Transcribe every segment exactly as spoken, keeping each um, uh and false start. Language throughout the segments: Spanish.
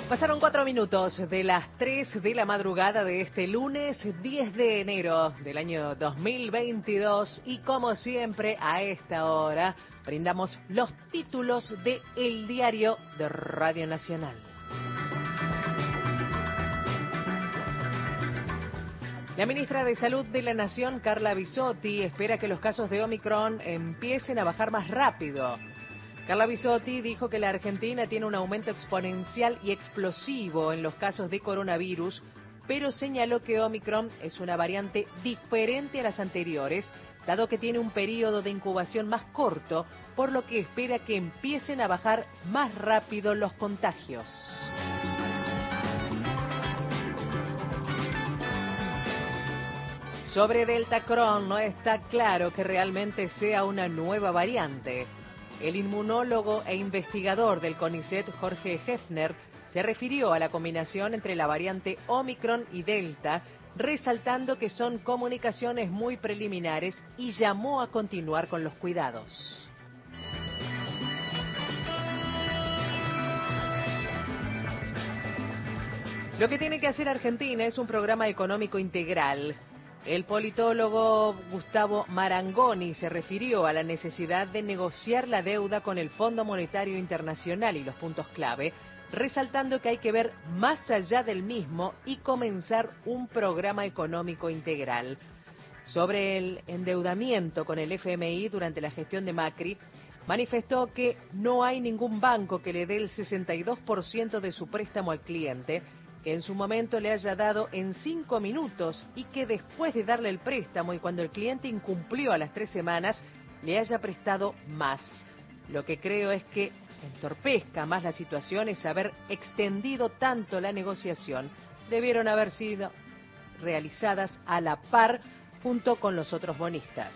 Pasaron cuatro minutos de las tres de la madrugada de este lunes diez de enero del año dos mil veintidós y como siempre a esta hora brindamos los títulos de El Diario de Radio Nacional. La ministra de Salud de la Nación, Carla Bisotti, espera que los casos de Omicron empiecen a bajar más rápido. Carla Bisotti dijo que la Argentina tiene un aumento exponencial y explosivo en los casos de coronavirus, pero señaló que Omicron es una variante diferente a las anteriores, dado que tiene un periodo de incubación más corto, por lo que espera que empiecen a bajar más rápido los contagios. Sobre Delta Cron no está claro que realmente sea una nueva variante. El inmunólogo e investigador del CONICET, Jorge Hefner, se refirió a la combinación entre la variante Omicron y Delta, resaltando que son comunicaciones muy preliminares y llamó a continuar con los cuidados. Lo que tiene que hacer Argentina es un programa económico integral. El politólogo Gustavo Marangoni se refirió a la necesidad de negociar la deuda con el Fondo Monetario Internacional y los puntos clave, resaltando que hay que ver más allá del mismo y comenzar un programa económico integral. Sobre el endeudamiento con el F M I durante la gestión de Macri, manifestó que no hay ningún banco que le dé el sesenta y dos por ciento de su préstamo al cliente, que en su momento le haya dado en cinco minutos y que después de darle el préstamo y cuando el cliente incumplió a las tres semanas, le haya prestado más. Lo que creo es que entorpezca más la situación es haber extendido tanto la negociación. Debieron haber sido realizadas a la par junto con los otros bonistas.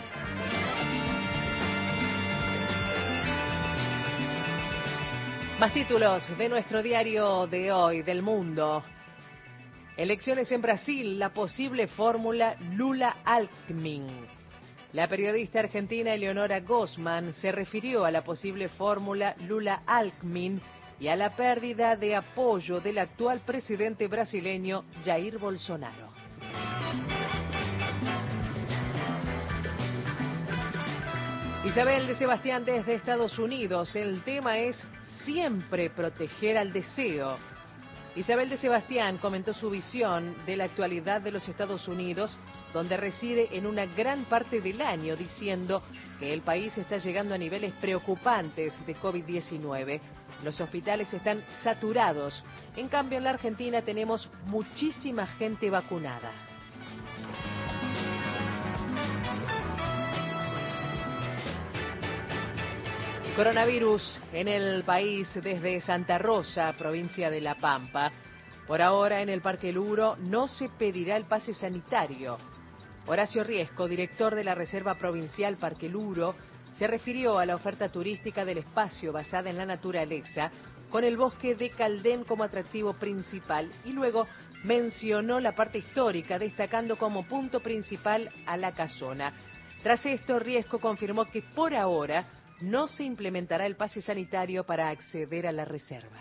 Más títulos de nuestro diario de hoy, del Mundo. Elecciones en Brasil, la posible fórmula Lula-Alckmin. La periodista argentina Eleonora Gozman se refirió a la posible fórmula Lula-Alckmin y a la pérdida de apoyo del actual presidente brasileño Jair Bolsonaro. Isabel de Sebastián desde Estados Unidos. El tema es siempre proteger al deseo. Isabel de Sebastián comentó su visión de la actualidad de los Estados Unidos, donde reside en una gran parte del año, diciendo que el país está llegando a niveles preocupantes de COVID diecinueve. Los hospitales están saturados. En cambio, en la Argentina tenemos muchísima gente vacunada. Coronavirus en el país desde Santa Rosa, provincia de La Pampa. Por ahora en el Parque Luro no se pedirá el pase sanitario. Horacio Riesco, director de la Reserva Provincial Parque Luro, se refirió a la oferta turística del espacio basada en la naturaleza, con el bosque de Caldén como atractivo principal, y luego mencionó la parte histórica, destacando como punto principal a la casona. Tras esto, Riesco confirmó que por ahora no se implementará el pase sanitario para acceder a la reserva.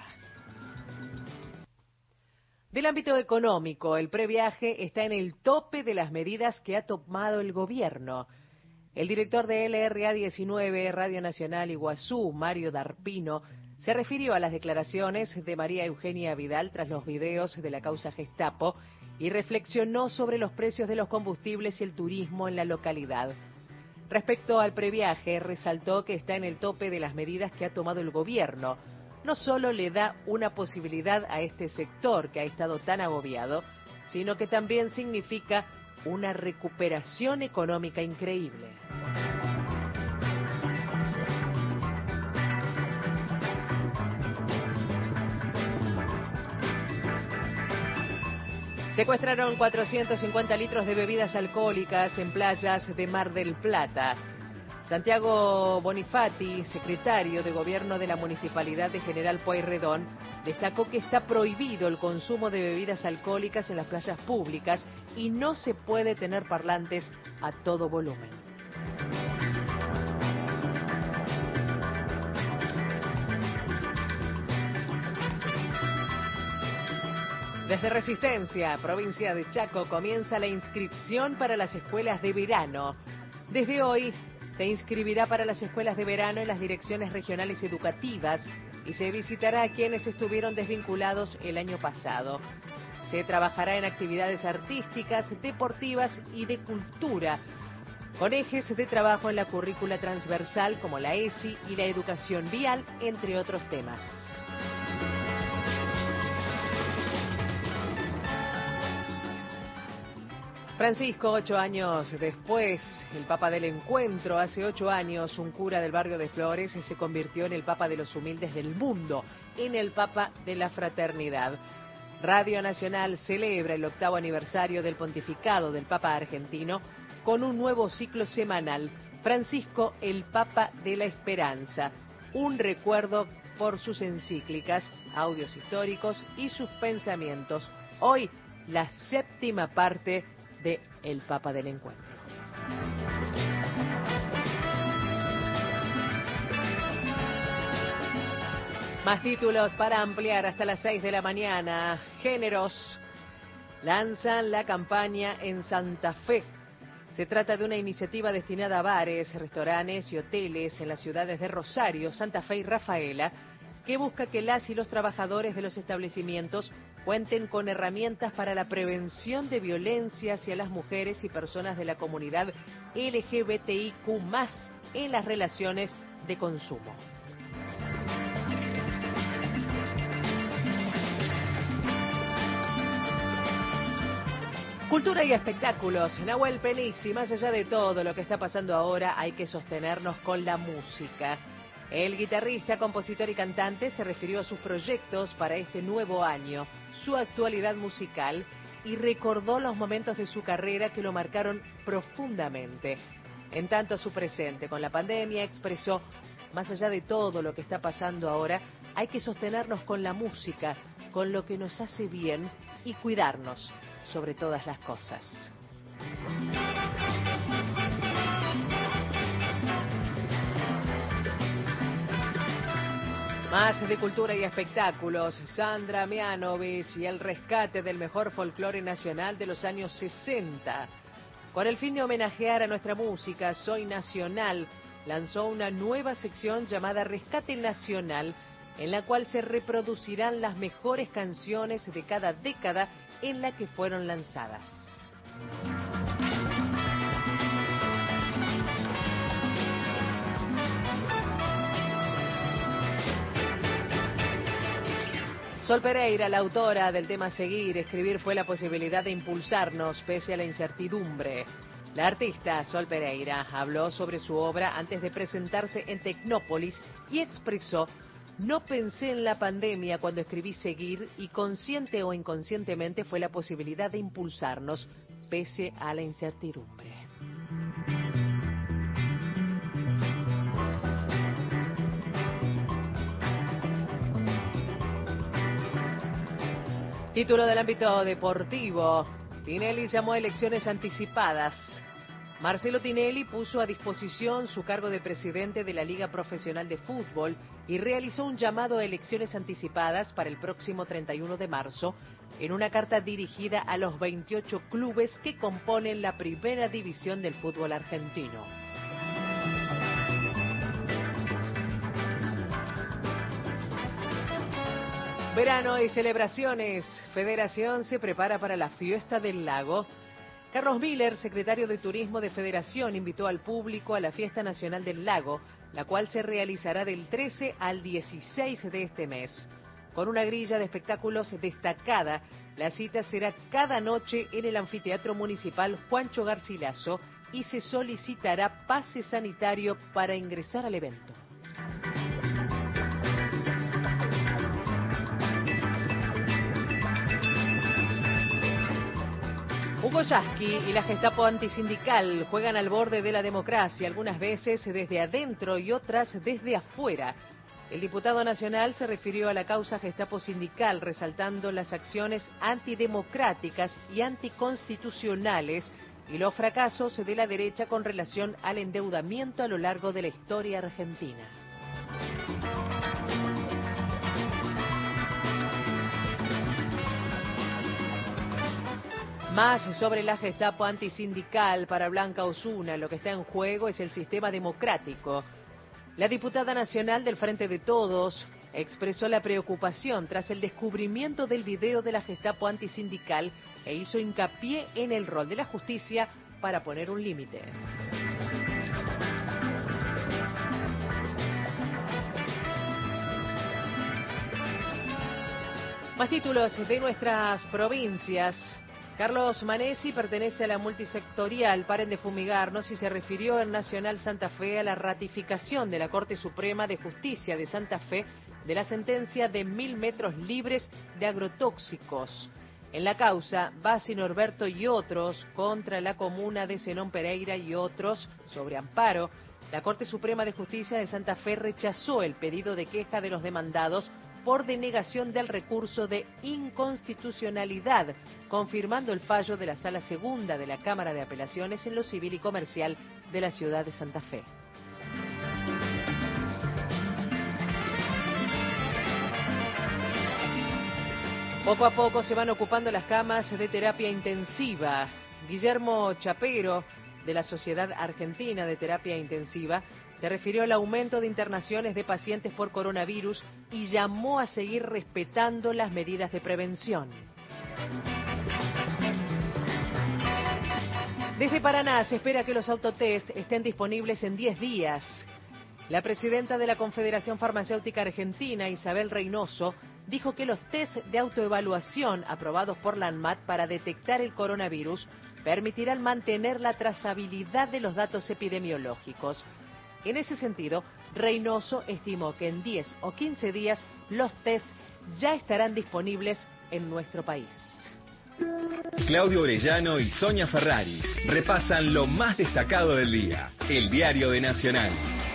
Del ámbito económico, el previaje está en el tope de las medidas que ha tomado el gobierno. El director de L R A diecinueve, Radio Nacional Iguazú, Mario Darpino, se refirió a las declaraciones de María Eugenia Vidal tras los videos de la causa Gestapo y reflexionó sobre los precios de los combustibles y el turismo en la localidad. Respecto al previaje, resaltó que está en el tope de las medidas que ha tomado el gobierno. No solo le da una posibilidad a este sector que ha estado tan agobiado, sino que también significa una recuperación económica increíble. Secuestraron cuatrocientos cincuenta litros de bebidas alcohólicas en playas de Mar del Plata. Santiago Bonifati, secretario de Gobierno de la Municipalidad de General Pueyrredón, destacó que está prohibido el consumo de bebidas alcohólicas en las playas públicas y no se puede tener parlantes a todo volumen. Desde Resistencia, provincia de Chaco, comienza la inscripción para las escuelas de verano. Desde hoy se inscribirá para las escuelas de verano en las direcciones regionales educativas y se visitará a quienes estuvieron desvinculados el año pasado. Se trabajará en actividades artísticas, deportivas y de cultura, con ejes de trabajo en la currícula transversal como la E S I y la educación vial, entre otros temas. Francisco, ocho años después, el Papa del Encuentro. Hace ocho años, un cura del barrio de Flores se convirtió en el Papa de los humildes del mundo, en el Papa de la Fraternidad. Radio Nacional celebra el octavo aniversario del pontificado del Papa argentino con un nuevo ciclo semanal, Francisco, el Papa de la Esperanza, un recuerdo por sus encíclicas, audios históricos y sus pensamientos. Hoy, la séptima parte de El Papa del Encuentro. Más títulos para ampliar hasta las seis de la mañana. Géneros lanzan la campaña en Santa Fe. Se trata de una iniciativa destinada a bares, restaurantes y hoteles en las ciudades de Rosario, Santa Fe y Rafaela, que busca que las y los trabajadores de los establecimientos cuenten con herramientas para la prevención de violencia hacia las mujeres y personas de la comunidad L G B T I Q más, en las relaciones de consumo. Cultura y espectáculos. Nahuel Penisi, más allá de todo lo que está pasando ahora, hay que sostenernos con la música. El guitarrista, compositor y cantante se refirió a sus proyectos para este nuevo año, su actualidad musical, y recordó los momentos de su carrera que lo marcaron profundamente. En tanto, su presente con la pandemia expresó: más allá de todo lo que está pasando ahora, hay que sostenernos con la música, con lo que nos hace bien y cuidarnos sobre todas las cosas. Más de cultura y espectáculos. Sandra Mianovich y el rescate del mejor folclore nacional de los años sesenta. Con el fin de homenajear a nuestra música, Soy Nacional lanzó una nueva sección llamada Rescate Nacional, en la cual se reproducirán las mejores canciones de cada década en la que fueron lanzadas. Sol Pereira, la autora del tema Seguir, escribir fue la posibilidad de impulsarnos pese a la incertidumbre. La artista Sol Pereira habló sobre su obra antes de presentarse en Tecnópolis y expresó: no pensé en la pandemia cuando escribí Seguir y consciente o inconscientemente fue la posibilidad de impulsarnos pese a la incertidumbre. Título del ámbito deportivo. Tinelli llamó a elecciones anticipadas. Marcelo Tinelli puso a disposición su cargo de presidente de la Liga Profesional de Fútbol y realizó un llamado a elecciones anticipadas para el próximo treinta y uno de marzo en una carta dirigida a los veintiocho clubes que componen la primera división del fútbol argentino. Verano y celebraciones. Federación se prepara para la fiesta del lago. Carlos Miller, secretario de Turismo de Federación, invitó al público a la Fiesta Nacional del Lago, la cual se realizará del trece al dieciséis de este mes. Con una grilla de espectáculos destacada, la cita será cada noche en el Anfiteatro Municipal Juancho Garcilaso y se solicitará pase sanitario para ingresar al evento. Hugo Yasky y la Gestapo antisindical juegan al borde de la democracia, algunas veces desde adentro y otras desde afuera. El diputado nacional se refirió a la causa Gestapo sindical, resaltando las acciones antidemocráticas y anticonstitucionales y los fracasos de la derecha con relación al endeudamiento a lo largo de la historia argentina. Más sobre la Gestapo antisindical para Blanca Osuna. Lo que está en juego es el sistema democrático. La diputada nacional del Frente de Todos expresó la preocupación tras el descubrimiento del video de la Gestapo antisindical e hizo hincapié en el rol de la justicia para poner un límite. Más títulos de nuestras provincias. Carlos Manesi pertenece a la multisectorial Paren de Fumigarnos y se refirió en Nacional Santa Fe a la ratificación de la Corte Suprema de Justicia de Santa Fe de la sentencia de mil metros libres de agrotóxicos. En la causa, Basi Norberto y otros contra la comuna de Zenón Pereira y otros sobre amparo, la Corte Suprema de Justicia de Santa Fe rechazó el pedido de queja de los demandados por denegación del recurso de inconstitucionalidad, confirmando el fallo de la Sala Segunda de la Cámara de Apelaciones en lo Civil y Comercial de la ciudad de Santa Fe. Poco a poco se van ocupando las camas de terapia intensiva. Guillermo Chapero, de la Sociedad Argentina de Terapia Intensiva, se refirió al aumento de internaciones de pacientes por coronavirus y llamó a seguir respetando las medidas de prevención. Desde Paraná se espera que los autotest estén disponibles en diez días. La presidenta de la Confederación Farmacéutica Argentina, Isabel Reynoso, dijo que los test de autoevaluación aprobados por la ANMAT para detectar el coronavirus permitirán mantener la trazabilidad de los datos epidemiológicos. En ese sentido, Reynoso estimó que en diez o quince días los test ya estarán disponibles en nuestro país. Claudio Orellano y Sonia Ferraris repasan lo más destacado del día. El Diario de Nacional.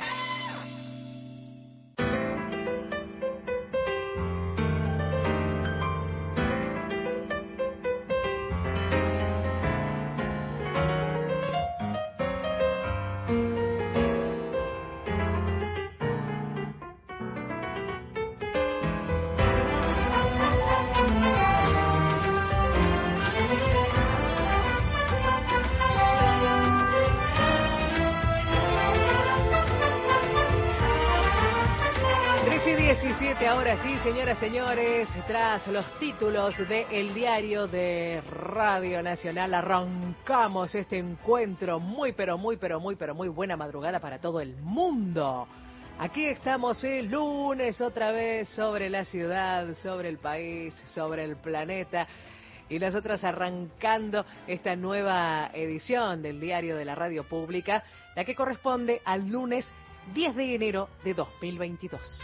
Ahora sí, señoras, señores, tras los títulos de El Diario de Radio Nacional, arrancamos este encuentro muy, pero muy, pero muy, pero muy buena madrugada para todo el mundo. Aquí estamos el lunes otra vez sobre la ciudad, sobre el país, sobre el planeta. Y nosotros arrancando esta nueva edición del Diario de la Radio Pública, la que corresponde al lunes diez de enero de dos mil veintidós.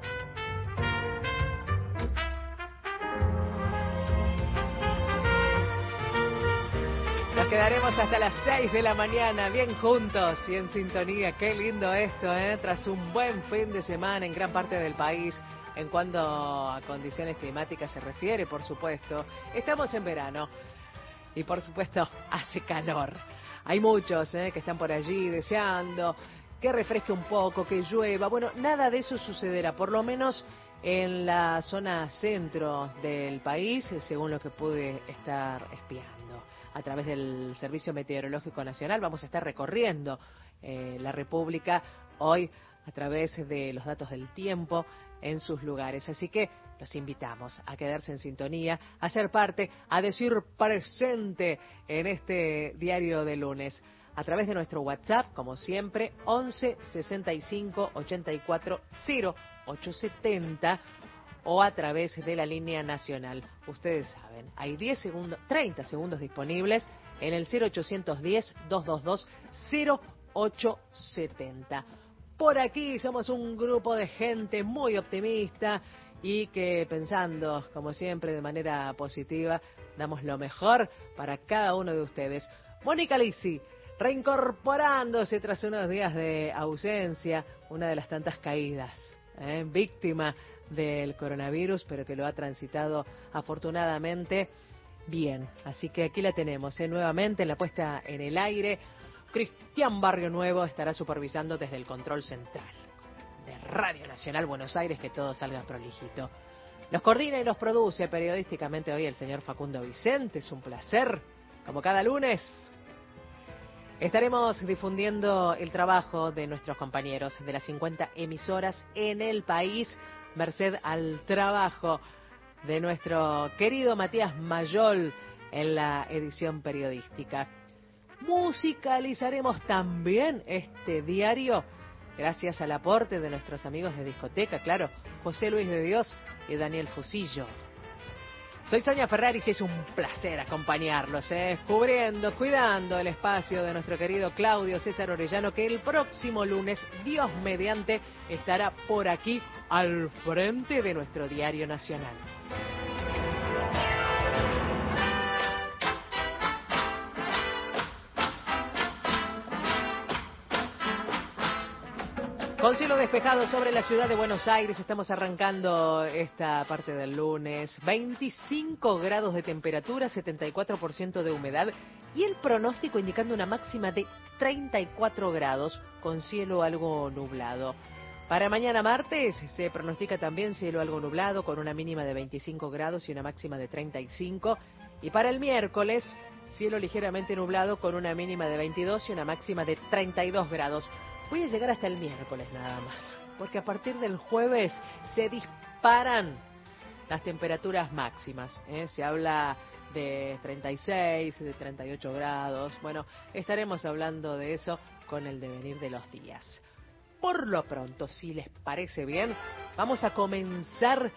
Nos quedaremos hasta las seis de la mañana, bien juntos y en sintonía. Qué lindo esto, ¿eh? Tras un buen fin de semana en gran parte del país, en cuanto a condiciones climáticas se refiere, por supuesto. Estamos en verano y, por supuesto, hace calor. Hay muchos ¿eh? que están por allí deseando que refresque un poco, que llueva. Bueno, nada de eso sucederá, por lo menos en la zona centro del país, según lo que pude estar espiando. A través del Servicio Meteorológico Nacional vamos a estar recorriendo eh, la República hoy a través de los datos del tiempo en sus lugares. Así que los invitamos a quedarse en sintonía, a ser parte, a decir presente en este diario de lunes. A través de nuestro WhatsApp, como siempre, once sesenta y cinco ochenta y cuatro cero ocho setenta, o a través de la línea nacional. Ustedes saben, hay diez segundos, treinta segundos disponibles en el cero ochocientos diez, doscientos veintidós, cero ocho setenta. Por aquí somos un grupo de gente muy optimista y que, pensando, como siempre, de manera positiva, damos lo mejor para cada uno de ustedes. Mónica Lisi, reincorporándose tras unos días de ausencia, una de las tantas caídas, ¿eh? víctima del coronavirus, pero que lo ha transitado afortunadamente bien. Así que aquí la tenemos, ¿eh? nuevamente en la puesta en el aire. Cristian Barrio Nuevo estará supervisando desde el control central de Radio Nacional Buenos Aires, que todo salga prolijito. Los coordina y los produce periodísticamente hoy el señor Facundo Vicente. Es un placer como cada lunes, estaremos difundiendo el trabajo de nuestros compañeros de las cincuenta emisoras en el país, merced al trabajo de nuestro querido Matías Mayol en la edición periodística. Musicalizaremos también este diario gracias al aporte de nuestros amigos de discoteca, claro, José Luis de Dios y Daniel Fusillo. Soy Sonia Ferraris y es un placer acompañarlos, ¿eh? cubriendo, cuidando el espacio de nuestro querido Claudio César Orellano, que el próximo lunes, Dios mediante, estará por aquí al frente de nuestro diario nacional. Con cielo despejado sobre la ciudad de Buenos Aires, estamos arrancando esta parte del lunes. veinticinco grados de temperatura, setenta y cuatro por ciento de humedad y el pronóstico indicando una máxima de treinta y cuatro grados con cielo algo nublado. Para mañana martes se pronostica también cielo algo nublado con una mínima de veinticinco grados y una máxima de treinta y cinco. Y para el miércoles, cielo ligeramente nublado con una mínima de veintidós y una máxima de treinta y dos grados. Voy a llegar hasta el miércoles nada más, porque a partir del jueves se disparan las temperaturas máximas, ¿eh? Se habla de treinta y seis, de treinta y ocho grados. Bueno, estaremos hablando de eso con el devenir de los días. Por lo pronto, si les parece bien, vamos a comenzar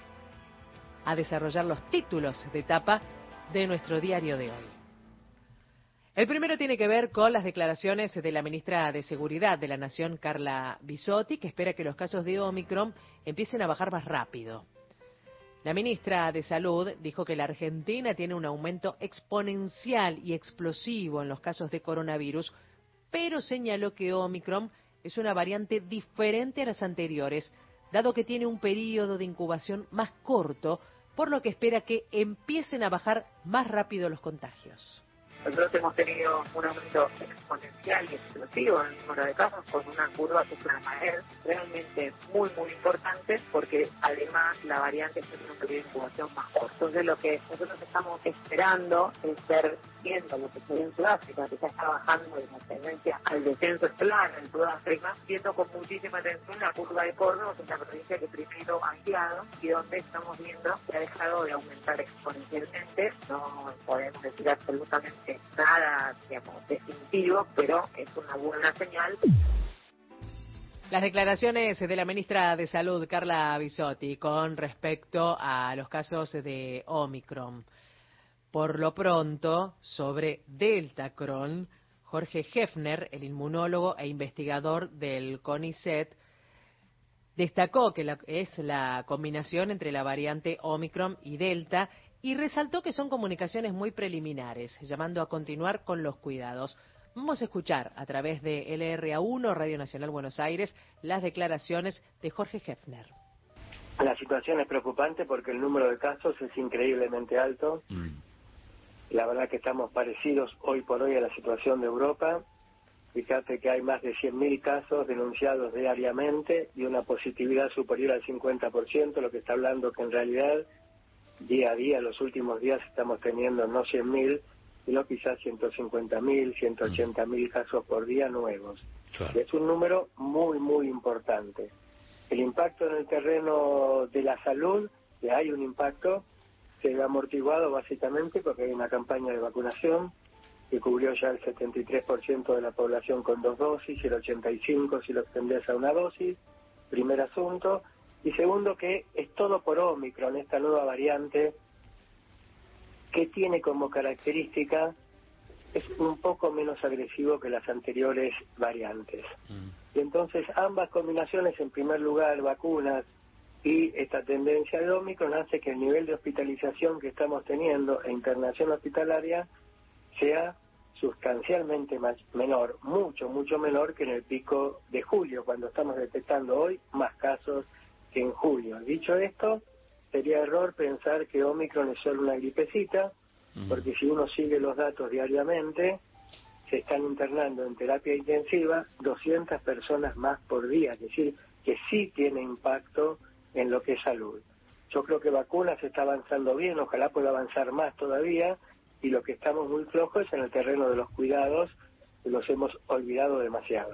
a desarrollar los títulos de etapa de nuestro diario de hoy. El primero tiene que ver con las declaraciones de la ministra de Seguridad de la Nación, Carla Bisotti, que espera que los casos de Omicron empiecen a bajar más rápido. La ministra de Salud dijo que la Argentina tiene un aumento exponencial y explosivo en los casos de coronavirus, pero señaló que Omicron es una variante diferente a las anteriores, dado que tiene un periodo de incubación más corto, por lo que espera que empiecen a bajar más rápido los contagios. Nosotros hemos tenido un aumento exponencial y explosivo en el número de casos con una curva que es una manera realmente muy, muy importante porque además la variante tiene un periodo de incubación más corto. Entonces lo que nosotros estamos esperando es ver, viendo lo que se ve en Sudáfrica, que ya está bajando de la tendencia al descenso escolar en Sudáfrica, viendo con muchísima atención la curva de Córdoba, que es la provincia que primero ha guiado y donde estamos viendo que ha dejado de aumentar exponencialmente. No podemos decir absolutamente nada, digamos, definitivo, pero es una buena señal. Las declaraciones de la ministra de Salud, Carla Bisotti, con respecto a los casos de Omicron. Por lo pronto, sobre Deltacron, Jorge Hefner, el inmunólogo e investigador del CONICET, destacó que la, es la combinación entre la variante Omicron y Delta y resaltó que son comunicaciones muy preliminares, llamando a continuar con los cuidados. Vamos a escuchar a través de L R A uno, Radio Nacional Buenos Aires, las declaraciones de Jorge Hefner. La situación es preocupante porque el número de casos es increíblemente alto. Mm. La verdad que estamos parecidos hoy por hoy a la situación de Europa. Fíjate que hay más de cien mil casos denunciados diariamente y una positividad superior al cincuenta por ciento, lo que está hablando que en realidad día a día, los últimos días estamos teniendo no cien mil, sino quizás ciento cincuenta mil, ciento ochenta mil casos por día nuevos. Claro. Es un número muy, muy importante. El impacto en el terreno de la salud, que hay un impacto, se ha amortiguado básicamente porque hay una campaña de vacunación que cubrió ya el setenta y tres por ciento de la población con dos dosis y el ochenta y cinco por ciento si lo extendés a una dosis, primer asunto. Y segundo, que es todo por Omicron, esta nueva variante que tiene como característica, es un poco menos agresivo que las anteriores variantes. Mm. Y entonces ambas combinaciones, en primer lugar, vacunas y esta tendencia de Omicron, hace que el nivel de hospitalización que estamos teniendo e internación hospitalaria sea sustancialmente más, menor, mucho, mucho menor que en el pico de julio, cuando estamos detectando hoy más casos que en julio. Dicho esto, sería error pensar que Omicron es solo una gripecita, uh-huh. porque si uno sigue los datos diariamente, se están internando en terapia intensiva doscientas personas más por día, es decir, que sí tiene impacto en lo que es salud. Yo creo que vacunas está avanzando bien, ojalá pueda avanzar más todavía, y lo que estamos muy flojos es en el terreno de los cuidados, los hemos olvidado demasiado.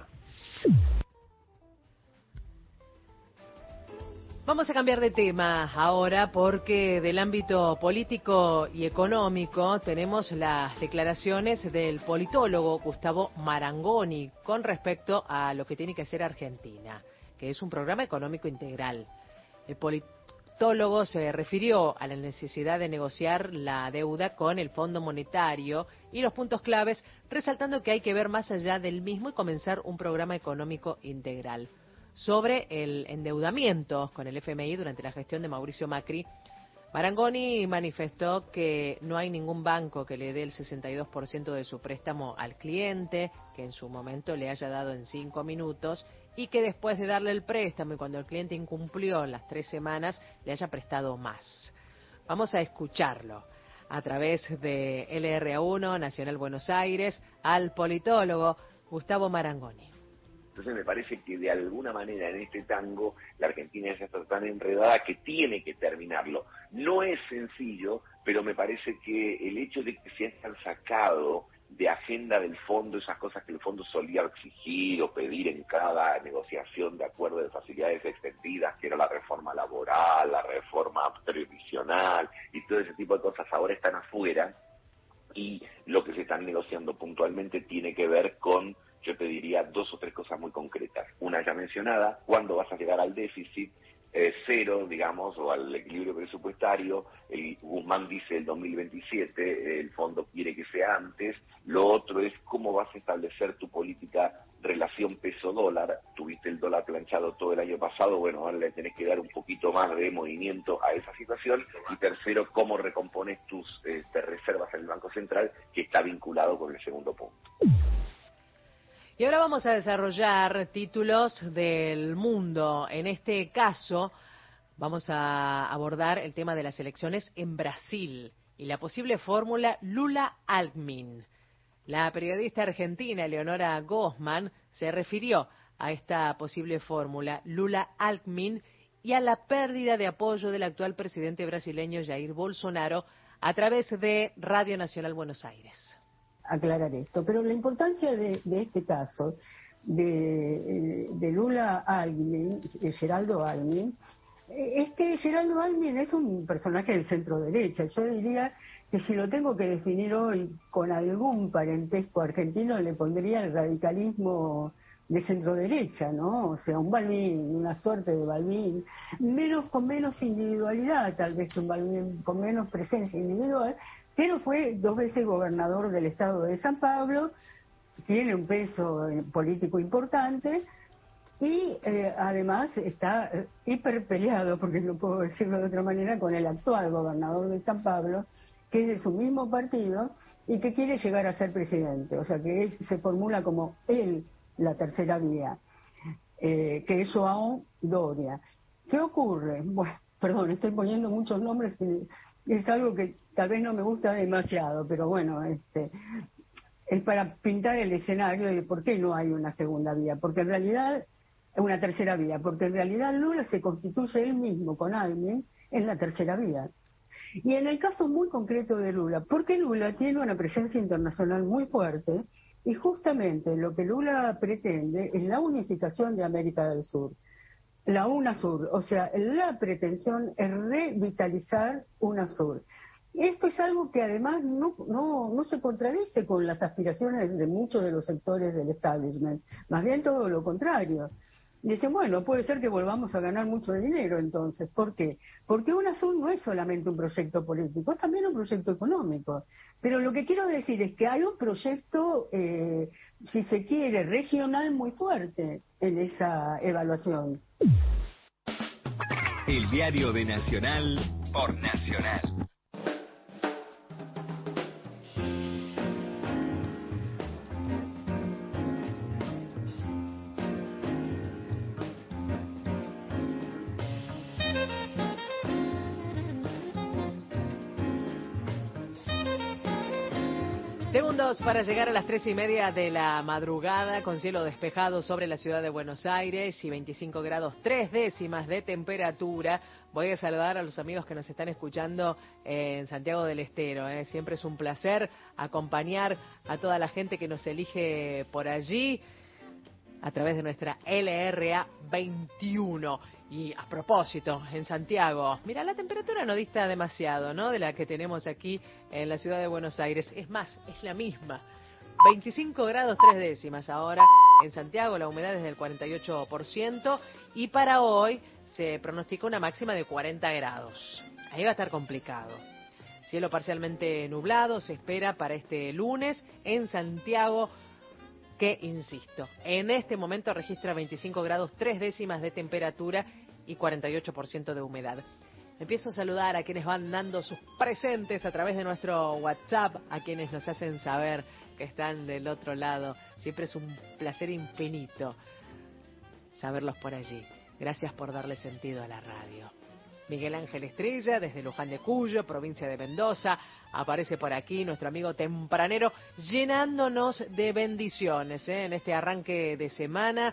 Vamos a cambiar de tema ahora porque del ámbito político y económico tenemos las declaraciones del politólogo Gustavo Marangoni con respecto a lo que tiene que hacer Argentina, que es un programa económico integral. El politólogo se refirió a la necesidad de negociar la deuda con el Fondo Monetario y los puntos claves, resaltando que hay que ver más allá del mismo y comenzar un programa económico integral. Sobre el endeudamiento con el F M I durante la gestión de Mauricio Macri, Marangoni manifestó que no hay ningún banco que le dé el sesenta y dos por ciento de su préstamo al cliente, que en su momento le haya dado en cinco minutos, y que después de darle el préstamo y cuando el cliente incumplió en las tres semanas, le haya prestado más. Vamos a escucharlo a través de L R A uno, Nacional Buenos Aires, al politólogo Gustavo Marangoni. Entonces me parece que de alguna manera en este tango la Argentina ya está tan enredada que tiene que terminarlo. No es sencillo, pero me parece que el hecho de que se hayan sacado de agenda del fondo esas cosas que el fondo solía exigir o pedir en cada negociación de acuerdo de facilidades extendidas, que era la reforma laboral, la reforma previsional y todo ese tipo de cosas, ahora están afuera, y lo que se están negociando puntualmente tiene que ver con, yo te diría, dos o tres cosas muy concretas. Una ya mencionada, ¿cuándo vas a llegar al déficit eh, cero, digamos, o al equilibrio presupuestario? El Guzmán dice el dos mil veintisiete, el fondo quiere que sea antes. Lo otro es cómo vas a establecer tu política relación peso-dólar. Tuviste el dólar planchado todo el año pasado, bueno, ahora le tenés que dar un poquito más de movimiento a esa situación. Y tercero, cómo recompones tus este, reservas en el Banco Central, que está vinculado con el segundo punto. Y ahora vamos a desarrollar títulos del mundo. En este caso, vamos a abordar el tema de las elecciones en Brasil y la posible fórmula Lula-Alckmin. La periodista argentina Leonora Gozman se refirió a esta posible fórmula Lula-Alckmin y a la pérdida de apoyo del actual presidente brasileño Jair Bolsonaro a través de Radio Nacional Buenos Aires. Aclarar esto, pero la importancia de, de este caso de, de Lula Alckmin, de Geraldo Alckmin, es que Geraldo Alckmin es un personaje del centro derecha. Yo diría que si lo tengo que definir hoy con algún parentesco argentino, le pondría el radicalismo de centro derecha, ¿no? O sea, un Balbín, una suerte de Balbín, menos con menos individualidad, tal vez que un Balbín con menos presencia individual, pero fue dos veces gobernador del estado de San Pablo, tiene un peso político importante y eh, además está eh, hiperpeleado, porque no puedo decirlo de otra manera, con el actual gobernador de San Pablo, que es de su mismo partido y que quiere llegar a ser presidente, o sea que es, se formula como él la tercera vía, eh, que es João Doria. ¿Qué ocurre? Bueno, perdón, estoy poniendo muchos nombres y es algo que tal vez no me gusta demasiado, pero bueno, este, es para pintar el escenario de por qué no hay una segunda vía, porque en realidad, una tercera vía, porque en realidad Lula se constituye él mismo con Alckmin en la tercera vía. Y en el caso muy concreto de Lula, porque Lula tiene una presencia internacional muy fuerte, y justamente lo que Lula pretende es la unificación de América del Sur. La UNASUR, o sea, la pretensión es revitalizar UNASUR. Esto es algo que además no, no, no se contradice con las aspiraciones de muchos de los sectores del establishment, más bien todo lo contrario. Dicen, bueno, puede ser que volvamos a ganar mucho dinero entonces. ¿Por qué? Porque UNASUR no es solamente un proyecto político, es también un proyecto económico. Pero lo que quiero decir es que hay un proyecto, eh, si se quiere, regional muy fuerte en esa evaluación. El diario de Nacional por Nacional. Segundos para llegar a las tres y media de la madrugada con cielo despejado sobre la ciudad de Buenos Aires y veinticinco grados tres décimas de temperatura. Voy a saludar a los amigos que nos están escuchando en Santiago del Estero. ¿eh? Siempre es un placer acompañar a toda la gente que nos elige por allí a través de nuestra L R A veintiuno. Y a propósito, en Santiago, mira, la temperatura no dista demasiado, ¿no?, de la que tenemos aquí en la ciudad de Buenos Aires. Es más, es la misma. veinticinco grados tres décimas ahora en Santiago, la humedad es del cuarenta y ocho por ciento y para hoy se pronostica una máxima de cuarenta grados. Ahí va a estar complicado. Cielo parcialmente nublado se espera para este lunes en Santiago, que, insisto, en este momento registra veinticinco grados tres décimas de temperatura y cuarenta y ocho por ciento de humedad. Empiezo a saludar a quienes van dando sus presentes a través de nuestro WhatsApp, a quienes nos hacen saber que están del otro lado. Siempre es un placer infinito saberlos por allí. Gracias por darle sentido a la radio. Miguel Ángel Estrella, desde Luján de Cuyo, provincia de Mendoza, aparece por aquí nuestro amigo tempranero, llenándonos de bendiciones ¿eh? en este arranque de semana.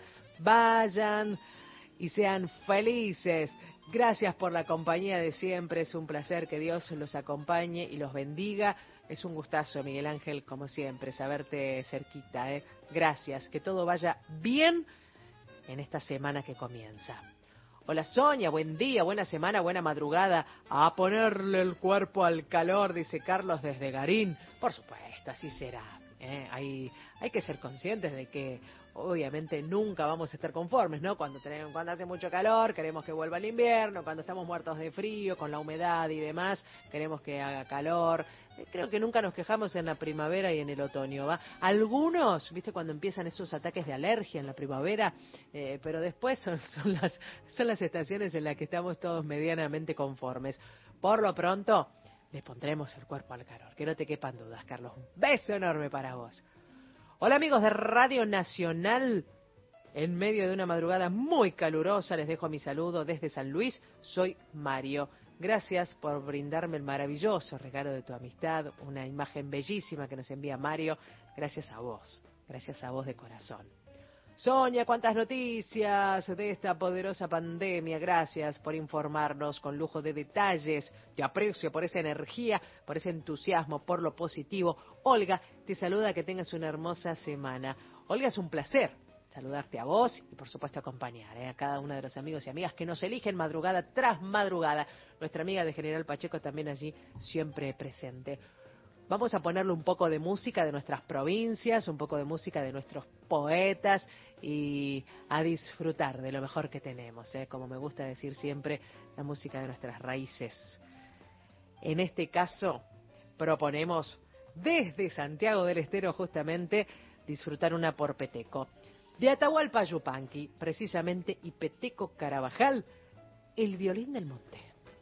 Vayan y sean felices. Gracias por la compañía de siempre, es un placer, que Dios los acompañe y los bendiga. Es un gustazo, Miguel Ángel, como siempre, saberte cerquita. ¿eh? Gracias, que todo vaya bien en esta semana que comienza. Hola Sonia, buen día, buena semana, buena madrugada. A ponerle el cuerpo al calor, dice Carlos desde Garín. Por supuesto, así será. ¿eh? Hay, hay que ser conscientes de que obviamente nunca vamos a estar conformes, ¿no? Cuando tenemos, cuando hace mucho calor, queremos que vuelva el invierno. Cuando estamos muertos de frío, con la humedad y demás, queremos que haga calor. Creo que nunca nos quejamos en la primavera y en el otoño, ¿va? Algunos, ¿viste? Cuando empiezan esos ataques de alergia en la primavera, eh, pero después son, son, las, son las estaciones en las que estamos todos medianamente conformes. Por lo pronto, les pondremos el cuerpo al calor, que no te quepan dudas, Carlos. Un beso enorme para vos. Hola amigos de Radio Nacional, en medio de una madrugada muy calurosa les dejo mi saludo desde San Luis, soy Mario. Gracias por brindarme el maravilloso regalo de tu amistad, una imagen bellísima que nos envía Mario, gracias a vos, gracias a vos de corazón. Sonia, cuántas noticias de esta poderosa pandemia, gracias por informarnos con lujo de detalles, te aprecio por esa energía, por ese entusiasmo, por lo positivo. Olga, te saluda, que tengas una hermosa semana. Olga, es un placer saludarte a vos y por supuesto acompañar ¿eh? a cada uno de los amigos y amigas que nos eligen madrugada tras madrugada. Nuestra amiga de General Pacheco también allí siempre presente. Vamos a ponerle un poco de música de nuestras provincias, un poco de música de nuestros poetas y a disfrutar de lo mejor que tenemos, ¿eh? como me gusta decir siempre, la música de nuestras raíces. En este caso, proponemos desde Santiago del Estero justamente disfrutar una por Peteco. De Atahualpa Yupanqui, precisamente, y Peteco Carabajal, el violín del monte.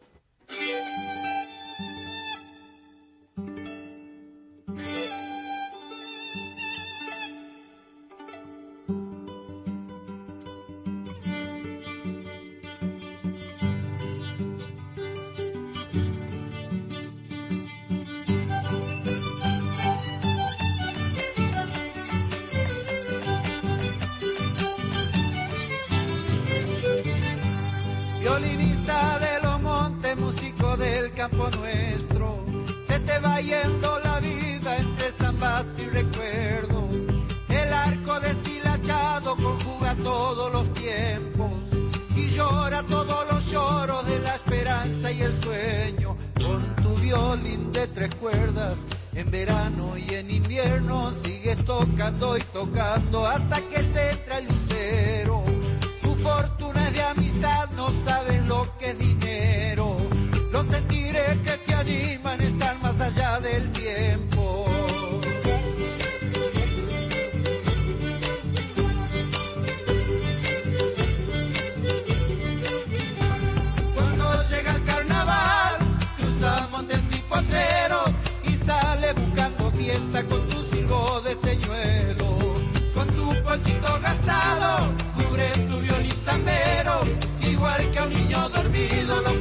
Violinista de los montes, músico del campo nuestro, se te va yendo la vida entre zambas y recuerdos. El arco deshilachado conjuga todos los tiempos y llora todos los lloros de la esperanza y el sueño. Con tu violín de tres cuerdas, en verano y en invierno sigues tocando y tocando hasta que se entra el lucero. Tu fortuna es de amistad, no sabes lo que es dinero. Los sentires que te animan están más allá del tiempo. Cuando llega el carnaval, cruza montes y potreros y sale buscando fiesta con tu silbo de señuelo. Con tu ponchito gastado, cubre tu violín zambero, igual que a un niño dormido.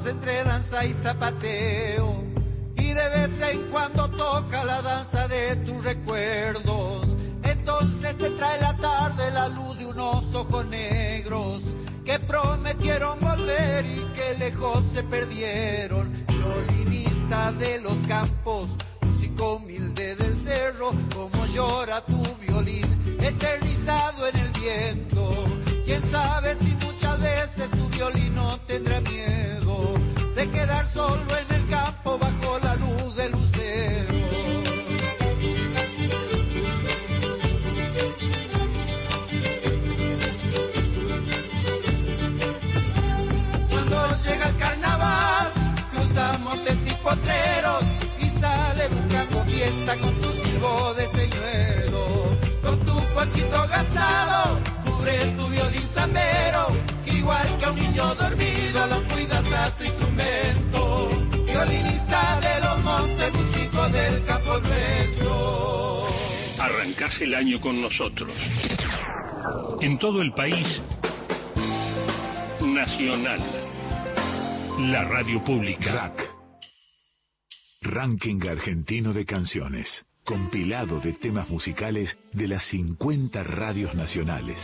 entre danza y zapateo, y de vez en cuando toca la danza de tus recuerdos. Entonces te trae la tarde la luz de unos ojos negros que prometieron volver y que lejos se perdieron. Violinista de los campos, músico humilde del cerro, como llora tu violín eternizado en el viento. Quién sabe si muchas veces tu violín no tendrá miedo de quedar solo en el campo bajo la luz del lucero. Cuando llega el carnaval, cruzamos montes y potreros y sale buscando fiesta con tu silbo de señuelo. Con tu ponchito gastado, cubres tu violín zambero, igual que a un niño dormido lo cuidas a tu instrumento. Violinista de los montes, músico del campo nuestro. Arrancás el año con nosotros. En todo el país, Nacional, la radio pública. R A C, Ranking Argentino de Canciones, compilado de temas musicales de las cincuenta radios nacionales.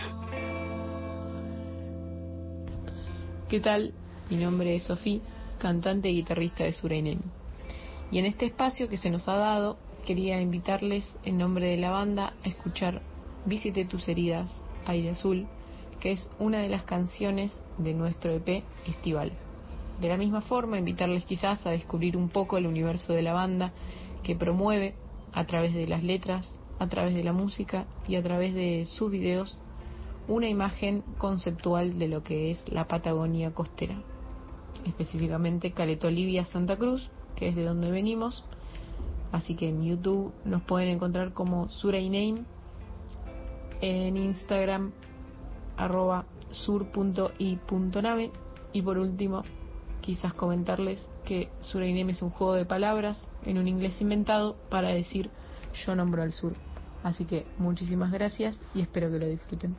¿Qué tal? Mi nombre es Sofía, cantante y guitarrista de Surainem. Y en este espacio que se nos ha dado, quería invitarles en nombre de la banda a escuchar Visite tus heridas, Aire Azul, que es una de las canciones de nuestro E P Estival. De la misma forma, invitarles quizás a descubrir un poco el universo de la banda, que promueve a través de las letras, a través de la música y a través de sus videos una imagen conceptual de lo que es la Patagonia costera, específicamente Caleta Olivia, Santa Cruz, que es de donde venimos. Así que en YouTube nos pueden encontrar como Surainem, en Instagram arroba sur punto i punto nave, y por último quizás comentarles que Surainem es un juego de palabras en un inglés inventado para decir yo nombro al sur. Así que muchísimas gracias y espero que lo disfruten.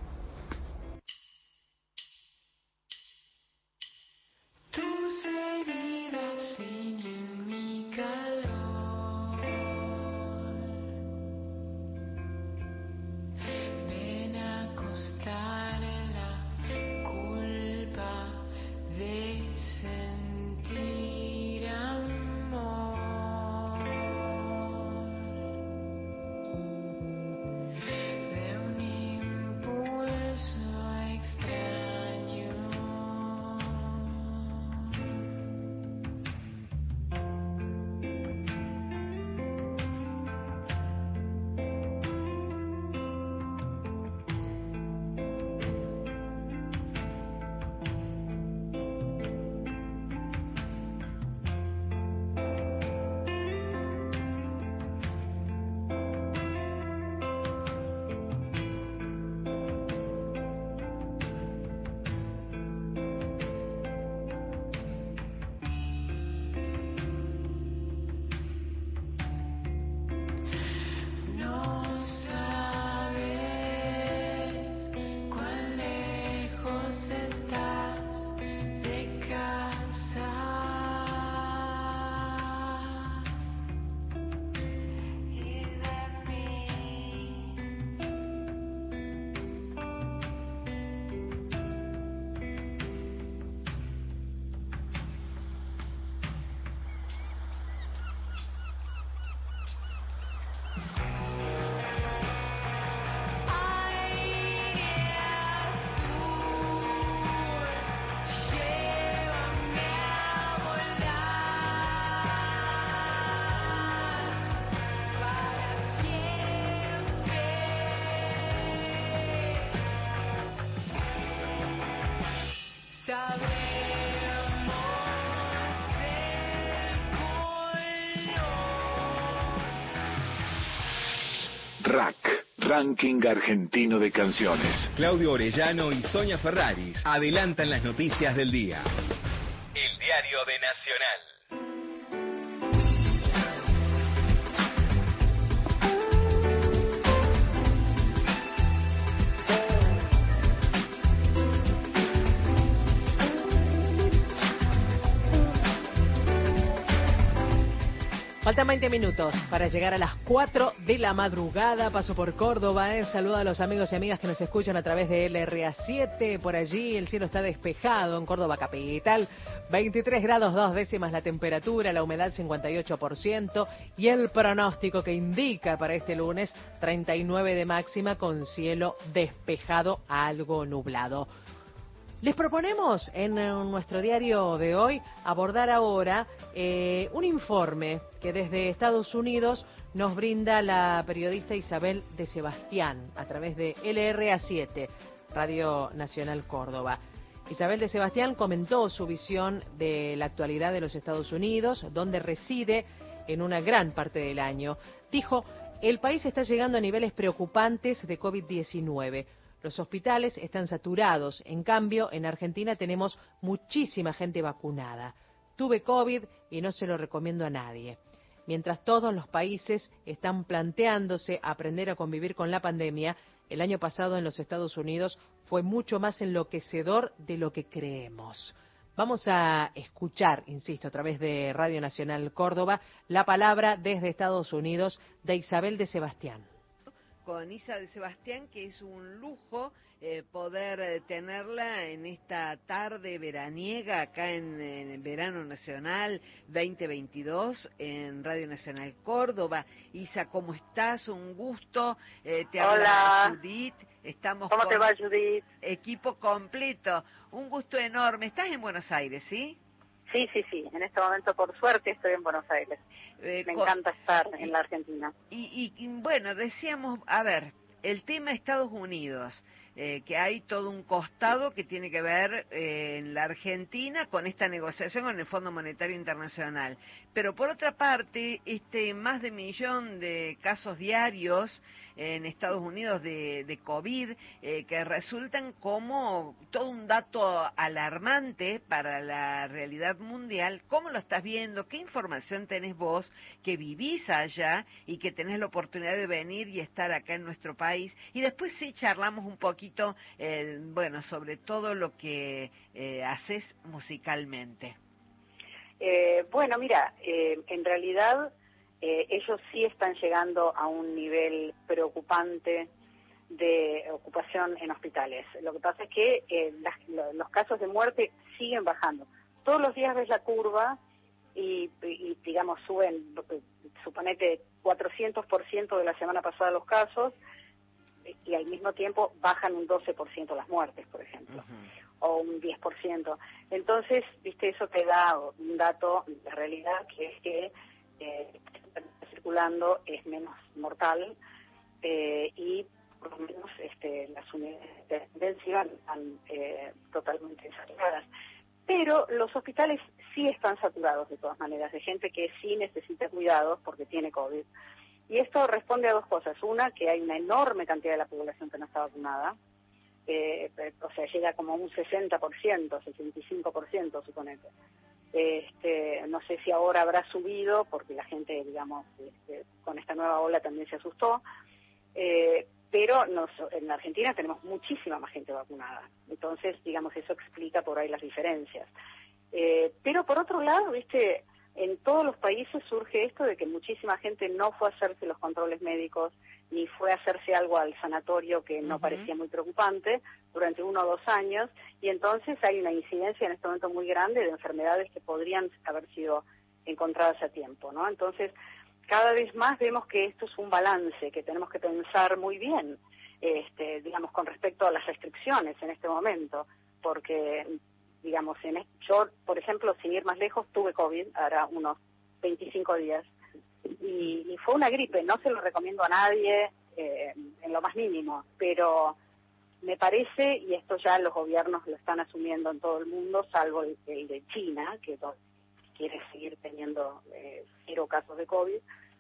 R A C, Ranking Argentino de Canciones. Claudio Orellano y Sonia Ferraris adelantan las noticias del día. El diario de Nacional. Faltan veinte minutos para llegar a las cuatro de la madrugada. Paso por Córdoba, eh. Saludo a los amigos y amigas que nos escuchan a través de L R A siete. Por allí el cielo está despejado en Córdoba capital. veintitrés grados dos décimas la temperatura, la humedad cincuenta y ocho por ciento. Y el pronóstico que indica para este lunes treinta y nueve de máxima con cielo despejado, algo nublado. Les proponemos en nuestro diario de hoy abordar ahora eh, un informe que desde Estados Unidos nos brinda la periodista Isabel de Sebastián a través de L R A siete, Radio Nacional Córdoba. Isabel de Sebastián comentó su visión de la actualidad de los Estados Unidos, donde reside en una gran parte del año. Dijo, el país está llegando a niveles preocupantes de COVID diecinueve. Los hospitales están saturados. En cambio, en Argentina tenemos muchísima gente vacunada. Tuve COVID y no se lo recomiendo a nadie. Mientras todos los países están planteándose aprender a convivir con la pandemia, el año pasado en los Estados Unidos fue mucho más enloquecedor de lo que creemos. Vamos a escuchar, insisto, a través de Radio Nacional Córdoba, la palabra desde Estados Unidos de Isabel de Sebastián. Con Isa de Sebastián, que es un lujo eh, poder eh, tenerla en esta tarde veraniega acá en, en Verano Nacional veinte veintidós en Radio Nacional Córdoba. Isa, ¿cómo estás? Un gusto. Eh, te Hola. habla Judith. Estamos ¿Cómo con te va, Judith? Equipo completo. Un gusto enorme. Estás en Buenos Aires, ¿sí? Sí, sí, sí. En este momento, por suerte, estoy en Buenos Aires. Eh, Me con... encanta estar en la Argentina. Y, y, y bueno, decíamos, a ver, el tema Estados Unidos, eh, que hay todo un costado que tiene que ver eh, en la Argentina con esta negociación con el Fondo Monetario Internacional. Pero por otra parte, este más de millón de casos diarios en Estados Unidos de, de COVID, eh, que resultan como todo un dato alarmante para la realidad mundial. ¿Cómo lo estás viendo? ¿Qué información tenés vos que vivís allá y que tenés la oportunidad de venir y estar acá en nuestro país? Y después sí charlamos un poquito, eh, bueno, sobre todo lo que eh, haces musicalmente. Eh, bueno, mira, eh, en realidad eh, ellos sí están llegando a un nivel preocupante de ocupación en hospitales. Lo que pasa es que eh, las, los casos de muerte siguen bajando. Todos los días ves la curva y, y digamos, suben, suponete, cuatrocientos por ciento de la semana pasada los casos, y al mismo tiempo bajan un doce por ciento las muertes, por ejemplo, uh-huh. o un diez por ciento. Entonces, viste, eso te da un dato de realidad, que es que eh, circulando es menos mortal eh, y por lo menos este, las unidades de atención están eh, totalmente saturadas. Pero los hospitales sí están saturados de todas maneras, de gente que sí necesita cuidados porque tiene COVID. Y esto responde a dos cosas. Una, que hay una enorme cantidad de la población que no está vacunada, eh, o sea, llega como a un sesenta por ciento, sesenta y cinco por ciento, suponete. Este, no sé si ahora habrá subido, porque la gente, digamos, este, con esta nueva ola también se asustó, eh, pero nos, en la Argentina tenemos muchísima más gente vacunada. Entonces, digamos, eso explica por ahí las diferencias. Eh, pero por otro lado, viste, en todos los países surge esto de que muchísima gente no fue a hacerse los controles médicos ni fue a hacerse algo al sanatorio que no uh-huh. parecía muy preocupante durante uno o dos años, y entonces hay una incidencia en este momento muy grande de enfermedades que podrían haber sido encontradas a tiempo, ¿no? Entonces, cada vez más vemos que esto es un balance que tenemos que pensar muy bien, este, digamos, con respecto a las restricciones en este momento, porque digamos, en este, yo, por ejemplo, sin ir más lejos, tuve COVID, ahora unos veinticinco días, y, y fue una gripe, no se lo recomiendo a nadie eh, en lo más mínimo, pero me parece, y esto ya los gobiernos lo están asumiendo en todo el mundo, salvo el, el de China, que quiere seguir teniendo eh, cero casos de COVID,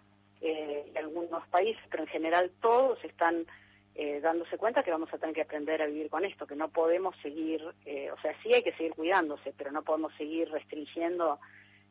eh, y algunos países, pero en general todos están Eh, dándose cuenta que vamos a tener que aprender a vivir con esto, que no podemos seguir, eh, o sea, sí hay que seguir cuidándose, pero no podemos seguir restringiendo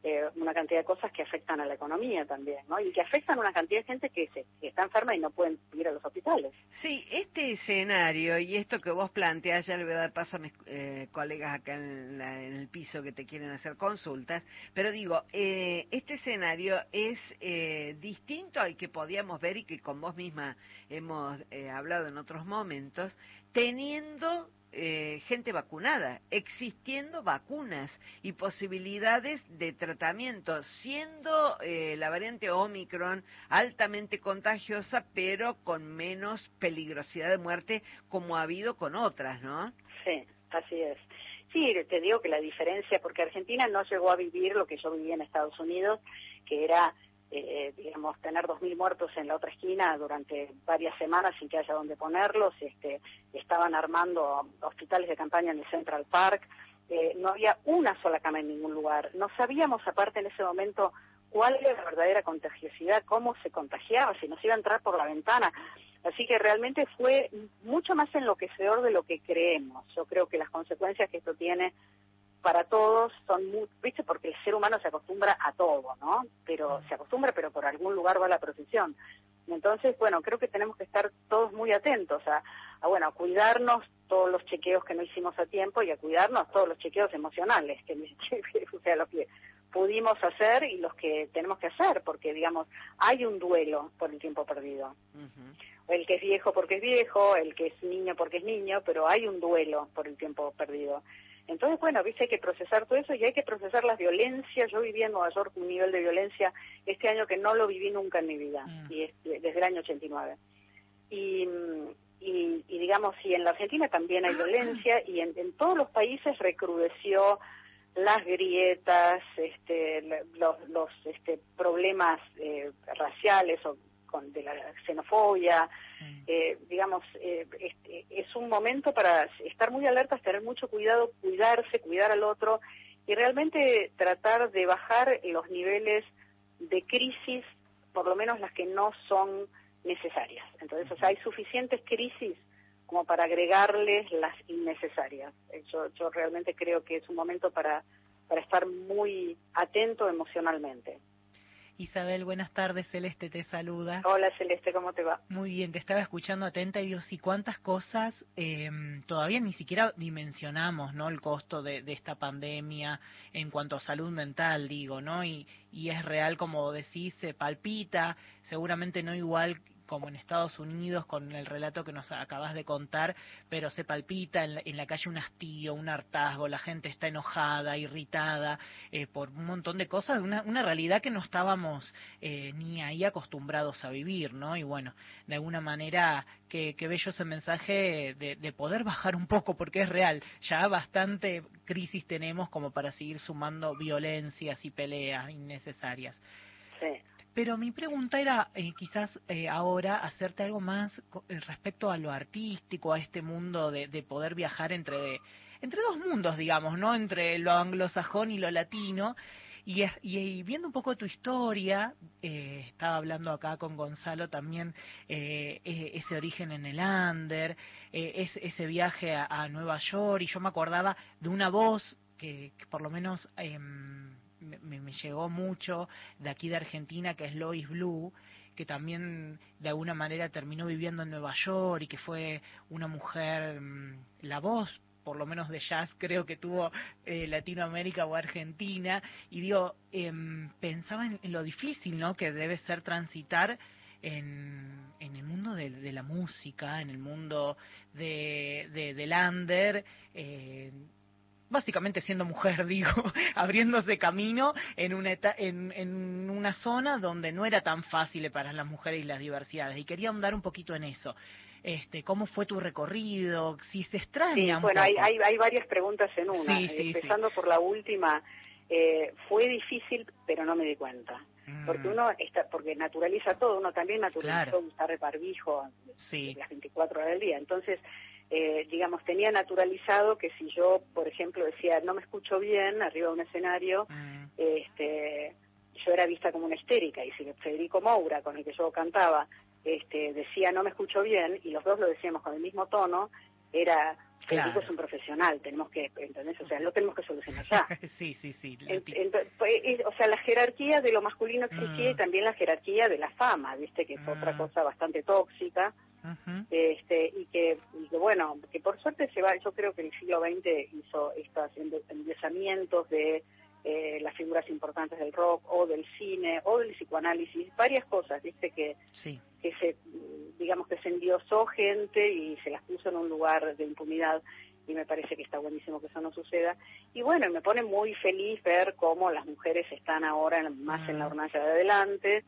eh, una cantidad de cosas que afectan a la economía también, ¿no? Y que afectan a una cantidad de gente que, se, que está enferma y no pueden ir a los hospitales. Sí, este escenario y esto que vos planteás, ya le voy a dar paso a mis eh, colegas acá en, la, en el piso que te quieren hacer consultas, pero digo, eh, este escenario es eh, distinto al que podíamos ver y que con vos misma hemos eh, hablado en otros momentos, teniendo eh, gente vacunada, existiendo vacunas y posibilidades de tratamiento, siendo eh, la variante Omicron altamente contagiosa, pero con menos peligrosidad de muerte como ha habido con otras, ¿no? Sí, así es. Sí, te digo que la diferencia, porque Argentina no llegó a vivir lo que yo viví en Estados Unidos, que era, eh, digamos, tener dos mil muertos en la otra esquina durante varias semanas sin que haya donde ponerlos. Este, estaban armando hospitales de campaña en el Central Park, eh, no había una sola cama en ningún lugar. No sabíamos, aparte, en ese momento, cuál era la verdadera contagiosidad, cómo se contagiaba, si nos iba a entrar por la ventana. Así que realmente fue mucho más enloquecedor de lo que creemos. Yo creo que las consecuencias que esto tiene para todos son muy, ¿viste? Porque el ser humano se acostumbra a todo, ¿no? Pero se acostumbra, pero por algún lugar va la procesión. Entonces, bueno, creo que tenemos que estar todos muy atentos a, a bueno, a cuidarnos todos los chequeos que no hicimos a tiempo y a cuidarnos todos los chequeos emocionales, que, o sea, los que pudimos hacer y los que tenemos que hacer, porque, digamos, hay un duelo por el tiempo perdido. Uh-huh. El que es viejo porque es viejo, el que es niño porque es niño, pero hay un duelo por el tiempo perdido. Entonces, bueno, viste, hay que procesar todo eso y hay que procesar las violencias. Yo viví en Nueva York un nivel de violencia este año que no lo viví nunca en mi vida, mm. y es, desde el año ochenta y nueve. Y, y, y digamos, y en la Argentina también hay violencia, y en, en todos los países recrudeció las grietas, este, los, los este, problemas eh, raciales o con, de la xenofobia. Eh, digamos, eh, es, es un momento para estar muy alertas, tener mucho cuidado, cuidarse, cuidar al otro y realmente tratar de bajar los niveles de crisis, por lo menos las que no son necesarias. Entonces, o sea, hay suficientes crisis como para agregarles las innecesarias. Yo, yo realmente creo que es un momento para, para estar muy atento emocionalmente. Isabel, buenas tardes, Celeste te saluda. Hola Celeste, ¿cómo te va? Muy bien, te estaba escuchando atenta y digo, sí, cuántas cosas eh, todavía ni siquiera dimensionamos, ¿no? El costo de, de esta pandemia en cuanto a salud mental, digo, ¿no? Y, y es real, como decís, se palpita, seguramente no igual como en Estados Unidos con el relato que nos acabas de contar, pero se palpita en la, en la calle un hastío, un hartazgo, la gente está enojada, irritada, eh, por un montón de cosas, una, una realidad que no estábamos eh, ni ahí acostumbrados a vivir, ¿no? Y bueno, de alguna manera, qué, qué bello ese mensaje de, de poder bajar un poco, porque es real, ya bastante crisis tenemos como para seguir sumando violencias y peleas innecesarias. Sí. Pero mi pregunta era eh, quizás eh, ahora hacerte algo más respecto a lo artístico, a este mundo de, de poder viajar entre, entre dos mundos, digamos, ¿no? Entre lo anglosajón y lo latino. Y, y viendo un poco tu historia, eh, estaba hablando acá con Gonzalo también, eh, ese origen en el under, eh, ese, ese viaje a, a Nueva York, y yo me acordaba de una voz que, que por lo menos... Eh, Me, me llegó mucho de aquí de Argentina, que es Lois Blue, que también de alguna manera terminó viviendo en Nueva York y que fue una mujer, la voz por lo menos de jazz creo que tuvo eh, Latinoamérica o Argentina, y digo, eh, pensaba en, en lo difícil, ¿no?, que debe ser transitar en, en el mundo de, de la música, en el mundo de, de, del under, eh, básicamente siendo mujer, digo, abriéndose camino en una, eta- en, en una zona donde no era tan fácil para las mujeres y las diversidades. Y quería ahondar un poquito en eso. Este, ¿cómo fue tu recorrido? Si se extraña sí, un bueno, poco. Hay, hay, hay varias preguntas en una. Sí, sí, Empezando sí. por la última, eh, fue difícil, pero no me di cuenta. Mm. Porque uno está, porque naturaliza todo, uno también naturalizó claro. usar el barbijo sí. las veinticuatro horas del día. Entonces, Eh, digamos, tenía naturalizado que si yo, por ejemplo, decía no me escucho bien arriba de un escenario, mm. este, yo era vista como una histérica, y si Federico Moura, con el que yo cantaba, este, decía no me escucho bien, y los dos lo decíamos con el mismo tono, era Claro. El tipo es un profesional, tenemos que, ¿entendés? O sea, lo tenemos que solucionar ya. sí, sí, sí. En, en, o sea, la jerarquía de lo masculino existía mm. y también la jerarquía de la fama, ¿viste? Que es mm. otra cosa bastante tóxica. Uh-huh. este y que, y que, bueno, que por suerte se va, yo creo que el siglo veinte hizo estos endiosamientos de eh, las figuras importantes del rock o del cine o del psicoanálisis, varias cosas, ¿viste? Que, sí. que se, digamos que se endiosó gente y se las puso en un lugar de impunidad, y me parece que está buenísimo que eso no suceda. Y bueno, me pone muy feliz ver cómo las mujeres están ahora más uh-huh. en la hornalla de adelante,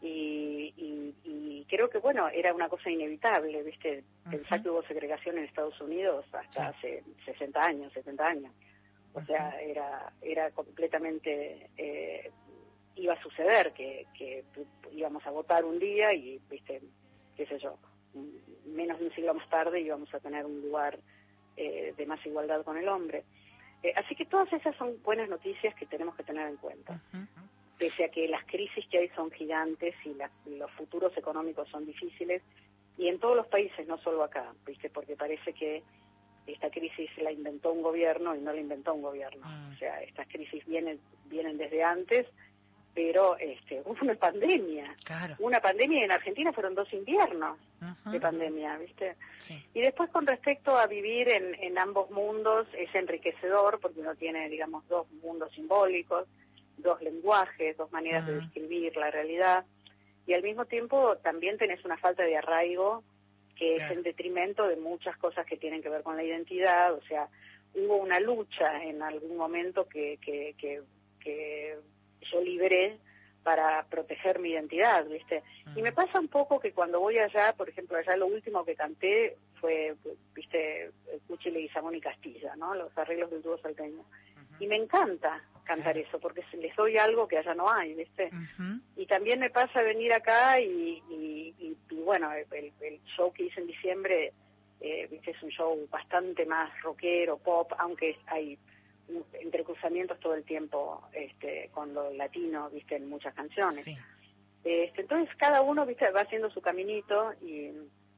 y, y, y creo que, bueno, era una cosa inevitable, ¿viste? Uh-huh. Pensar que hubo segregación en Estados Unidos hasta sí. hace sesenta años, setenta años. O uh-huh. sea, era era completamente... Eh, iba a suceder que, que íbamos a votar un día y, ¿viste? Qué sé yo, menos de un siglo más tarde íbamos a tener un lugar eh, de más igualdad con el hombre. Eh, así que todas esas son buenas noticias que tenemos que tener en cuenta. Uh-huh. Pese a que las crisis que hay son gigantes y la, los futuros económicos son difíciles, y en todos los países, no solo acá, ¿viste? Porque parece que esta crisis la inventó un gobierno y no la inventó un gobierno. Uh-huh. O sea, estas crisis vienen vienen desde antes, pero este, hubo una pandemia. Claro. Una pandemia, y en Argentina fueron dos inviernos uh-huh. de pandemia, ¿viste? Sí. Y después, con respecto a vivir en, en ambos mundos, es enriquecedor porque uno tiene, digamos, dos mundos simbólicos, dos lenguajes, dos maneras uh-huh. de describir la realidad, y al mismo tiempo también tenés una falta de arraigo que claro. es en detrimento de muchas cosas que tienen que ver con la identidad. O sea, hubo una lucha en algún momento que, que, que, que yo libré para proteger mi identidad, ¿viste? Uh-huh. Y me pasa un poco que cuando voy allá, por ejemplo, allá lo último que canté fue, ¿viste? Cuchi Leguizamón y Castilla, ¿no? Los arreglos del dúo salteño. Uh-huh. Y me encanta cantar eso, porque les doy algo que allá no hay, ¿viste? Uh-huh. Y también me pasa venir acá y, y, y, y bueno, el, el show que hice en diciembre, eh, ¿viste? Es un show bastante más rockero, pop, aunque hay entrecruzamientos todo el tiempo este, con lo latino, ¿viste? En muchas canciones. Sí. Este, entonces cada uno, ¿viste? Va haciendo su caminito y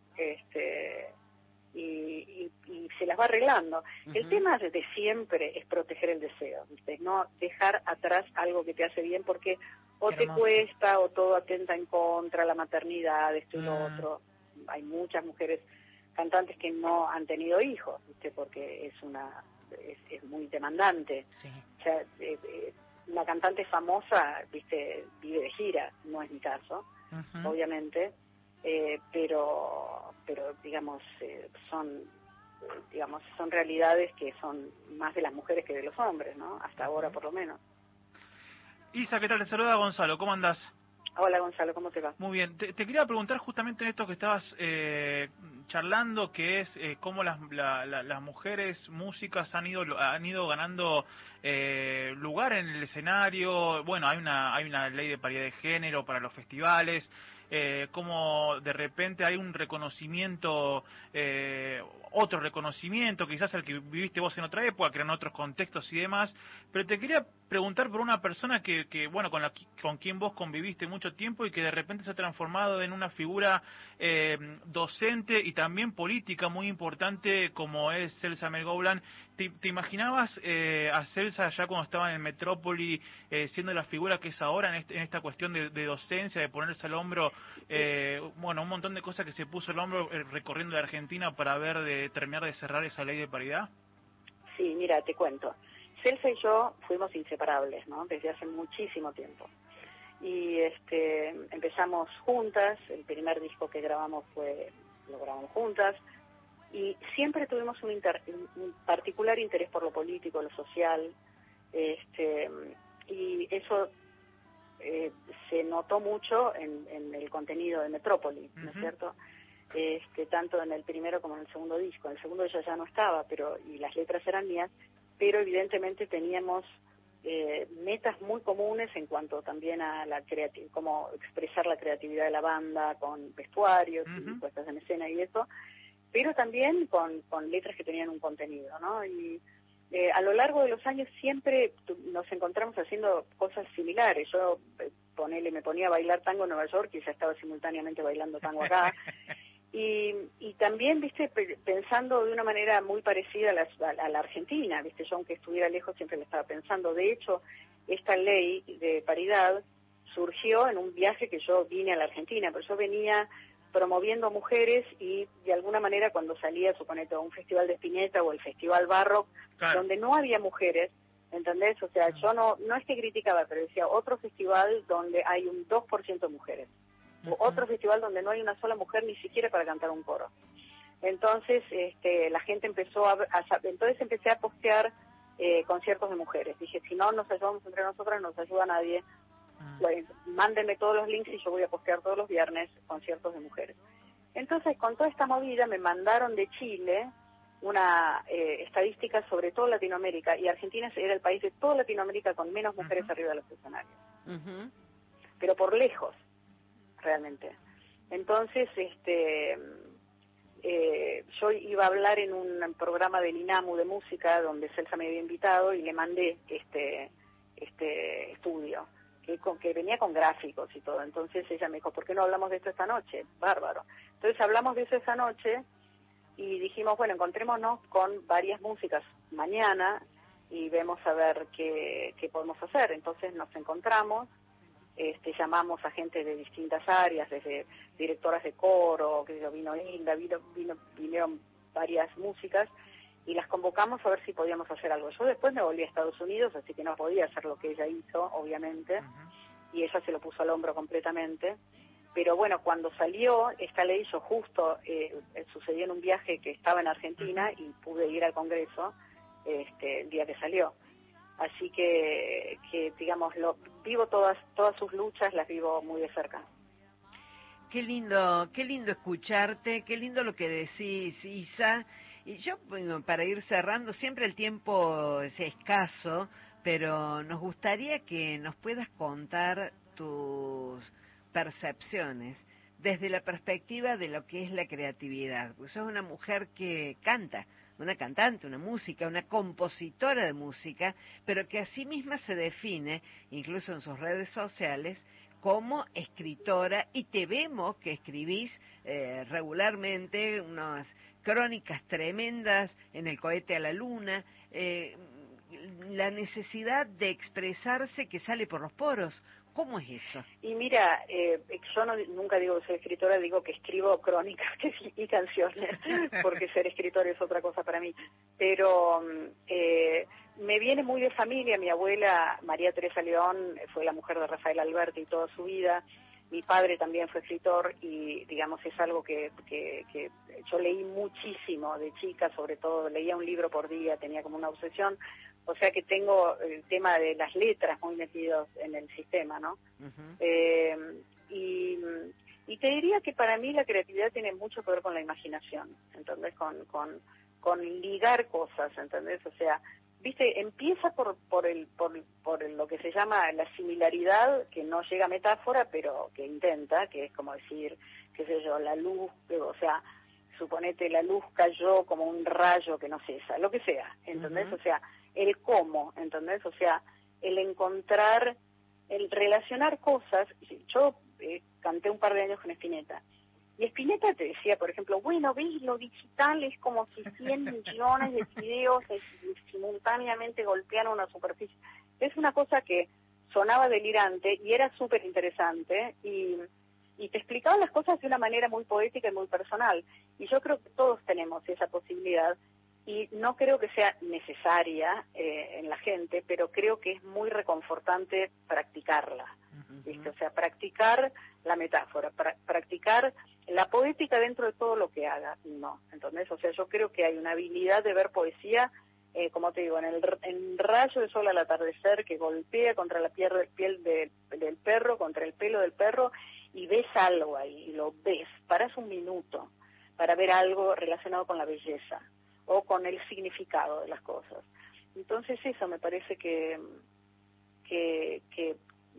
este y, y, y se las va arreglando. Uh-huh. El tema de siempre es proteger el deseo, ¿viste? No dejar atrás algo que te hace bien, porque o te cuesta o todo atenta en contra, la maternidad, esto y uh-huh. lo otro. Hay muchas mujeres cantantes que no han tenido hijos, ¿viste? Porque es una es, es muy demandante. Sí. O sea, eh, eh, la cantante famosa, ¿viste? Vive de gira, no es mi caso, uh-huh. obviamente. Eh, pero pero digamos eh, son digamos son realidades que son más de las mujeres que de los hombres, ¿no? Hasta ahora por lo menos. Isa, ¿qué tal? Te saluda Gonzalo, ¿cómo andás? Hola Gonzalo, ¿cómo te va? Muy bien, te, te quería preguntar justamente en esto que estabas eh, charlando, que es eh, cómo las, la, la, las mujeres músicas han ido han ido ganando eh, lugar en el escenario. Bueno, hay una hay una ley de paridad de género para los festivales. Eh, como de repente hay un reconocimiento, eh, otro reconocimiento, quizás el que viviste vos en otra época, que eran otros contextos y demás, pero te quería preguntar por una persona que, que bueno, con la con quien vos conviviste mucho tiempo y que de repente se ha transformado en una figura eh, docente y también política muy importante, como es Celsa Melgoulán. ¿Te, te imaginabas eh, a Celsa ya cuando estaba en el Metrópoli, eh, siendo la figura que es ahora en, este, en esta cuestión de, de docencia, de ponerse al hombro, eh, bueno, un montón de cosas que se puso al hombro eh, recorriendo la Argentina para ver de terminar de cerrar esa ley de paridad? Sí, mira, te cuento. Celsa y yo fuimos inseparables, ¿no? Desde hace muchísimo tiempo. Y este empezamos juntas, el primer disco que grabamos fue, lo grabamos juntas, y siempre tuvimos un, inter, un particular interés por lo político, lo social, este y eso eh, se notó mucho en, en el contenido de Metrópoli, ¿no es uh-huh. cierto? Este, tanto en el primero como en el segundo disco. En el segundo ella ya no estaba, pero y las letras eran mías, pero evidentemente teníamos eh, metas muy comunes en cuanto también a la creati- cómo expresar la creatividad de la banda con vestuarios uh-huh. y puestas en escena y eso, pero también con, con letras que tenían un contenido, ¿no? Y eh, a lo largo de los años siempre nos encontramos haciendo cosas similares. Yo, eh, ponele, me ponía a bailar tango en Nueva York y ella estaba simultáneamente bailando tango acá. Y, y también, viste, pensando de una manera muy parecida a la, a la Argentina, viste, yo aunque estuviera lejos siempre la estaba pensando. De hecho, esta ley de paridad surgió en un viaje que yo vine a la Argentina, pero yo venía promoviendo mujeres y de alguna manera cuando salía, suponete, a un festival de Spinetta o el Festival Barrock, claro, donde no había mujeres, ¿entendés? O sea, yo no no es que criticaba, pero decía, otro festival donde hay un dos por ciento de mujeres, o otro festival donde no hay una sola mujer ni siquiera para cantar un coro. Entonces, este, la gente empezó a, a entonces empecé a postear eh, conciertos de mujeres. Dije, si no nos ayudamos entre nosotras, no nos ayuda nadie. Bueno, mándenme todos los links y yo voy a postear todos los viernes conciertos de mujeres. Entonces, con toda esta movida me mandaron de Chile una eh, estadística sobre toda Latinoamérica, y Argentina era el país de toda Latinoamérica con menos mujeres uh-huh. arriba de los escenarios. Uh-huh. Pero por lejos, realmente. Entonces, este eh, yo iba a hablar en un programa del INAMU de música donde Celsa me había invitado y le mandé este este estudio que, con, que venía con gráficos y todo. Entonces ella me dijo, ¿por qué no hablamos de esto esta noche? Bárbaro. Entonces hablamos de eso esa noche y dijimos, bueno, encontrémonos con varias músicas mañana y vemos a ver qué, qué podemos hacer. Entonces nos encontramos, este, llamamos a gente de distintas áreas, desde directoras de coro, que vino Hilda, vino, vino, vinieron varias músicas, y las convocamos a ver si podíamos hacer algo. Yo después me volví a Estados Unidos, así que no podía hacer lo que ella hizo, obviamente, uh-huh. y ella se lo puso al hombro completamente. Pero bueno, cuando salió esta ley, yo justo eh, sucedió en un viaje que estaba en Argentina uh-huh. y pude ir al Congreso este, el día que salió. Así que, que digamos, lo, vivo todas todas sus luchas, las vivo muy de cerca. Qué lindo, qué lindo escucharte, qué lindo lo que decís, Isa. Y yo, bueno, para ir cerrando, siempre el tiempo es escaso, pero nos gustaría que nos puedas contar tus percepciones desde la perspectiva de lo que es la creatividad. Porque sos una mujer que canta, una cantante, una música, una compositora de música, pero que a sí misma se define, incluso en sus redes sociales, como escritora, y te vemos que escribís eh, regularmente unas crónicas tremendas en El cohete a la luna, eh, la necesidad de expresarse que sale por los poros. ¿Cómo es eso? Y mira, eh, yo no, nunca digo que soy escritora, digo que escribo crónicas y canciones, porque ser escritor es otra cosa para mí. Pero eh, me viene muy de familia. Mi abuela, María Teresa León, fue la mujer de Rafael Alberti toda su vida. Mi padre también fue escritor y, digamos, es algo que, que, que yo leí muchísimo de chica, sobre todo leía un libro por día, tenía como una obsesión. O sea que tengo el tema de las letras muy metidos en el sistema, ¿no? Uh-huh. Eh, y, y te diría que para mí la creatividad tiene mucho que ver con la imaginación, ¿entendés? Con, con, con ligar cosas, ¿entendés? O sea, viste, empieza por por el por, por lo que se llama la similaridad, que no llega a metáfora, pero que intenta, que es como decir, qué sé yo, la luz, o sea, suponete la luz cayó como un rayo que no cesa, lo que sea, ¿entendés? Uh-huh. O sea, el cómo, ¿entendés? O sea, el encontrar, el relacionar cosas. Yo eh, canté un par de años con Spinetta, y Spinetta te decía, por ejemplo, bueno, ves, lo digital es como si cien millones de videos simultáneamente golpearan una superficie. Es una cosa que sonaba delirante y era súper interesante, y, y te explicaba las cosas de una manera muy poética y muy personal. Y yo creo que todos tenemos esa posibilidad, y no creo que sea necesaria eh, en la gente, pero creo que es muy reconfortante practicarla, uh-huh. ¿viste? O sea, practicar la metáfora, pra- practicar la poética dentro de todo lo que haga, ¿no? Entonces, o sea, yo creo que hay una habilidad de ver poesía, eh, como te digo, en el en rayo de sol al atardecer que golpea contra la piel, piel de, del perro, contra el pelo del perro, y ves algo ahí, y lo ves, paras un minuto para ver algo relacionado con la belleza o con el significado de las cosas. Entonces eso me parece que, que, que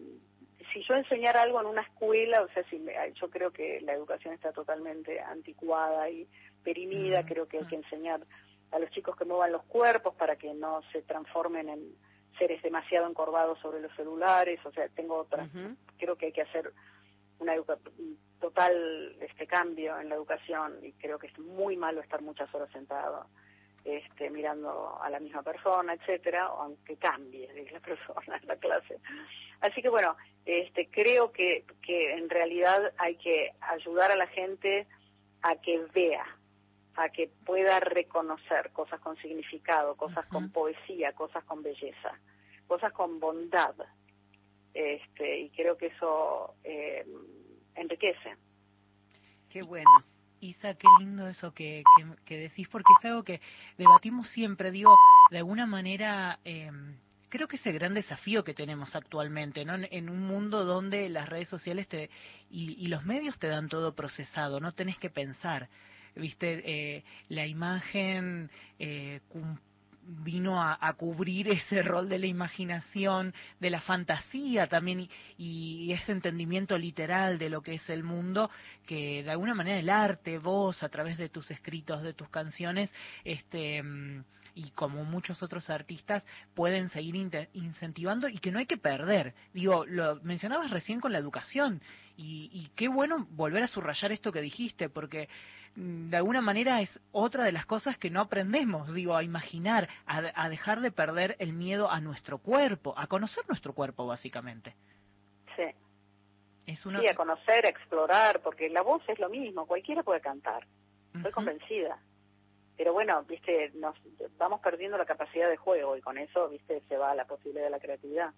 si yo enseñara algo en una escuela, o sea, si me, yo creo que la educación está totalmente anticuada y perimida, mm. creo que hay que enseñar a los chicos que muevan los cuerpos para que no se transformen en seres demasiado encorvados sobre los celulares. O sea, tengo otras, uh-huh. creo que hay que hacer una educa total este cambio en la educación, y creo que es muy malo estar muchas horas sentado este, mirando a la misma persona, etcétera, aunque cambie la persona en la clase. Así que bueno, este, creo que, que en realidad hay que ayudar a la gente a que vea, a que pueda reconocer cosas con significado, cosas uh-huh. con poesía, cosas con belleza, cosas con bondad. Este, y creo que eso eh, enriquece. Qué bueno. Isa, qué lindo eso que, que, que decís, porque es algo que debatimos siempre, digo, de alguna manera, eh, creo que es el gran desafío que tenemos actualmente, ¿no? En, en un mundo donde las redes sociales te, y, y los medios te dan todo procesado, no tenés que pensar, viste, eh, la imagen eh, cumple vino a, a cubrir ese rol de la imaginación, de la fantasía también, y, y ese entendimiento literal de lo que es el mundo, que de alguna manera el arte, vos, a través de tus escritos, de tus canciones, este y como muchos otros artistas, pueden seguir incentivando y que no hay que perder. Digo, lo mencionabas recién con la educación, y, y qué bueno volver a subrayar esto que dijiste, porque de alguna manera es otra de las cosas que no aprendemos, digo, a imaginar, a, a dejar de perder el miedo a nuestro cuerpo, a conocer nuestro cuerpo, básicamente. Sí. Es una... Sí, a conocer, a explorar, porque la voz es lo mismo, cualquiera puede cantar, estoy uh-huh. convencida. Pero bueno, viste, nos vamos perdiendo la capacidad de juego, y con eso, viste, se va la posibilidad de la creatividad.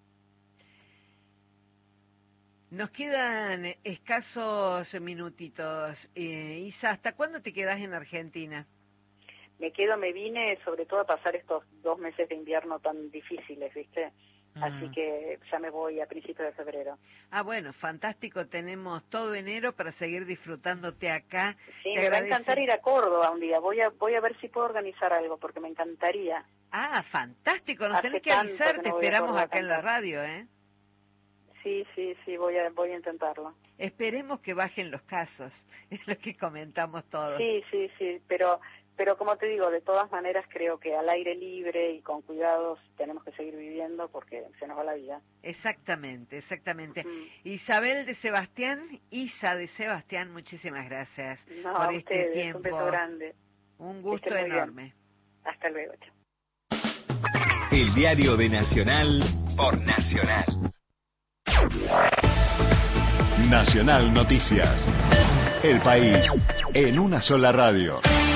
Nos quedan escasos minutitos. Eh, Isa, ¿hasta cuándo te quedás en Argentina? Me quedo, me vine sobre todo a pasar estos dos meses de invierno tan difíciles, ¿viste? Mm. Así que ya me voy a principios de febrero. Ah, bueno, fantástico. Tenemos todo enero para seguir disfrutándote acá. Sí, te me agradece. Va a encantar ir a Córdoba un día. Voy a voy a ver si puedo organizar algo, porque me encantaría. Ah, fantástico. Nos tenés que avisar, te esperamos acá en la radio, ¿eh? Sí, sí, sí, voy a voy a intentarlo. Esperemos que bajen los casos, es lo que comentamos todos. Sí, sí, sí, pero pero como te digo, de todas maneras creo que al aire libre y con cuidados tenemos que seguir viviendo, porque se nos va la vida. Exactamente, exactamente. Mm. Isabel de Sebastián, Isa de Sebastián, muchísimas gracias no, por a este ustedes, tiempo. Un beso grande. Un gusto enorme. Bien. Hasta luego. El diario de Nacional por Nacional. Nacional Noticias. El país en una sola radio.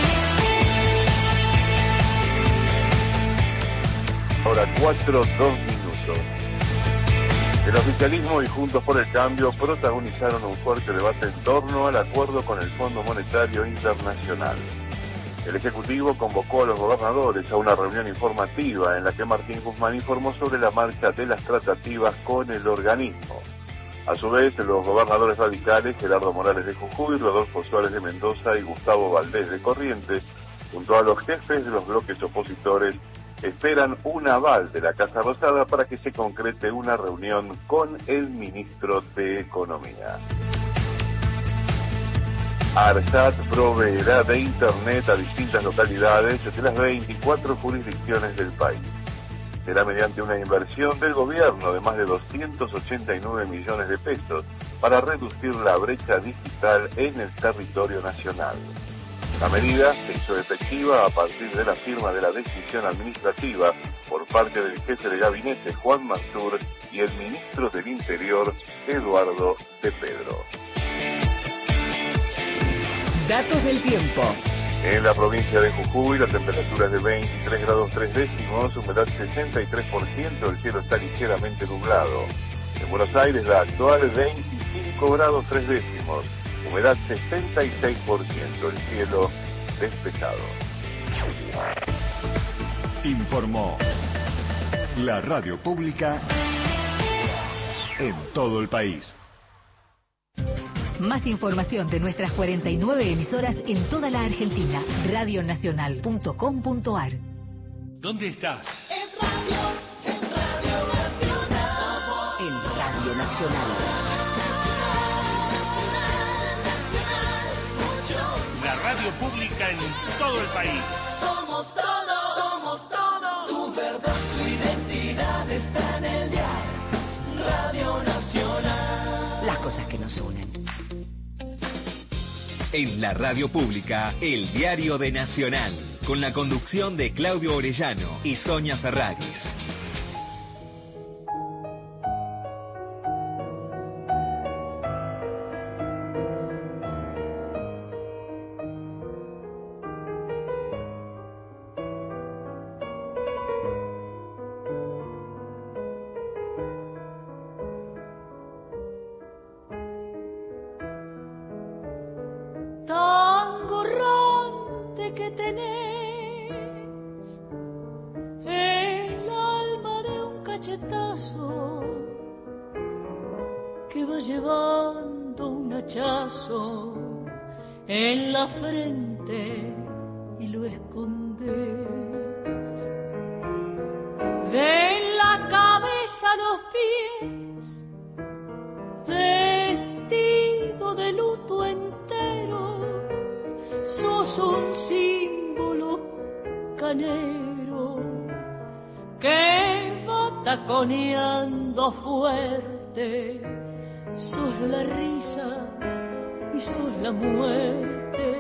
Ahora cuatro, dos minutos. El oficialismo y Juntos por el Cambio protagonizaron un fuerte debate en torno al acuerdo con el Fondo Monetario Internacional. El Ejecutivo convocó a los gobernadores a una reunión informativa en la que Martín Guzmán informó sobre la marcha de las tratativas con el organismo. A su vez, los gobernadores radicales Gerardo Morales de Jujuy, Rodolfo Suárez de Mendoza y Gustavo Valdés de Corrientes, junto a los jefes de los bloques opositores, esperan un aval de la Casa Rosada para que se concrete una reunión con el ministro de Economía. ARSAT proveerá de Internet a distintas localidades de las veinticuatro jurisdicciones del país. Será mediante una inversión del gobierno de más de doscientos ochenta y nueve millones de pesos para reducir la brecha digital en el territorio nacional. La medida se hizo efectiva a partir de la firma de la decisión administrativa por parte del jefe de gabinete Juan Mansur y el ministro del Interior Eduardo de Pedro. Datos del tiempo. En la provincia de Jujuy la temperatura es de veintitrés grados tres décimos, humedad sesenta y tres por ciento, el cielo está ligeramente nublado. En Buenos Aires la actual es veinticinco grados tres décimos, humedad sesenta y seis por ciento, el cielo despejado. Informó la radio pública en todo el país. Más información de nuestras cuarenta y nueve emisoras en toda la Argentina. radio nacional punto com punto ar. ¿Dónde estás? En Radio, en Radio Nacional. En Radio Nacional. La radio pública en todo el país. Somos todos, somos todos. Tu verdad, tu identidad está en el diario. Radio Nacional. Las cosas que nos unen. En la radio pública, el diario de Nacional, con la conducción de Claudio Orellano y Sonia Ferraris. En la frente y lo escondes, de la cabeza a los pies, vestido de luto entero, sos un símbolo canero que va taconeando fuerte, sos la risa y sos la muerte,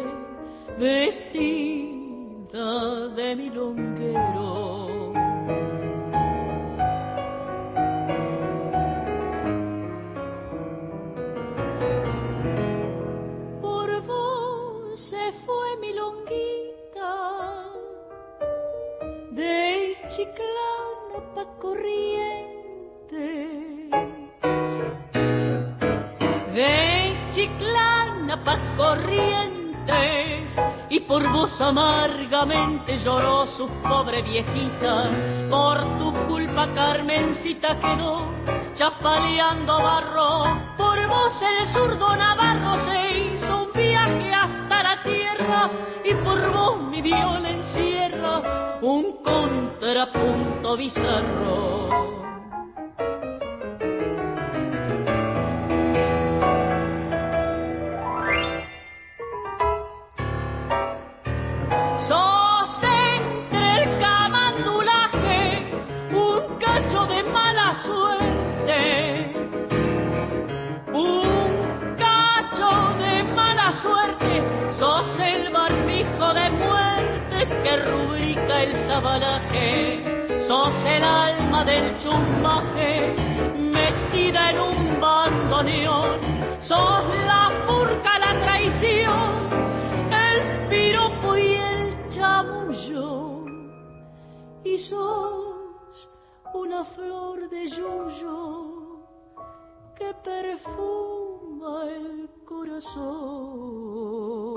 vestida de milonguero. Por vos se fue milonguita, de Chiclana pa' Corrientes, de Chiclana pa' Corrientes, y por vos amargamente lloró su pobre viejita. Por tu culpa Carmencita quedó chapaleando barro, por vos el zurdo Navarro se hizo un viaje hasta la tierra, y por vos mi viola encierra un contrapunto bizarro. Sos el barbijo de muerte que rubrica el sabanaje, sos el alma del chumbaje metida en un bandoneón, sos la furca, la traición, el piropo y el chamullo, y sos una flor de yuyo que perfuma el corazón.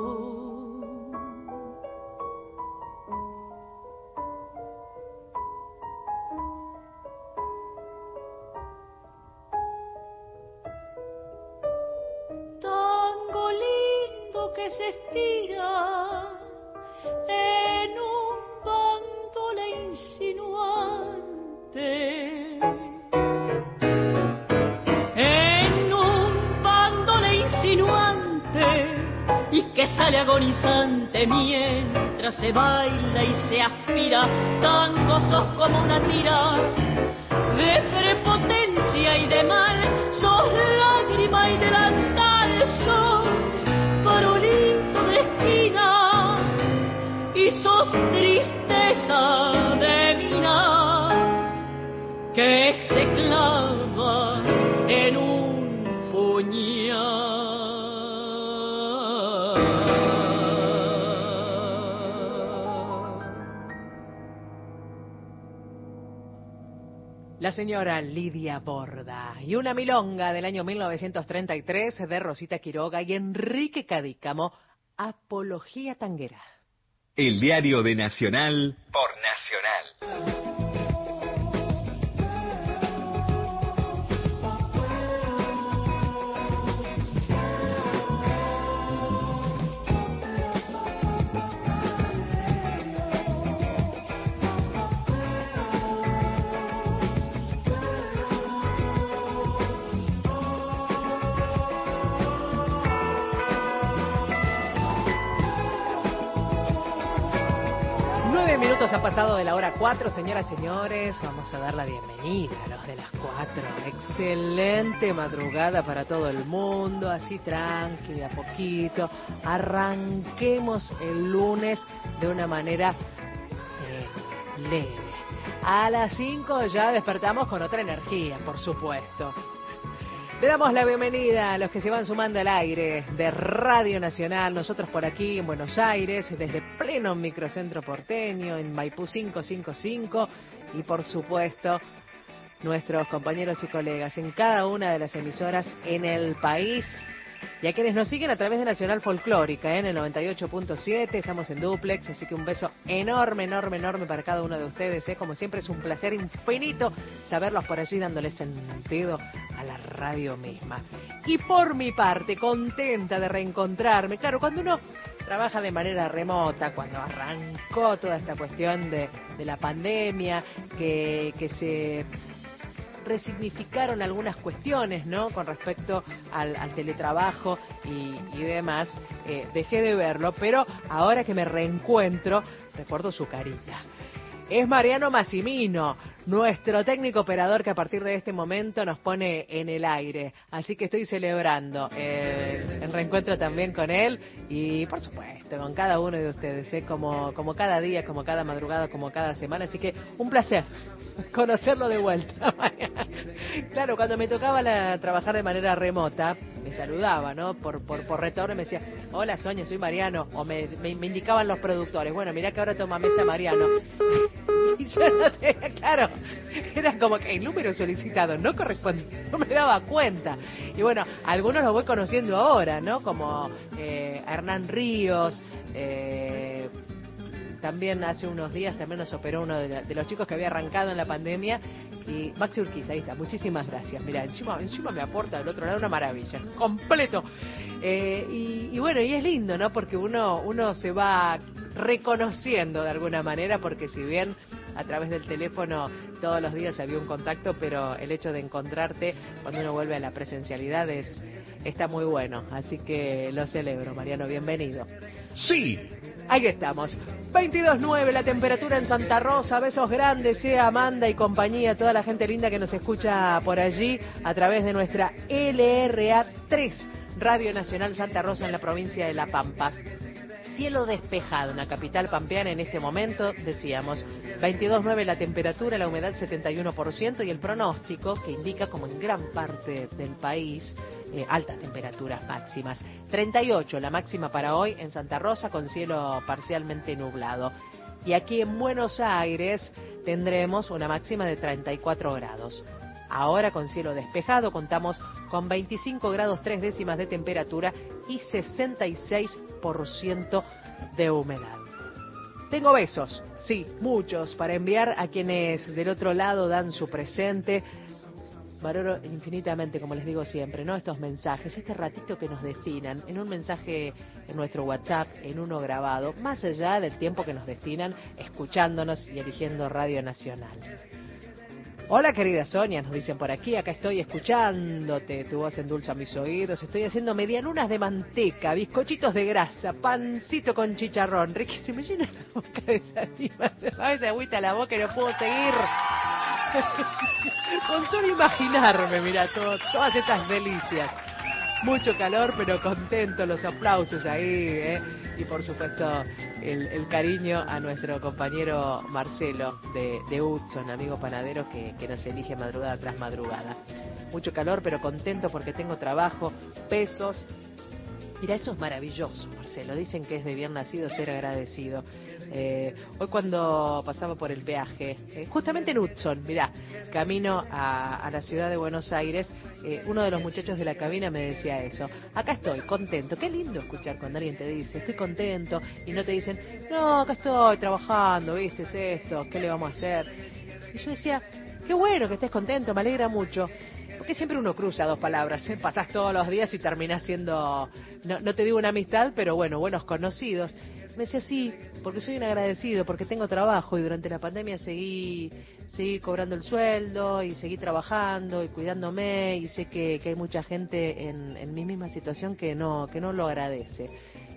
Tango lindo que se estira en un bandole insinuante, y que sale agonizante mientras se baila y se aspira. Tango sos como una tira de prepotencia y de mal, sos lágrima y delantal, sos farolito de esquina y sos tristeza de mina que se clava en un puñal. La señora Lidia Borda y una milonga del año mil novecientos treinta y tres de Rosita Quiroga y Enrique Cadícamo, Apología Tanguera. El diario de Nacional por Nacional. minutos ha pasado de la hora cuatro, señoras y señores. Vamos a dar la bienvenida a los de las cuatro. Excelente madrugada para todo el mundo, así tranqui, de a poquito. Arranquemos el lunes de una manera eh, leve. A las cinco ya despertamos con otra energía, por supuesto. Le damos la bienvenida a los que se van sumando al aire de Radio Nacional. Nosotros por aquí en Buenos Aires, desde pleno microcentro porteño, en Maipú quinientos cincuenta y cinco. Y por supuesto, nuestros compañeros y colegas en cada una de las emisoras en el país. Y a quienes nos siguen a través de Nacional Folclórica, ¿eh? En el noventa y ocho punto siete, estamos en duplex, así que un beso enorme, enorme, enorme para cada uno de ustedes, ¿eh? Como siempre es un placer infinito saberlos por allí dándoles sentido a la radio misma. Y por mi parte, contenta de reencontrarme. Claro, cuando uno trabaja de manera remota, cuando arrancó toda esta cuestión de, de la pandemia, que, que se resignificaron algunas cuestiones, ¿no? Con respecto al, al teletrabajo y, y demás, eh, dejé de verlo, pero ahora que me reencuentro, recuerdo su carita. Es Mariano Massimino, nuestro técnico operador que a partir de este momento nos pone en el aire. Así que estoy celebrando eh, el reencuentro también con él y, por supuesto, con cada uno de ustedes, ¿eh? como, como cada día, como cada madrugada, como cada semana. Así que un placer conocerlo de vuelta. Claro, cuando me tocaba la, trabajar de manera remota, me saludaba, ¿no? Por, por, por retorno me decía, hola Sonia, soy Mariano. O me, me, me indicaban los productores, bueno, mirá que ahora toma mesa Mariano. Y yo no tenía, claro, era como que el número solicitado no corresponde, no me daba cuenta. Y bueno, algunos los voy conociendo ahora, ¿no? Como eh, Hernán Ríos, eh, también hace unos días también nos operó uno de, la, de los chicos que había arrancado en la pandemia, y Maxi Urquiza, ahí está, muchísimas gracias. Mira, encima, encima me aporta del otro lado una maravilla, completo. Eh, y, y bueno, y es lindo, ¿no? Porque uno, uno se va reconociendo de alguna manera, porque si bien a través del teléfono todos los días había un contacto, pero el hecho de encontrarte cuando uno vuelve a la presencialidad es, está muy bueno. Así que lo celebro, Mariano, bienvenido. Sí. Ahí estamos, veintidós nueve la temperatura en Santa Rosa. Besos grandes, sea Amanda y compañía, toda la gente linda que nos escucha por allí a través de nuestra L R A tres, Radio Nacional Santa Rosa en la provincia de La Pampa. Cielo despejado en la capital pampeana en este momento, decíamos, veintidós nueve la temperatura, la humedad setenta y uno por ciento y el pronóstico que indica, como en gran parte del país, eh, altas temperaturas máximas. treinta y ocho la máxima para hoy en Santa Rosa con cielo parcialmente nublado. Y aquí en Buenos Aires tendremos una máxima de treinta y cuatro grados. Ahora con cielo despejado contamos con veinticinco grados tres décimas de temperatura y sesenta y seis por ciento de humedad. Tengo besos, sí, muchos, para enviar a quienes del otro lado dan su presente. Valoro infinitamente, como les digo siempre, ¿no? Estos mensajes, este ratito que nos destinan en un mensaje en nuestro WhatsApp, en uno grabado, más allá del tiempo que nos destinan escuchándonos y eligiendo Radio Nacional. Hola querida Sonia, nos dicen por aquí, acá estoy escuchándote, tu voz endulza mis oídos, estoy haciendo medialunas de manteca, bizcochitos de grasa, pancito con chicharrón, riquísimo, me llena la boca de saliva, se me hace agüita a la boca y no puedo seguir. Con solo imaginarme, mira, todo, todas estas delicias. Mucho calor, pero contento, los aplausos ahí, ¿eh? Y por supuesto el, el cariño a nuestro compañero Marcelo de, de Hudson, amigo panadero que, que nos elige madrugada tras madrugada. Mucho calor, pero contento porque tengo trabajo, pesos. Mira, eso es maravilloso, Marcelo. Dicen que es de bien nacido ser agradecido. Eh, hoy cuando pasaba por el peaje, eh, justamente en Hudson, mirá, camino a, a la ciudad de Buenos Aires, eh, uno de los muchachos de la cabina me decía eso. Acá estoy, contento. Qué lindo escuchar cuando alguien te dice, estoy contento, y no te dicen, no, acá estoy trabajando, viste, es esto, ¿qué le vamos a hacer? Y yo decía, qué bueno que estés contento, me alegra mucho. Porque siempre uno cruza dos palabras, ¿eh? Pasás todos los días y terminás siendo, no, no te digo una amistad, pero bueno, buenos conocidos. Me decía, sí, porque soy un agradecido, porque tengo trabajo y durante la pandemia seguí seguí cobrando el sueldo y seguí trabajando y cuidándome y sé que, que hay mucha gente en, en mi misma situación que no que no lo agradece.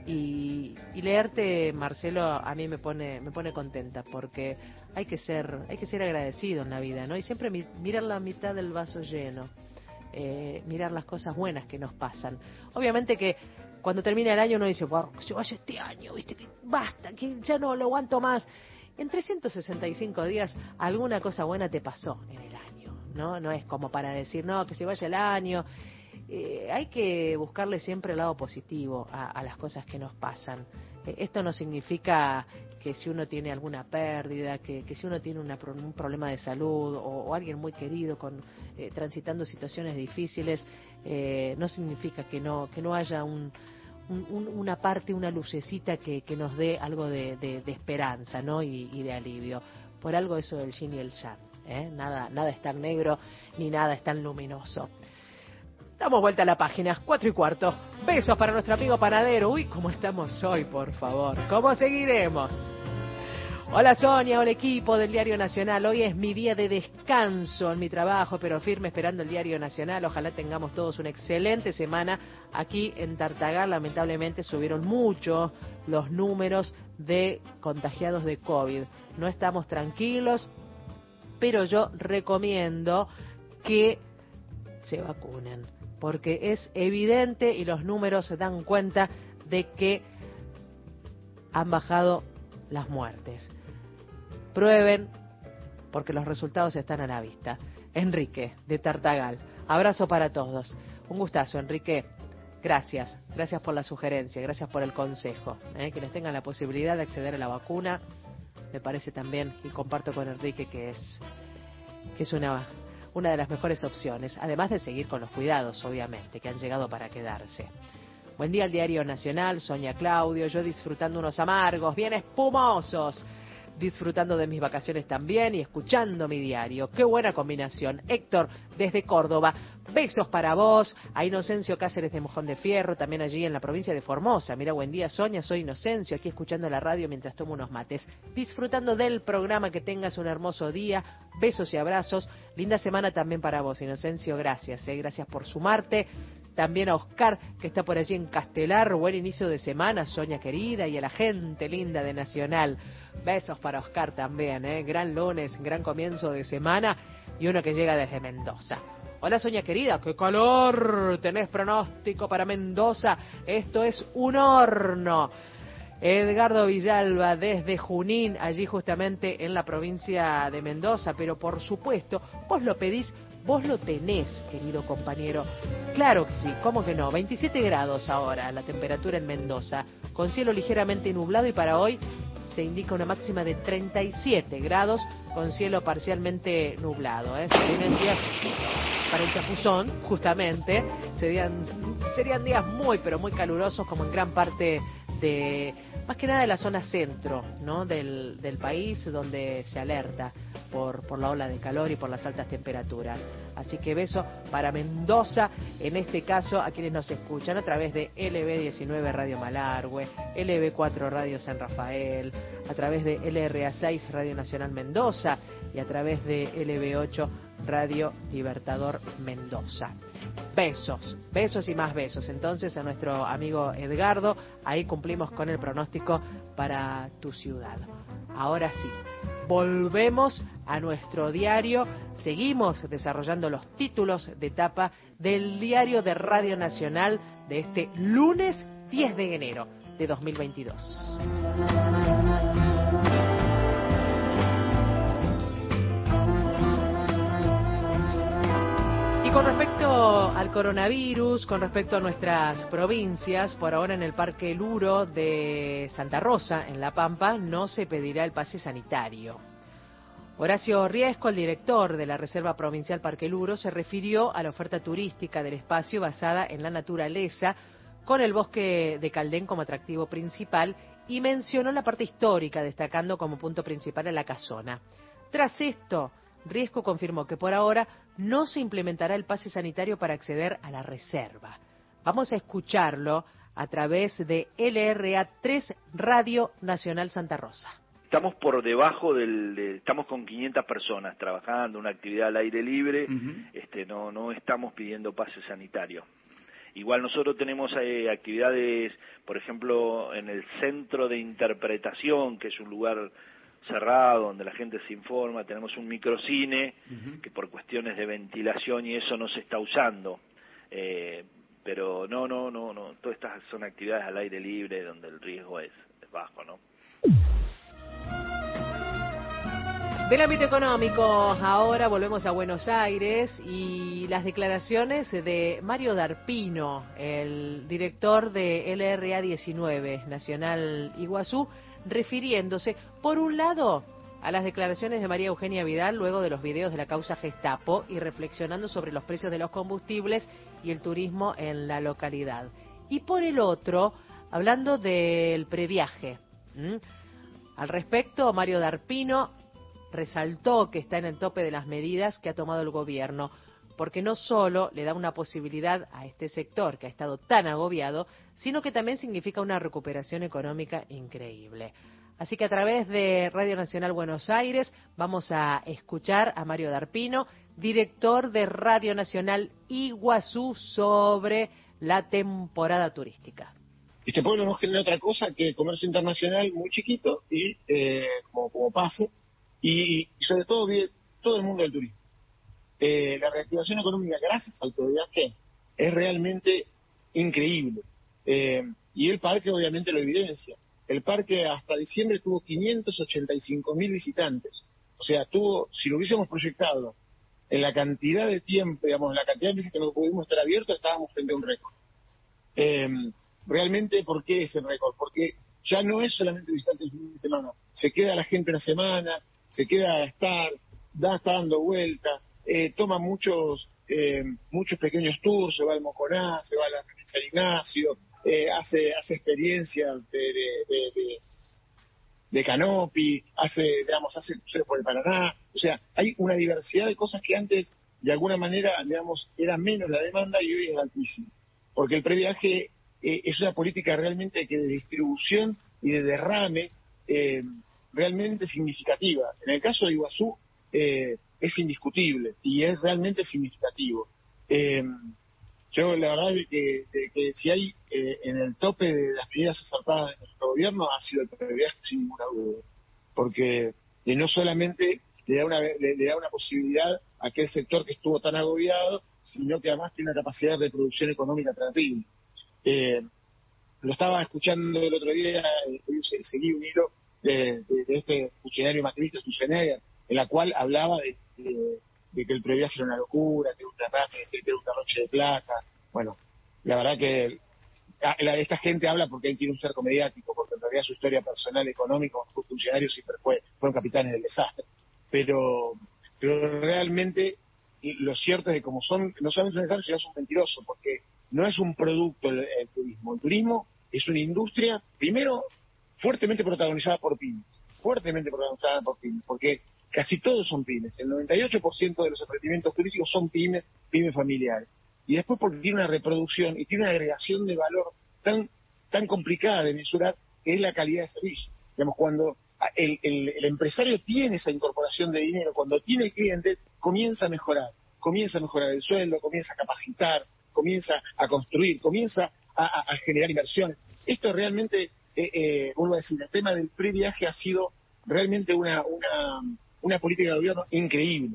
Y, y leerte, Marcelo, a mí me pone me pone contenta, porque hay que ser hay que ser agradecido en la vida, ¿no? Y siempre mi, mirar la mitad del vaso lleno, eh, mirar las cosas buenas que nos pasan. Obviamente que cuando termina el año uno dice, wow, que se vaya este año, viste, que basta, que ya no lo aguanto más. En trescientos sesenta y cinco días alguna cosa buena te pasó en el año, ¿no? No es como para decir, no, que se vaya el año. Eh, hay que buscarle siempre el lado positivo a, a las cosas que nos pasan. Eh, esto no significa que si uno tiene alguna pérdida, que, que si uno tiene una, un problema de salud o, o alguien muy querido con eh, transitando situaciones difíciles, eh, no significa que no que no haya un, un, un, una parte, una lucecita que, que nos dé algo de, de, de esperanza, ¿no? y, y de alivio. Por algo eso del yin y el yang, ¿eh? Nada, nada es tan negro ni nada es tan luminoso. Damos vuelta a la página, cuatro y cuarto. Besos para nuestro amigo panadero. Uy, ¿cómo estamos hoy, por favor? ¿Cómo seguiremos? Hola Sonia, hola equipo del Diario Nacional. Hoy es mi día de descanso en mi trabajo, pero firme esperando el Diario Nacional. Ojalá tengamos todos una excelente semana. Aquí en Tartagal, lamentablemente, subieron mucho los números de contagiados de COVID. No estamos tranquilos, pero yo recomiendo que se vacunen, porque es evidente y los números dan cuenta de que han bajado las muertes. Prueben, porque los resultados están a la vista. Enrique, de Tartagal. Abrazo para todos. Un gustazo, Enrique. Gracias. Gracias por la sugerencia, gracias por el consejo. ¿eh? Quienes tengan la posibilidad de acceder a la vacuna, me parece también, y comparto con Enrique, que es, que es una... una de las mejores opciones, además de seguir con los cuidados, obviamente, que han llegado para quedarse. Buen día al Diario Nacional, Sonia, Claudio, yo disfrutando unos amargos bien espumosos, disfrutando de mis vacaciones también y escuchando mi diario. ¡Qué buena combinación! Héctor, desde Córdoba, besos para vos. A Inocencio Cáceres de Mojón de Fierro, también allí en la provincia de Formosa. Mira, buen día, Sonia, soy Inocencio, aquí escuchando la radio mientras tomo unos mates. Disfrutando del programa, que tengas un hermoso día. Besos y abrazos. Linda semana también para vos, Inocencio, gracias. ¿eh? Gracias por sumarte. También a Oscar, que está por allí en Castelar. Buen inicio de semana, Sonia querida, y a la gente linda de Nacional. Besos para Oscar también, ¿eh? Gran lunes, gran comienzo de semana, y uno que llega desde Mendoza. Hola Sonia querida, qué calor, tenés pronóstico para Mendoza, esto es un horno. Edgardo Villalba desde Junín, allí justamente en la provincia de Mendoza, pero por supuesto, vos lo pedís, vos lo tenés, querido compañero. Claro que sí, ¿cómo que no? veintisiete grados ahora la temperatura en Mendoza, con cielo ligeramente nublado, y para hoy se indica una máxima de treinta y siete grados con cielo parcialmente nublado. ¿eh? Se vienen días para el chapuzón, justamente, serían, serían días muy, pero muy calurosos, como en gran parte de, más que nada de la zona centro, ¿no? del, del país, donde se alerta por, por la ola de calor y por las altas temperaturas. Así que beso para Mendoza, en este caso a quienes nos escuchan a través de L B diecinueve Radio Malargüe, L B cuatro Radio San Rafael, a través de L R A seis Radio Nacional Mendoza y a través de L B ocho Radio Libertador Mendoza. Besos, besos y más besos. Entonces a nuestro amigo Edgardo, ahí cumplimos con el pronóstico para tu ciudad. Ahora sí, volvemos a nuestro diario, seguimos desarrollando los títulos de tapa del diario de Radio Nacional de este lunes diez de enero de dos mil veintidós. Con respecto al coronavirus, con respecto a nuestras provincias, por ahora en el Parque Luro de Santa Rosa, en La Pampa, no se pedirá el pase sanitario. Horacio Riesco, el director de la Reserva Provincial Parque Luro, se refirió a la oferta turística del espacio basada en la naturaleza, con el bosque de Caldén como atractivo principal, y mencionó la parte histórica, destacando como punto principal a la casona. Tras esto, Riesco confirmó que por ahora no se implementará el pase sanitario para acceder a la reserva. Vamos a escucharlo a través de L R A tres Radio Nacional Santa Rosa. Estamos por debajo del, de, estamos con quinientas personas trabajando, una actividad al aire libre, uh-huh. este, no, no estamos pidiendo pase sanitario. Igual nosotros tenemos eh, actividades, por ejemplo, en el centro de interpretación, que es un lugar cerrado donde la gente se informa, tenemos un microcine uh-huh. que por cuestiones de ventilación y eso no se está usando, eh, pero no, no, no, no, todas estas son actividades al aire libre donde el riesgo es, es bajo, ¿no? Del ámbito económico, ahora volvemos a Buenos Aires y las declaraciones de Mario Darpino, el director de L R A diecinueve, Nacional Iguazú, refiriéndose, por un lado, a las declaraciones de María Eugenia Vidal luego de los videos de la causa Gestapo y reflexionando sobre los precios de los combustibles y el turismo en la localidad. Y por el otro, hablando del previaje. ¿Mm? Al respecto, Mario Darpino resaltó que está en el tope de las medidas que ha tomado el gobierno, porque no solo le da una posibilidad a este sector que ha estado tan agobiado, sino que también significa una recuperación económica increíble. Así que a través de Radio Nacional Buenos Aires vamos a escuchar a Mario Darpino, director de Radio Nacional Iguazú, sobre la temporada turística. Este pueblo no genera otra cosa que comercio internacional muy chiquito y eh, como, como pase, y, y sobre todo vive todo el mundo del turismo. Eh, la reactivación económica gracias al previaje es realmente increíble. Eh, y el parque obviamente lo evidencia. El parque hasta diciembre tuvo quinientos ochenta y cinco mil visitantes. O sea, tuvo, si lo hubiésemos proyectado en la cantidad de tiempo, digamos, en la cantidad de veces que no pudimos estar abiertos, estábamos frente a un récord. Eh, realmente, ¿por qué ese récord? Porque ya no es solamente visitante el fin de semana. Se queda la gente una semana, se queda a estar, da, está dando vuelta, eh, toma muchos eh, muchos pequeños tours, se va al Moconá, se va a la San Ignacio, eh, hace hace experiencias de, de, de, de, de canopy, hace, digamos, hace cruceros por el Paraná. O sea, hay una diversidad de cosas que antes, de alguna manera, digamos, era menos la demanda y hoy es altísima. Porque el previaje eh, es una política realmente que de distribución y de derrame eh, realmente significativa. En el caso de Iguazú eh, es indiscutible y es realmente significativo. Eh, yo la verdad es que, de, que si hay eh, en el tope de las medidas acertadas de nuestro gobierno ha sido el previaje sin ninguna duda, porque eh, no solamente le da una le, le da una posibilidad a aquel sector que estuvo tan agobiado, sino que además tiene una capacidad de producción económica terrible. Eh, lo estaba escuchando el otro día, eh, seguí un hilo de, de, de este funcionario macrista, Schwarzenegger, en la cual hablaba de, de, de que el previaje era una locura, que era un derrame, que era un derroche de plata. Bueno, la verdad que a, la, esta gente habla porque él tiene un cerco mediático, porque en realidad su historia personal, económica, como funcionario siempre fue, fueron capitanes del desastre. Pero, pero realmente lo cierto es que como son, no solamente son necesarios, sino son mentirosos, porque no es un producto el, el turismo. El turismo es una industria, primero, fuertemente protagonizada por pymes, fuertemente protagonizada por pymes, porque casi todos son pymes. El noventa y ocho por ciento de los emprendimientos turísticos son pymes, pymes familiares. Y después porque tiene una reproducción y tiene una agregación de valor tan tan complicada de mesurar, que es la calidad de servicio. Digamos, cuando el, el, el empresario tiene esa incorporación de dinero, cuando tiene el cliente, comienza a mejorar. Comienza a mejorar el sueldo, comienza a capacitar, comienza a construir, comienza a, a, a generar inversiones. Esto realmente, eh, eh, vuelvo a decir, el tema del previaje ha sido realmente una, una, una política de gobierno increíble.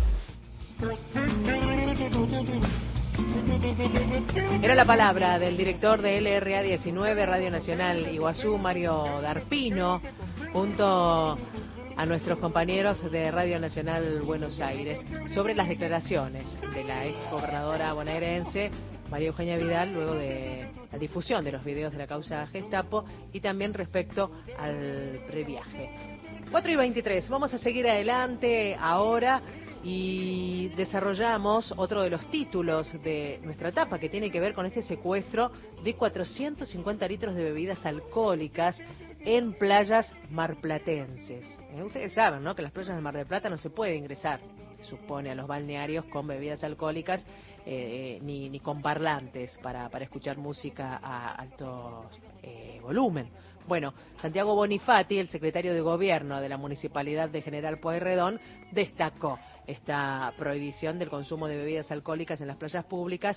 Era la palabra del director de L R A diecinueve, Radio Nacional Iguazú, Mario Darpino, junto a nuestros compañeros de Radio Nacional Buenos Aires, sobre las declaraciones de la ex gobernadora bonaerense María Eugenia Vidal luego de la difusión de los videos de la causa Gestapo y también respecto al previaje. cuatro y veintitrés, vamos a seguir adelante ahora y desarrollamos otro de los títulos de nuestra etapa que tiene que ver con este secuestro de cuatrocientos cincuenta litros de bebidas alcohólicas en playas marplatenses. Eh, ustedes saben, ¿no?, que las playas de Mar del Plata no se puede ingresar, se supone, a los balnearios con bebidas alcohólicas eh, ni, ni con parlantes para, para escuchar música a alto eh, volumen. Bueno, Santiago Bonifati, el secretario de Gobierno de la Municipalidad de General Pueyrredón, destacó esta prohibición del consumo de bebidas alcohólicas en las playas públicas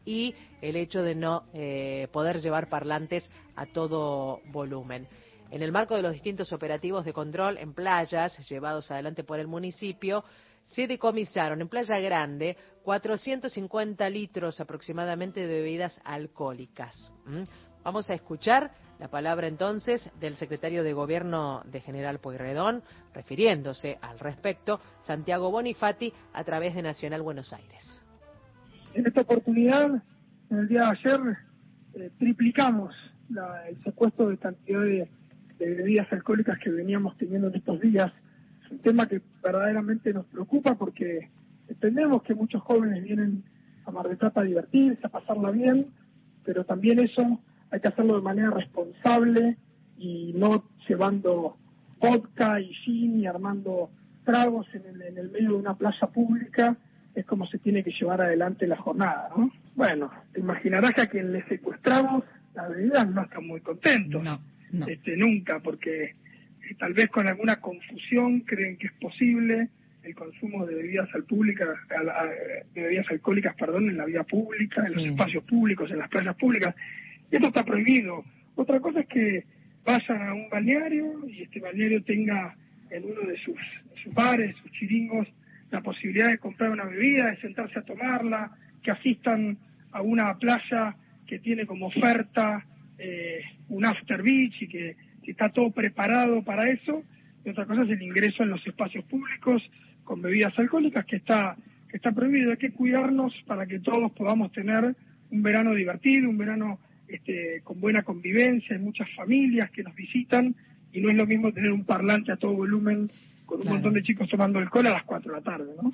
y el hecho de no eh, poder llevar parlantes a todo volumen. En el marco de los distintos operativos de control en playas llevados adelante por el municipio, se decomisaron en Playa Grande cuatrocientos cincuenta litros aproximadamente de bebidas alcohólicas. ¿Mm? Vamos a escuchar la palabra entonces del secretario de Gobierno de General Pueyrredón, refiriéndose al respecto, Santiago Bonifati, a través de Nacional Buenos Aires. En esta oportunidad, en el día de ayer, eh, triplicamos la, el secuestro de cantidad de de bebidas alcohólicas que veníamos teniendo en estos días. Es un tema que verdaderamente nos preocupa porque entendemos que muchos jóvenes vienen a Mar del Plata a divertirse, a pasarla bien, pero también eso hay que hacerlo de manera responsable y no llevando vodka y gin y armando tragos en el, en el medio de una playa pública. Es como se tiene que llevar adelante la jornada, ¿no? Bueno, te imaginarás que a quien le secuestramos las bebidas no están muy contentos. No. No. Este, nunca, porque eh, tal vez con alguna confusión creen que es posible el consumo de bebidas al pública, a la, de bebidas alcohólicas, perdón, en la vía pública, en sí. los espacios públicos, en las playas públicas. Y esto está prohibido. Otra cosa es que vayan a un balneario y este balneario tenga en uno de sus, de sus bares, sus chiringos, la posibilidad de comprar una bebida, de sentarse a tomarla, que asistan a una playa que tiene como oferta Eh, un after beach y que, que está todo preparado para eso. Y otra cosa es el ingreso en los espacios públicos con bebidas alcohólicas que está que está prohibido. Hay que cuidarnos para que todos podamos tener un verano divertido, un verano este, con buena convivencia. Hay muchas familias que nos visitan y no es lo mismo tener un parlante a todo volumen con un claro. montón de chicos tomando alcohol a las cuatro de la tarde, ¿no?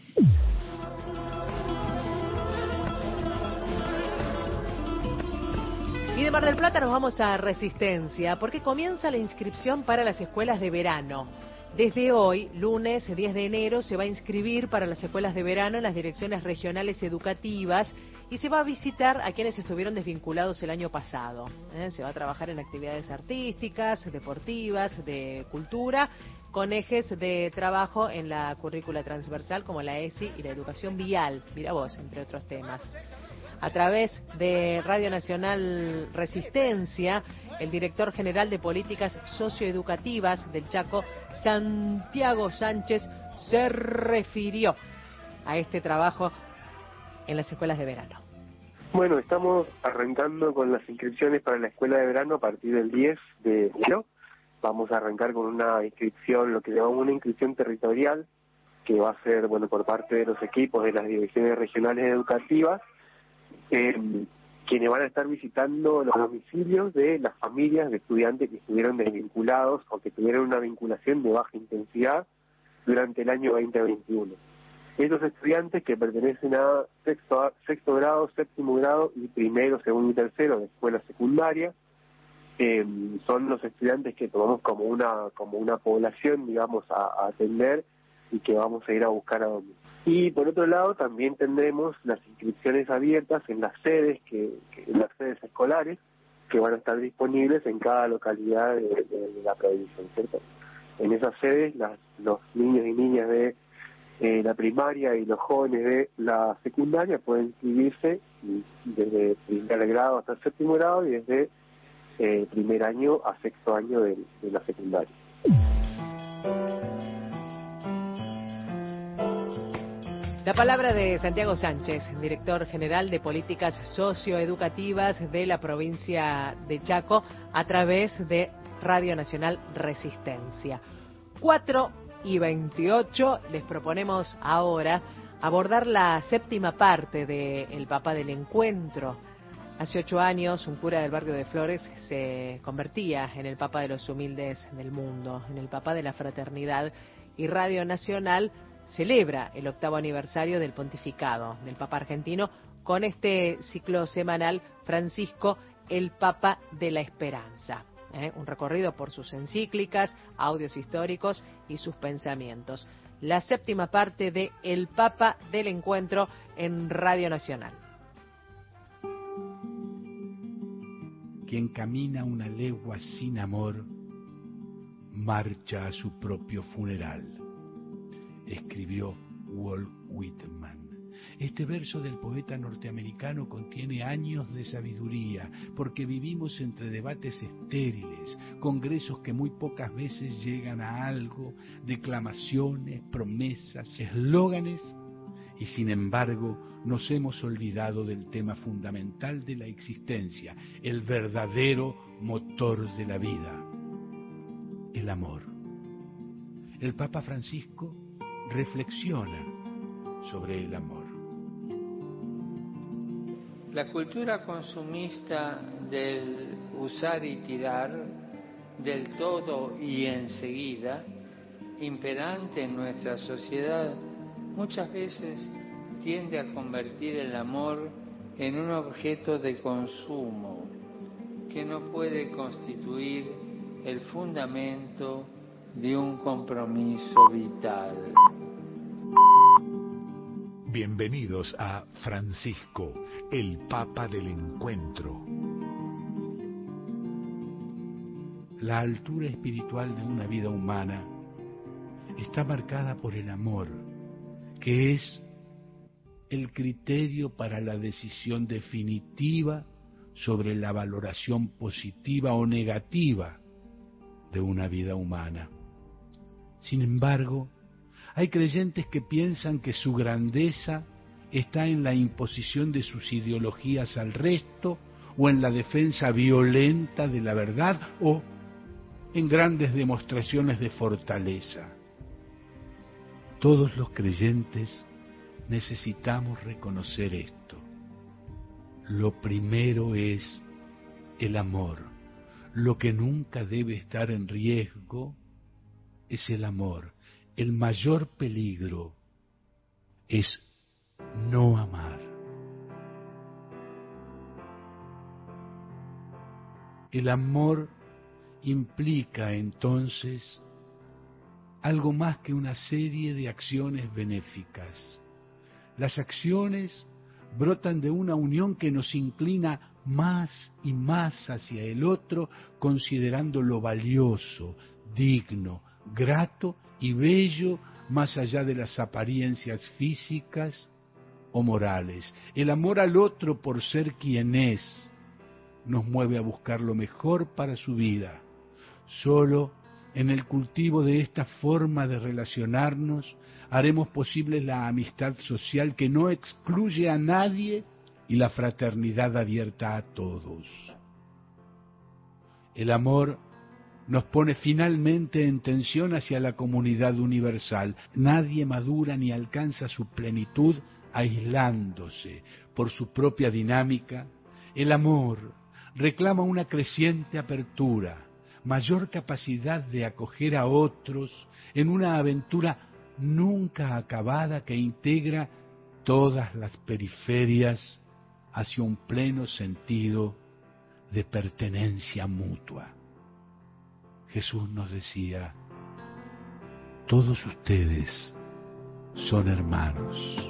Y de Mar del Plata nos vamos a Resistencia, porque comienza la inscripción para las escuelas de verano. Desde hoy, lunes diez de enero, se va a inscribir para las escuelas de verano en las direcciones regionales educativas y se va a visitar a quienes estuvieron desvinculados el año pasado. ¿Eh? Se va a trabajar en actividades artísticas, deportivas, de cultura, con ejes de trabajo en la currícula transversal como la E S I y la educación vial, mira vos, entre otros temas. A través de Radio Nacional Resistencia, el director general de Políticas Socioeducativas del Chaco, Santiago Sánchez, se refirió a este trabajo en las escuelas de verano. Bueno, estamos arrancando con las inscripciones para la escuela de verano a partir del diez de enero. Vamos a arrancar con una inscripción, lo que llamamos una inscripción territorial, que va a ser, bueno, por parte de los equipos de las direcciones regionales educativas, Eh, quienes van a estar visitando los domicilios de las familias de estudiantes que estuvieron desvinculados o que tuvieron una vinculación de baja intensidad durante el año veinte veintiuno. Estos estudiantes que pertenecen a sexto, sexto grado, séptimo grado y primero, segundo y tercero de escuela secundaria, eh, son los estudiantes que tomamos como una como una población, digamos, a, a atender y que vamos a ir a buscar a domicilio. Y por otro lado también tendremos las inscripciones abiertas en las sedes que, que en las sedes escolares que van a estar disponibles en cada localidad de, de, de la provincia, ¿cierto? En esas sedes las, los niños y niñas de eh, la primaria y los jóvenes de la secundaria pueden inscribirse desde primer grado hasta séptimo grado y desde eh, primer año a sexto año de, de la secundaria. La palabra de Santiago Sánchez, director general de Políticas Socioeducativas de la provincia de Chaco, a través de Radio Nacional Resistencia. cuatro y veintiocho, les proponemos ahora abordar la séptima parte de El Papá del Encuentro. Hace ocho años, un cura del barrio de Flores se convertía en el Papa de los humildes del mundo, en el Papa de la fraternidad, y Radio Nacional celebra el octavo aniversario del pontificado del Papa argentino con este ciclo semanal Francisco, el Papa de la Esperanza. ¿eh? Un recorrido por sus encíclicas, audios históricos y sus pensamientos. La séptima parte de El Papa del Encuentro en Radio Nacional. Quien camina una legua sin amor, marcha a su propio funeral, escribió Walt Whitman. Este verso del poeta norteamericano contiene años de sabiduría, porque vivimos entre debates estériles, congresos que muy pocas veces llegan a algo, declamaciones, promesas, eslóganes, y sin embargo nos hemos olvidado del tema fundamental de la existencia, el verdadero motor de la vida, el amor. El Papa Francisco reflexiona sobre el amor. La cultura consumista del usar y tirar, del todo y enseguida, imperante en nuestra sociedad, muchas veces tiende a convertir el amor en un objeto de consumo que no puede constituir el fundamento de un compromiso vital. Bienvenidos a Francisco, el Papa del Encuentro. La altura espiritual de una vida humana está marcada por el amor, que es el criterio para la decisión definitiva sobre la valoración positiva o negativa de una vida humana. Sin embargo, hay creyentes que piensan que su grandeza está en la imposición de sus ideologías al resto, o en la defensa violenta de la verdad, o en grandes demostraciones de fortaleza. Todos los creyentes necesitamos reconocer esto. Lo primero es el amor. Lo que nunca debe estar en riesgo es el amor. El mayor peligro es no amar. El amor implica entonces algo más que una serie de acciones benéficas. Las acciones brotan de una unión que nos inclina más y más hacia el otro, considerando lo valioso, digno, grato y bello más allá de las apariencias físicas o morales. El amor al otro por ser quien es nos mueve a buscar lo mejor para su vida. Solo en el cultivo de esta forma de relacionarnos haremos posible la amistad social que no excluye a nadie y la fraternidad abierta a todos. El amor nos pone finalmente en tensión hacia la comunidad universal. Nadie madura ni alcanza su plenitud aislándose por su propia dinámica. El amor reclama una creciente apertura, mayor capacidad de acoger a otros en una aventura nunca acabada que integra todas las periferias hacia un pleno sentido de pertenencia mutua. Jesús nos decía: todos ustedes son hermanos.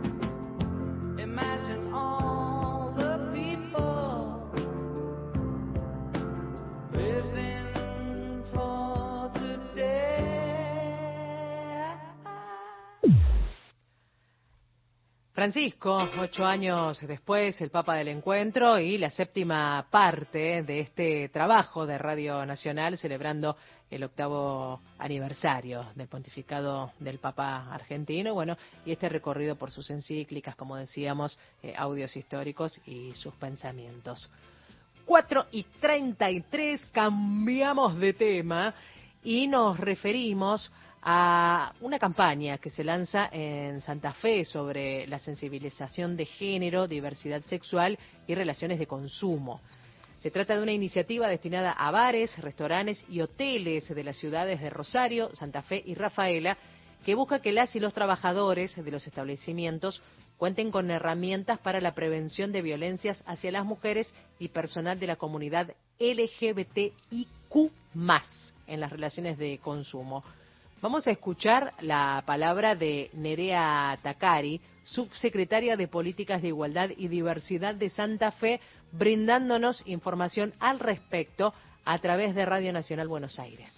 Francisco, ocho años después, el Papa del Encuentro y la séptima parte de este trabajo de Radio Nacional celebrando el octavo aniversario del pontificado del Papa argentino, bueno, y este recorrido por sus encíclicas, como decíamos, eh, audios históricos y sus pensamientos. cuatro y treinta y tres, cambiamos de tema y nos referimos a una campaña que se lanza en Santa Fe sobre la sensibilización de género, diversidad sexual y relaciones de consumo. Se trata de una iniciativa destinada a bares, restaurantes y hoteles de las ciudades de Rosario, Santa Fe y Rafaela, que busca que las y los trabajadores de los establecimientos cuenten con herramientas para la prevención de violencias hacia las mujeres y personal de la comunidad L G B T I Q más, en las relaciones de consumo. Vamos a escuchar la palabra de Nerea Takari, subsecretaria de Políticas de Igualdad y Diversidad de Santa Fe, brindándonos información al respecto a través de Radio Nacional Buenos Aires.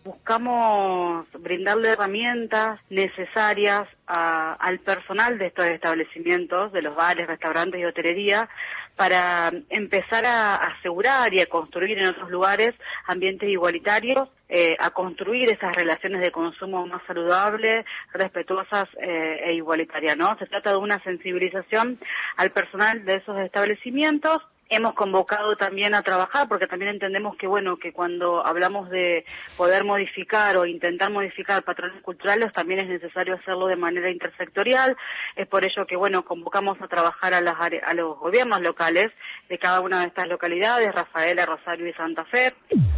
buscamos brindarle herramientas necesarias a, al personal de estos establecimientos, de los bares, restaurantes y hotelería, para empezar a asegurar y a construir en otros lugares ambientes igualitarios, eh, a construir esas relaciones de consumo más saludables, respetuosas eh, e igualitarias, ¿no? Se trata de una sensibilización al personal de esos establecimientos. Hemos convocado también a trabajar, porque también entendemos que, bueno, que cuando hablamos de poder modificar o intentar modificar patrones culturales, también es necesario hacerlo de manera intersectorial. Es por ello que, bueno, convocamos a trabajar a, las are- a los gobiernos locales de cada una de estas localidades, Rafaela, Rosario y Santa Fe.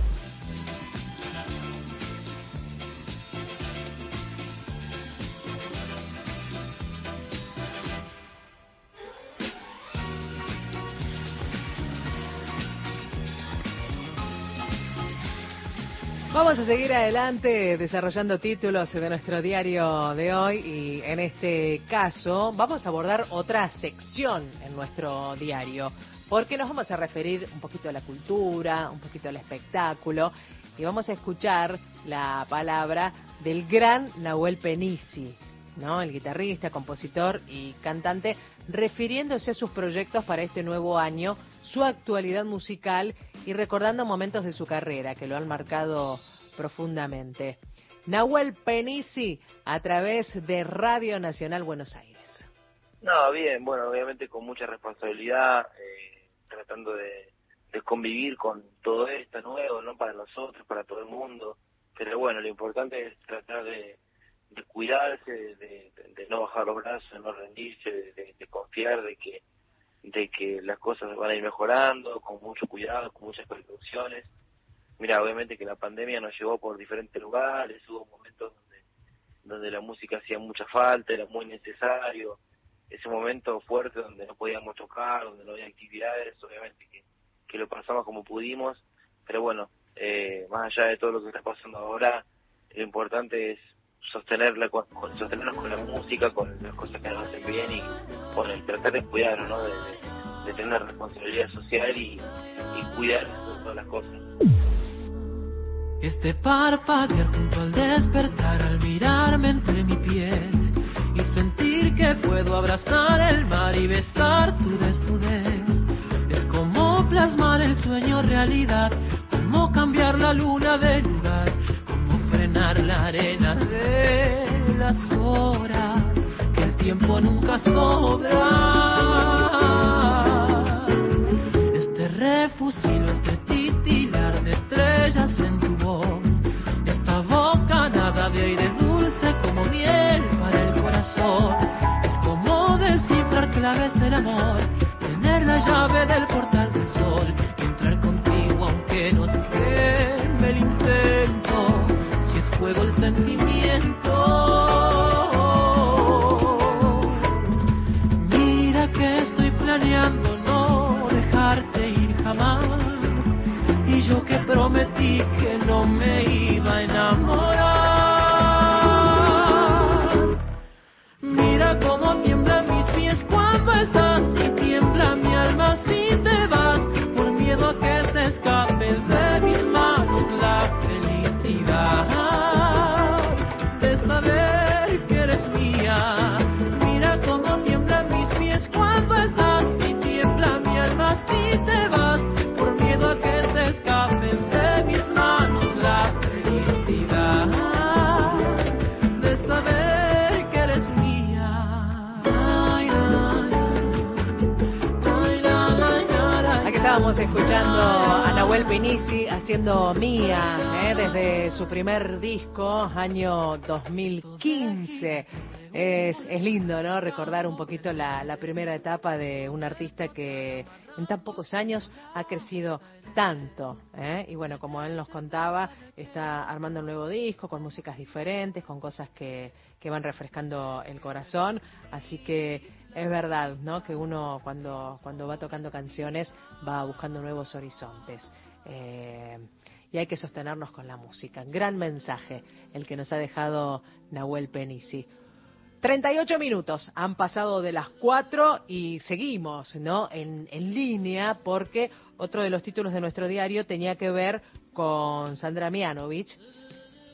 Vamos a seguir adelante desarrollando títulos de nuestro diario de hoy y en este caso vamos a abordar otra sección en nuestro diario porque nos vamos a referir un poquito a la cultura, un poquito al espectáculo y vamos a escuchar la palabra del gran Nahuel Penisi, ¿no? El guitarrista, compositor y cantante, refiriéndose a sus proyectos para este nuevo año, su actualidad musical y recordando momentos de su carrera que lo han marcado profundamente. Nahuel Penisi, a través de Radio Nacional Buenos Aires. No, bien, bueno, obviamente con mucha responsabilidad, eh, tratando de, de convivir con todo esto nuevo, ¿no? Para nosotros, para todo el mundo, pero bueno, lo importante es tratar de de cuidarse, de, de, de no bajar los brazos, de no rendirse, de, de, de confiar de que de que las cosas van a ir mejorando, con mucho cuidado, con muchas precauciones. Mira, obviamente que la pandemia nos llevó por diferentes lugares, hubo momentos donde, donde la música hacía mucha falta, era muy necesario, ese momento fuerte donde no podíamos tocar, donde no había actividades, obviamente que, que lo pasamos como pudimos, pero bueno, eh, más allá de todo lo que está pasando ahora, lo importante es sostenerla con, con, sostenernos con la música, con las cosas que nos hacen bien y con el tratar de cuidar, ¿no? De, de, de tener una responsabilidad social y, y cuidar de todas las cosas. Este parpadear junto al despertar, al mirarme entre mi piel y sentir que puedo abrazar el mar y besar tu desnudez, es como plasmar el sueño realidad, como cambiar la luna de lugar, frenar la arena de las horas, que el tiempo nunca sobra. Este refugio, este titilar de estrellas en tu voz, esta bocanada de aire dulce como miel para el corazón, es como descifrar claves del amor, tener la llave del portal del sol y entrar contigo aunque nos queme el intento. Fuego el sentimiento. Mira que estoy planeando no dejarte ir jamás. Y yo que prometí que no me iba a enamorar. Mira cómo tiemblan mis pies cuando estás y tiembla mi alma si te vas. Por miedo a que se escape de mis manos la felicidad. Estábamos escuchando a Nahuel Penisi haciendo Mía, ¿eh? Desde su primer disco, año dos mil quince. Es, es lindo, ¿no? Recordar un poquito la, la primera etapa de un artista que en tan pocos años ha crecido tanto, ¿eh? Y bueno, como él nos contaba, está armando un nuevo disco con músicas diferentes, con cosas que, que van refrescando el corazón, así que es verdad, ¿no? Que uno cuando cuando va tocando canciones va buscando nuevos horizontes. Eh, y hay que sostenernos con la música. Gran mensaje el que nos ha dejado Nahuel Penisi. treinta y ocho minutos han pasado de las cuatro y seguimos, ¿no? En, en línea porque otro de los títulos de nuestro diario tenía que ver con Sandra Mianovich,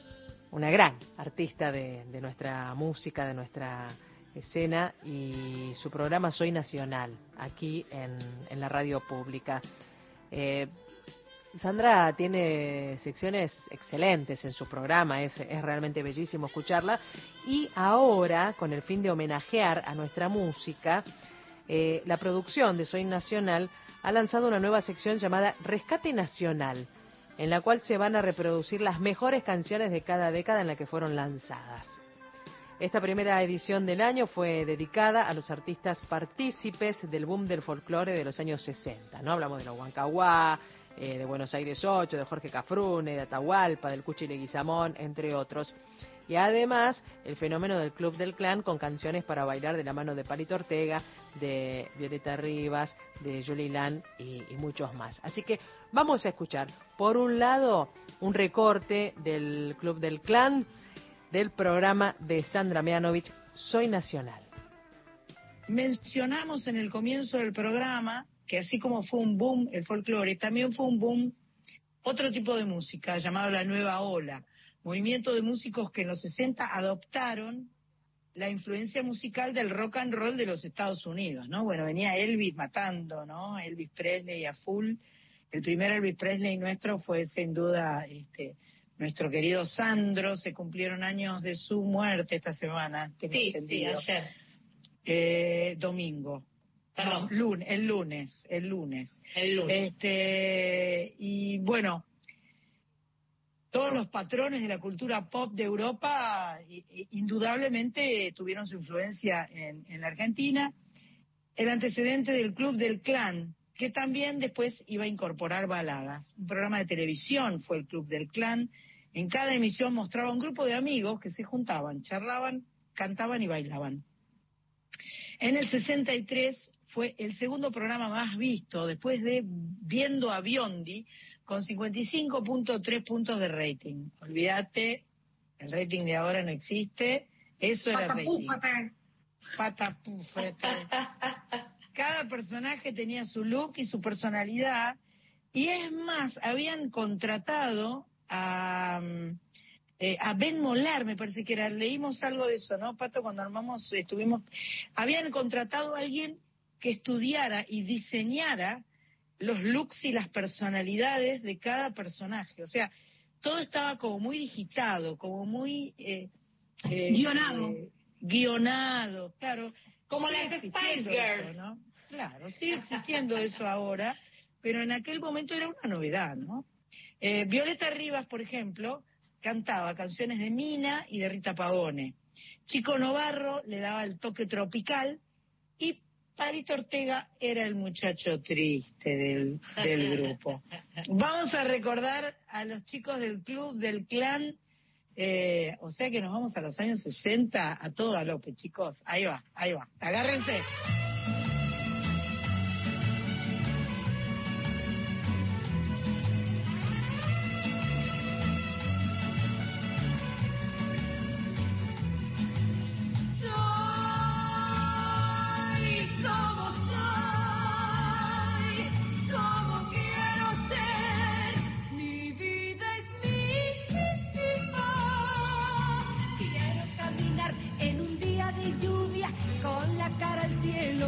una gran artista de, de nuestra música, de nuestra escena, y su programa Soy Nacional, aquí en, en la radio pública. Eh, Sandra tiene secciones excelentes en su programa, es, es realmente bellísimo escucharla, y ahora, con el fin de homenajear a nuestra música, eh, la producción de Soy Nacional ha lanzado una nueva sección llamada Rescate Nacional, en la cual se van a reproducir las mejores canciones de cada década en la que fueron lanzadas. Esta primera edición del año fue dedicada a los artistas partícipes del boom del folclore de los años sesenta, ¿no? Hablamos de los Huancahuá, eh, de Buenos Aires ocho, de Jorge Cafrune, de Atahualpa, del Cuchi Leguizamón, entre otros. Y además, el fenómeno del Club del Clan, con canciones para bailar de la mano de Palito Ortega, de Violeta Rivas, de Yoli Lan y, y muchos más. Así que vamos a escuchar, por un lado, un recorte del Club del Clan, del programa de Sandra Mianovich, Soy Nacional. Mencionamos en el comienzo del programa que así como fue un boom el folclore, también fue un boom otro tipo de música llamado la Nueva Ola, movimiento de músicos que en los sesenta adoptaron la influencia musical del rock and roll de los Estados Unidos, ¿no? Bueno, venía Elvis matando, ¿no? Elvis Presley a full. El primer Elvis Presley nuestro fue sin duda este nuestro querido Sandro. Se cumplieron años de su muerte esta semana, tengo Sí, entendido. sí, ayer. Eh, domingo. Perdón. No, lunes, el lunes, el lunes. El lunes. Este, y bueno, todos los patrones de la cultura pop de Europa indudablemente tuvieron su influencia en, en la Argentina. El antecedente del Club del Clan, que también después iba a incorporar baladas. Un programa de televisión fue el Club del Clan. En cada emisión mostraba un grupo de amigos que se juntaban, charlaban, cantaban y bailaban. En el sesenta y tres fue el segundo programa más visto, después de Viendo a Biondi, con cincuenta y cinco punto tres puntos de rating. Olvídate, el rating de ahora no existe, eso era rating. Patapúfate. Cada personaje tenía su look y su personalidad, y es más, habían contratado a, eh, a Ben Molar, me parece que era, leímos algo de eso, ¿no, Pato? Cuando armamos, estuvimos, habían contratado a alguien que estudiara y diseñara los looks y las personalidades de cada personaje. O sea, todo estaba como muy digitado, como muy... Eh, eh, Guionado. Eh, guionado, claro. Como Sigue las existiendo Spice Girls. eso, ¿no? Claro, sigue existiendo eso ahora, pero en aquel momento era una novedad, ¿no? Eh, Violeta Rivas, por ejemplo, cantaba canciones de Mina y de Rita Pavone. Chico Novarro le daba el toque tropical y Palito Ortega era el muchacho triste del, del grupo. Vamos a recordar a los chicos del Club del Clan, eh, o sea que nos vamos a los años sesenta a todo galope, chicos. Ahí va, ahí va. Agárrense. Quiero caminar en un día de lluvia con la cara al cielo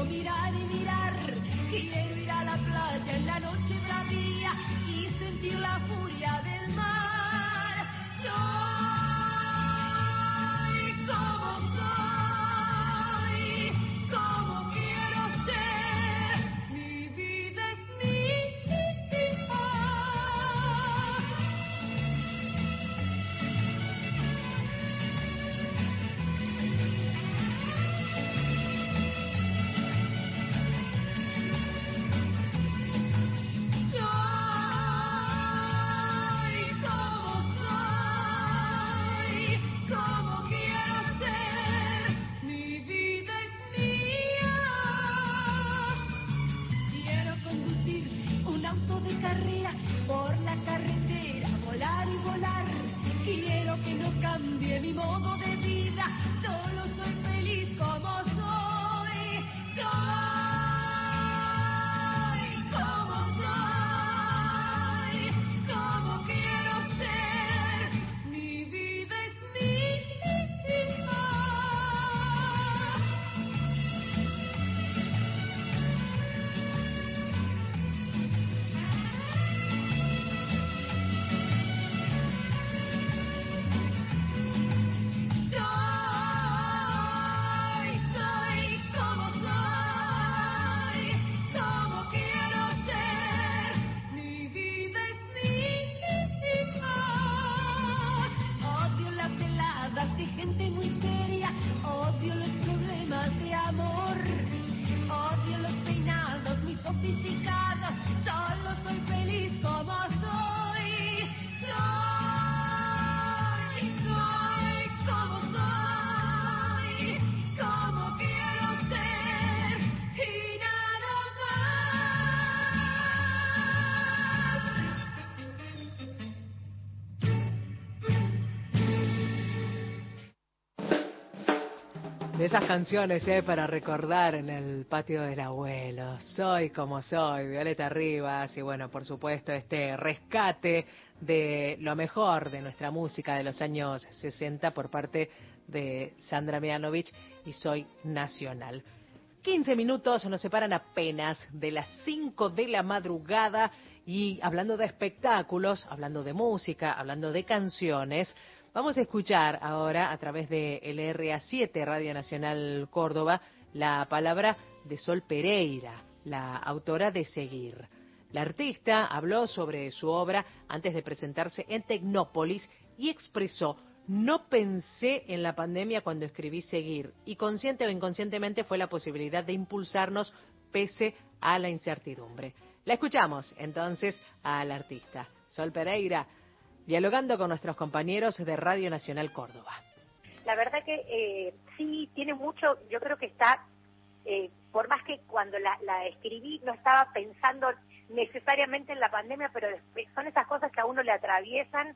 De esas canciones, eh, para recordar en el patio del abuelo. Soy como soy, Violeta Rivas. Y bueno, por supuesto, este rescate de lo mejor de nuestra música de los años sesenta por parte de Sandra Mianovich y Soy Nacional. quince minutos nos separan apenas de las cinco de la madrugada. Y hablando de espectáculos, hablando de música, hablando de canciones, vamos a escuchar ahora a través de L R A siete, Radio Nacional Córdoba, la palabra de Sol Pereira, la autora de Seguir. La artista habló sobre su obra antes de presentarse en Tecnópolis y expresó: no pensé en la pandemia cuando escribí Seguir, y consciente o inconscientemente fue la posibilidad de impulsarnos pese a la incertidumbre. La escuchamos entonces a la artista Sol Pereira, dialogando con nuestros compañeros de Radio Nacional Córdoba. La verdad que eh, sí, tiene mucho, yo creo que está, eh, por más que cuando la, la escribí no estaba pensando necesariamente en la pandemia, pero son esas cosas que a uno le atraviesan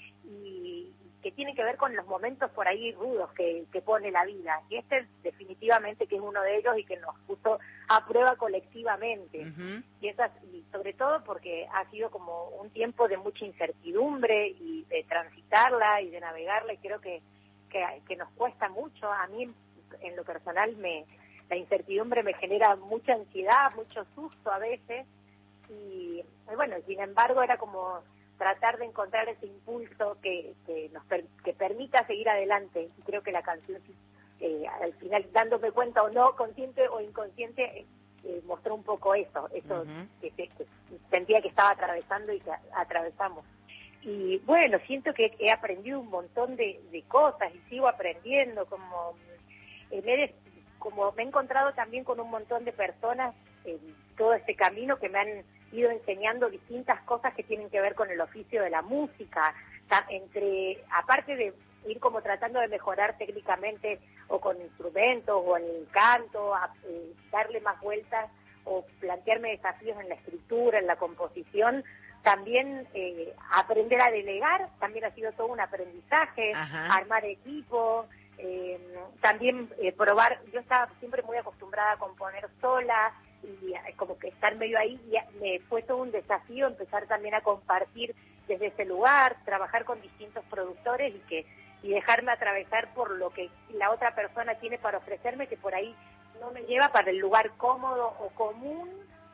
y que tienen que ver con los momentos por ahí rudos que, que pone la vida. Y este definitivamente que es uno de ellos y que nos puso a prueba colectivamente. Uh-huh. Y, esas, y sobre todo porque ha sido como un tiempo de mucha incertidumbre y de transitarla y de navegarla, y creo que, que, que nos cuesta mucho. A mí, en lo personal, me la incertidumbre me genera mucha ansiedad, mucho susto a veces. Y bueno, sin embargo, era como tratar de encontrar ese impulso que, que nos per, que permita seguir adelante. Y creo que la canción, eh, al final, dándome cuenta o no, consciente o inconsciente, eh, mostró un poco eso, eso uh-huh. que, que, que sentía que estaba atravesando y que atravesamos. Y bueno, siento que he aprendido un montón de, de cosas y sigo aprendiendo, como, eh, me, como me he encontrado también con un montón de personas en todo este camino que me han ido enseñando distintas cosas que tienen que ver con el oficio de la música, entre aparte de ir como tratando de mejorar técnicamente o con instrumentos o en el canto, a, eh, darle más vueltas o plantearme desafíos en la escritura, en la composición, también eh, aprender a delegar, también ha sido todo un aprendizaje, Ajá. armar equipo, eh, también eh, probar, yo estaba siempre muy acostumbrada a componer sola, y como que estar medio ahí, y me fue todo un desafío empezar también a compartir desde ese lugar, trabajar con distintos productores y que y dejarme atravesar por lo que la otra persona tiene para ofrecerme, que por ahí no me lleva para el lugar cómodo o común,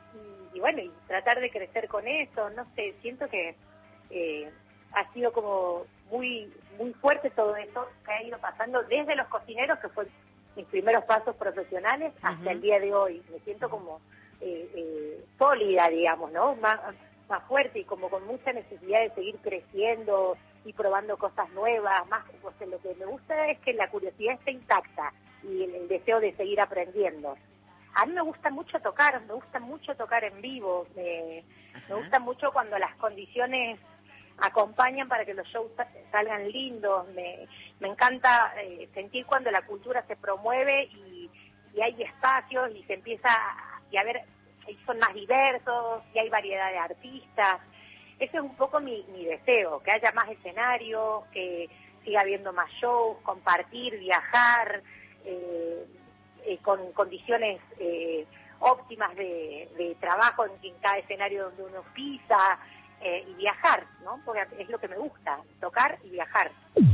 y, y bueno, y tratar de crecer con eso. No sé, siento que eh, ha sido como muy muy fuerte todo eso que ha ido pasando desde los cocineros, que fue mis primeros pasos profesionales, hasta uh-huh. el día de hoy. Me siento como eh, eh, sólida, digamos, ¿no? Más, más fuerte y como con mucha necesidad de seguir creciendo y probando cosas nuevas. Más, o sea, lo que me gusta es que la curiosidad esté intacta y el, el deseo de seguir aprendiendo. A mí me gusta mucho tocar, me gusta mucho tocar en vivo. Me, uh-huh. me gusta mucho cuando las condiciones acompañan para que los shows salgan lindos. Me, me encanta eh, sentir cuando la cultura se promueve y, y hay espacios y se empieza a, y a ver, y son más diversos y hay variedad de artistas. Ese es un poco mi, mi deseo, que haya más escenarios, que siga habiendo más shows, compartir, viajar, eh, eh, con condiciones eh, óptimas de, de trabajo en, en cada escenario donde uno pisa. Eh, y viajar, ¿no? Porque es lo que me gusta, tocar y viajar.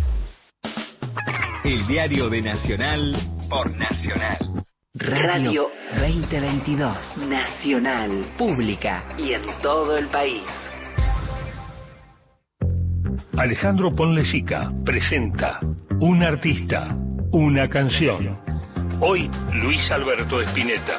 El diario de Nacional por Nacional. Radio veinte veintidós. Nacional, pública y en todo el país. Alejandro Ponlesica presenta Un artista, una canción. Hoy, Luis Alberto Spinetta.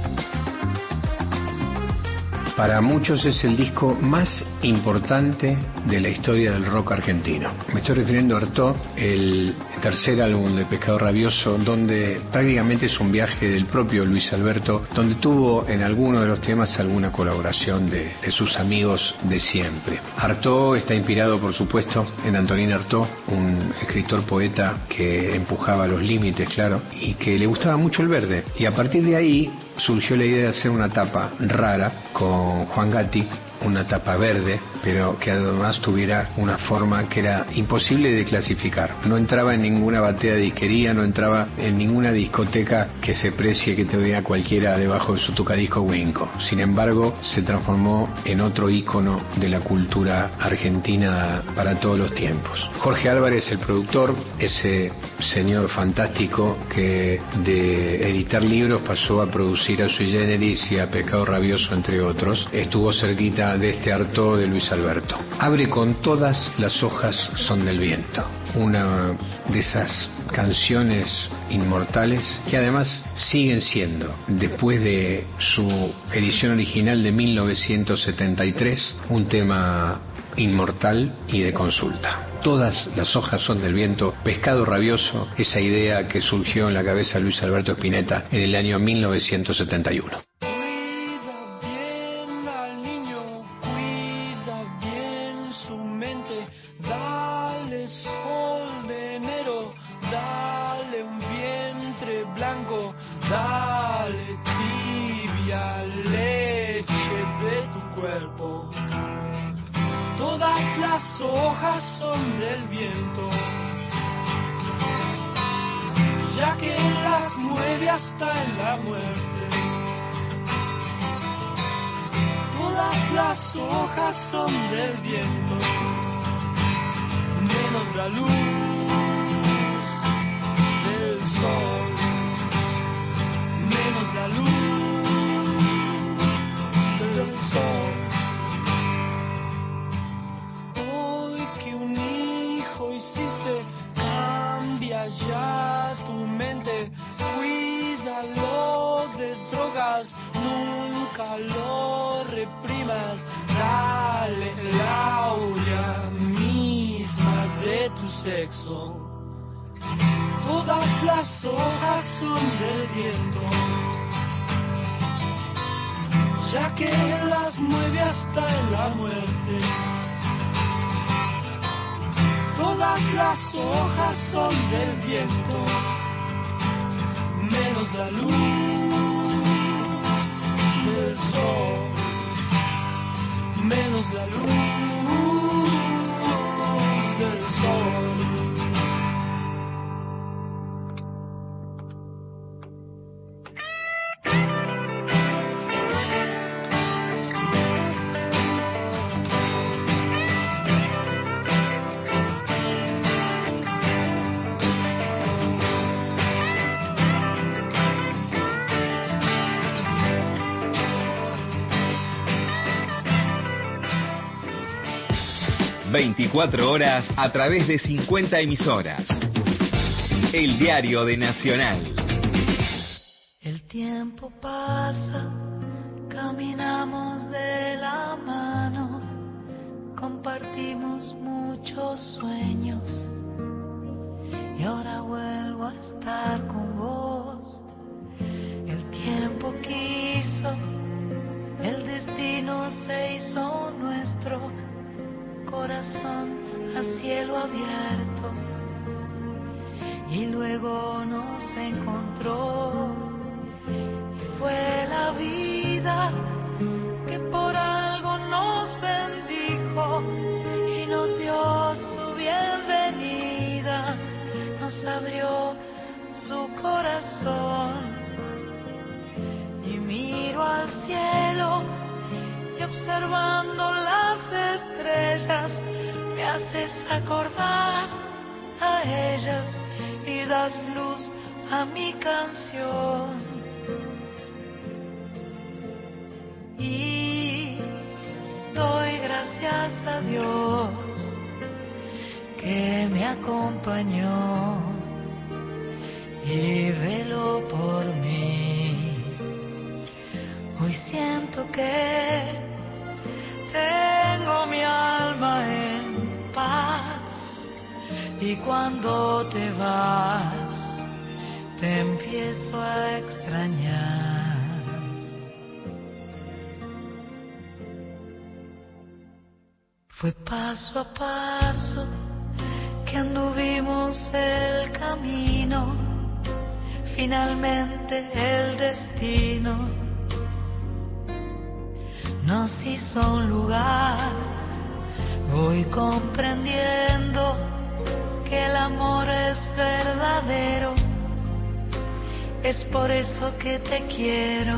Para muchos es el disco más importante de la historia del rock argentino. Me estoy refiriendo a Artaud, el tercer álbum de Pescado Rabioso, donde prácticamente es un viaje del propio Luis Alberto, donde tuvo en alguno de los temas alguna colaboración de, de sus amigos de siempre. Artaud está inspirado, por supuesto, en Antonin Artaud, un escritor poeta que empujaba los límites, claro, y que le gustaba mucho el verde. Y a partir de ahí surgió la idea de hacer una tapa rara con Juan Gatti, una tapa verde, pero que además tuviera una forma que era imposible de clasificar. No entraba en ninguna batea de disquería, no entraba en ninguna discoteca que se precie que tuviera cualquiera debajo de su tocadisco Winco. Sin embargo, se transformó en otro ícono de la cultura argentina para todos los tiempos. Jorge Álvarez, el productor, ese señor fantástico que de editar libros pasó a producir a Sui Generis y a Pescado Rabioso, entre otros, estuvo cerquita de este Artaud de Luis Alberto. Abre con Todas las hojas son del viento, una de esas canciones inmortales que además siguen siendo, después de su edición original de mil novecientos setenta y tres, un tema inmortal y de consulta. Todas las hojas son del viento, Pescado Rabioso, esa idea que surgió en la cabeza de Luis Alberto Spinetta en el año mil novecientos setenta y uno. Dale tibia leche de tu cuerpo. Todas las hojas son del viento, ya que las mueve hasta en la muerte. Todas las hojas son del viento, menos la luz del sol. Menos la luz del sol. Hoy que un hijo hiciste, cambia ya tu mente. Cuídalo de drogas, nunca lo reprimas. Dale la aurea misma de tu sexo. Todas las hojas son del viento, ya que las mueve hasta en la muerte. Todas las hojas son del viento, menos la luz del sol, menos la luz del sol. veinticuatro horas a través de cincuenta emisoras. El diario de Nacional. El tiempo pasa, caminamos de la mano, compartimos muchos sueños y ahora vuelvo a estar con vos. El tiempo quiso, el destino se hizo nuestro, corazón a cielo abierto, y luego nos encontró, y fue la vida que por algo nos bendijo y nos dio su bienvenida, nos abrió su corazón. Y miro al cielo y observando las estrellas me haces acordar a ellas y das luz a mi canción. Y doy gracias a Dios que me acompañó y veló por mí. Hoy siento que tengo mi alma en paz, y cuando te vas te empiezo a extrañar. Fue paso a paso que anduvimos el camino, finalmente el destino nos hizo un lugar. Voy comprendiendo que el amor es verdadero, es por eso que te quiero.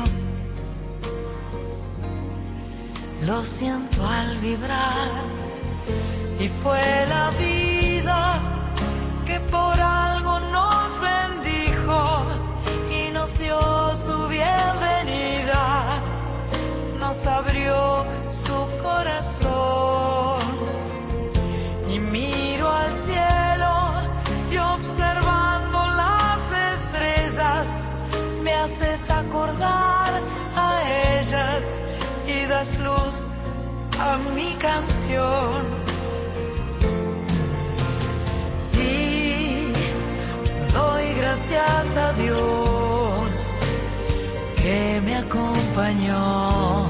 Lo siento al vibrar y fue la vida que por algo nos bendijo y nos dio su bienvenida, nos abrió su corazón. Y miro al cielo y observando las estrellas me haces acordar a ellas y das luz a mi canción. Y doy gracias a Dios que me acompañó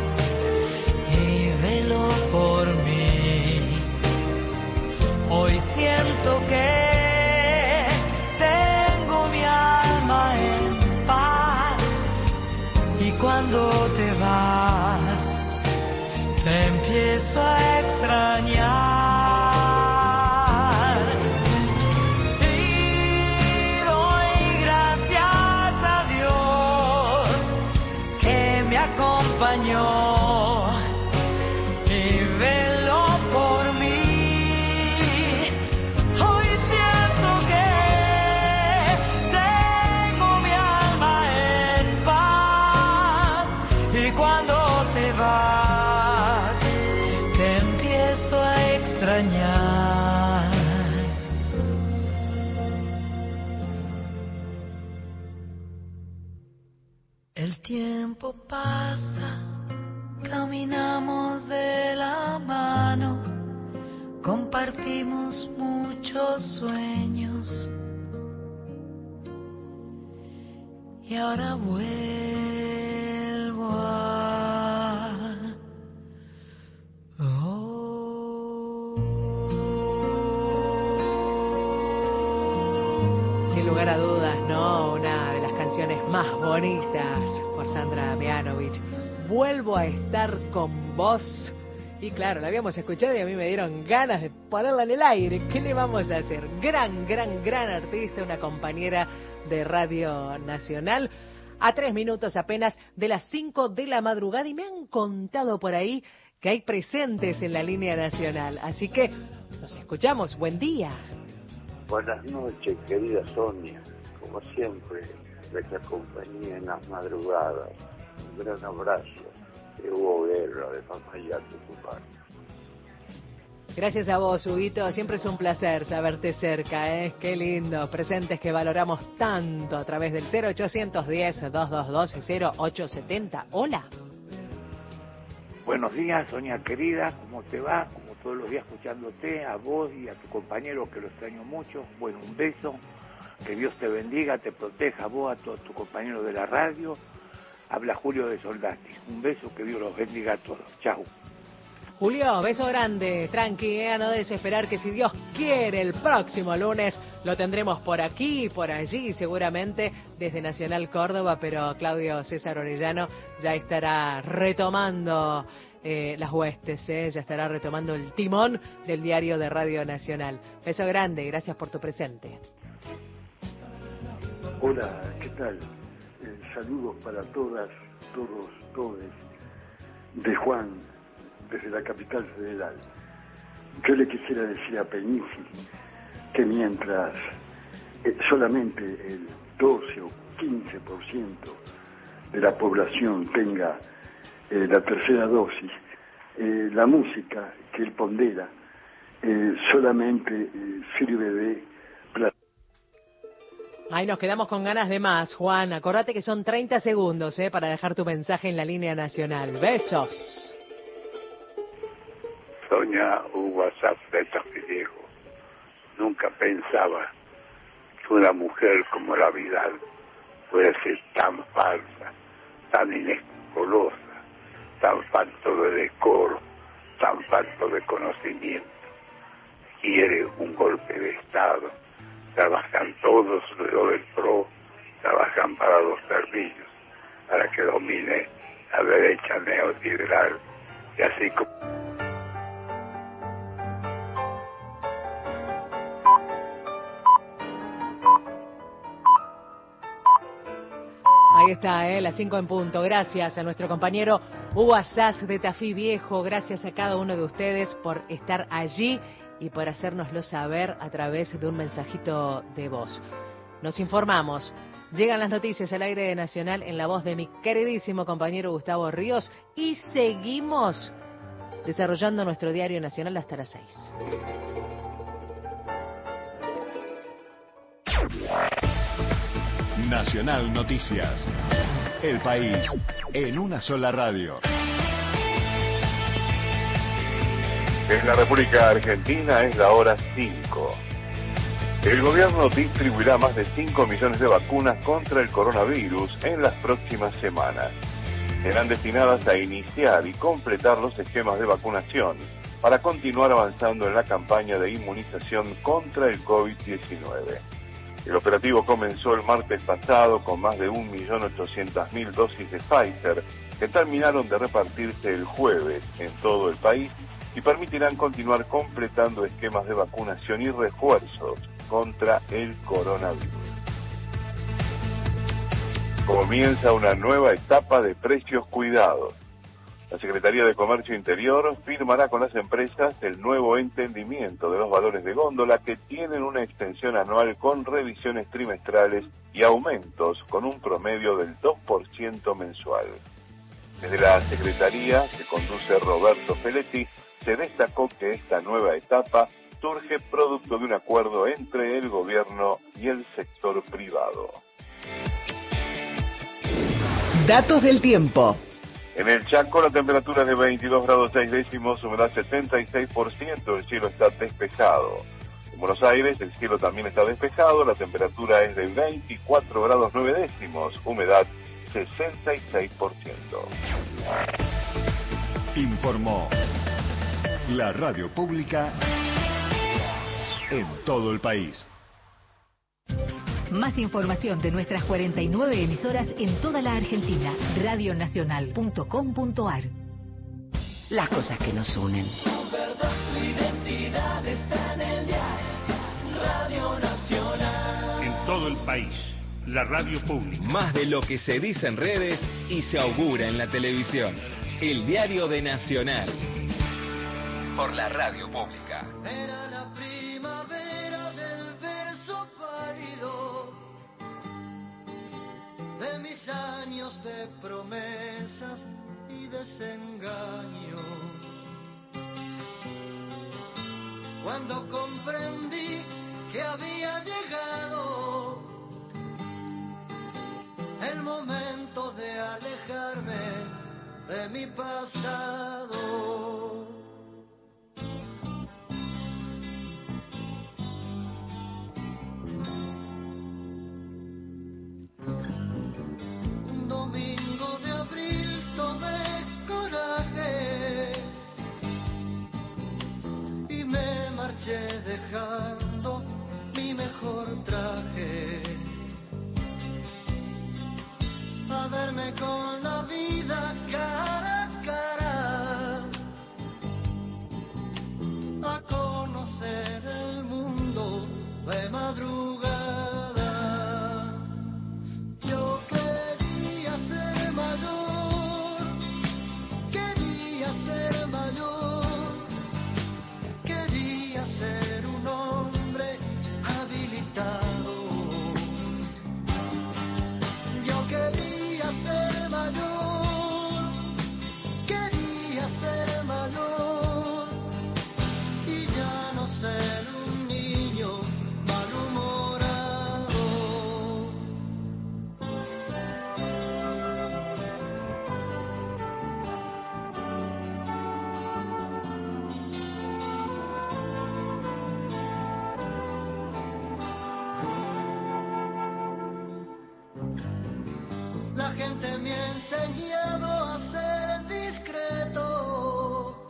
y veló por mí. Hoy siento que tengo mi alma en paz y cuando te vas te empiezo a extrañar. Y doy gracias a Dios que me acompañó y veló por mí. Hoy siento que tengo mi alma en paz y cuando te vas te empiezo a extrañar. El tiempo pasa, caminamos de la mano, compartimos muchos sueños y ahora vuelvo a... Sin lugar a dudas, ¿no? Una de las canciones más bonitas por Sandra Mianovich. Vuelvo a estar con vos. Y claro, la habíamos escuchado y a mí me dieron ganas de ponerla en el aire. ¿Qué le vamos a hacer? Gran, gran, gran artista, una compañera de Radio Nacional. A tres minutos apenas de las cinco de la madrugada y me han contado por ahí que hay presentes en la línea nacional. Así que nos escuchamos. Buen día. Buenas noches, querida Sonia. Como siempre, nuestra compañía en las madrugadas. Un gran abrazo de Hugo Guerra, de Papaya Tucumán. Gracias a vos, Huguito. Siempre es un placer saberte cerca, ¿eh? Qué lindo. Presentes que valoramos tanto a través del cero ochocientos diez, doscientos veintidós, cero ocho setenta. Hola. Buenos días, Sonia querida. ¿Cómo te va? Como todos los días escuchándote, a vos y a tu compañero que lo extraño mucho. Bueno, un beso. Que Dios te bendiga, te proteja a vos, a todos tus compañeros de la radio. Habla Julio de Soldati. Un beso, que Dios los bendiga a todos. Chau. Julio, beso grande. Tranqui, ¿eh? A no desesperar, que si Dios quiere, el próximo lunes lo tendremos por aquí y por allí, seguramente desde Nacional Córdoba, pero Claudio César Orellano ya estará retomando eh, las huestes, ¿eh? Ya estará retomando el timón del diario de Radio Nacional. Beso grande, gracias por tu presente. Hola, ¿qué tal? Eh, saludos para todas, todos, todes, de Juan, desde la capital federal. Yo le quisiera decir a Penici que mientras eh, solamente el doce o quince por ciento de la población tenga eh, la tercera dosis, eh, la música que él pondera eh, solamente eh, sirve de... Ahí nos quedamos con ganas de más, Juan. Acordate que son treinta segundos, ¿eh? Para dejar tu mensaje en la línea nacional. Besos. Sonia, un WhatsApp de mi viejo. Nunca pensaba que una mujer como la Vidal puede ser tan falsa, tan inescrupulosa, tan falto de decoro, tan falto de conocimiento. Quiere un golpe de Estado. Trabajan todos luego del P R O, trabajan para los servicios, para que domine la derecha neoliberal, y así como... Ahí está, ¿eh? Las cinco en punto. Gracias a nuestro compañero Hugo Asaz de Tafí Viejo. Gracias a cada uno de ustedes por estar allí y por hacérnoslo saber a través de un mensajito de voz. Nos informamos. Llegan las noticias al aire de Nacional en la voz de mi queridísimo compañero Gustavo Ríos y seguimos desarrollando nuestro diario nacional hasta las seis. Nacional Noticias. El país en una sola radio. En la República Argentina es la hora cinco. El gobierno distribuirá más de cinco millones de vacunas contra el coronavirus en las próximas semanas. Serán destinadas a iniciar y completar los esquemas de vacunación para continuar avanzando en la campaña de inmunización contra el COVID diecinueve. El operativo comenzó el martes pasado con más de un millón ochocientas mil dosis de Pfizer que terminaron de repartirse el jueves en todo el país y permitirán continuar completando esquemas de vacunación y refuerzos contra el coronavirus. Comienza una nueva etapa de precios cuidados. La Secretaría de Comercio Interior firmará con las empresas el nuevo entendimiento de los valores de góndola que tienen una extensión anual con revisiones trimestrales y aumentos con un promedio del dos por ciento mensual. Desde la Secretaría, que conduce Roberto Feletti, se destacó que esta nueva etapa surge producto de un acuerdo entre el gobierno y el sector privado. Datos del tiempo. En el Chaco la temperatura es de veintidós grados seis décimos, humedad setenta y seis por ciento, el cielo está despejado. En Buenos Aires el cielo también está despejado, la temperatura es de veinticuatro grados nueve décimos, humedad sesenta y seis por ciento. Informó la radio pública en todo el país. Más información de nuestras cuarenta y nueve emisoras en toda la Argentina. radio nacional punto com punto ar. Las cosas que nos unen. Tu verdad, tu identidad está en el diario Radio Nacional. En todo el país, la radio pública. Más de lo que se dice en redes y se augura en la televisión. El diario de Nacional. Por la radio pública. Era la primavera del verso pálido de mis años de promesas y desengaños, cuando comprendí que había llegado el momento de alejarme de mi pasado. Domingo de abril tomé coraje y me marché dejando mi mejor traje, a verme con la vida cara a cara, a conocer el mundo de madrugada. Yo quería ser mayor, quería ser mayor, quería ser un hombre habilitado. Yo quería ser mayor, quería ser mayor, y ya no ser un niño malhumorado. La gente me ha enseñado a ser discreto,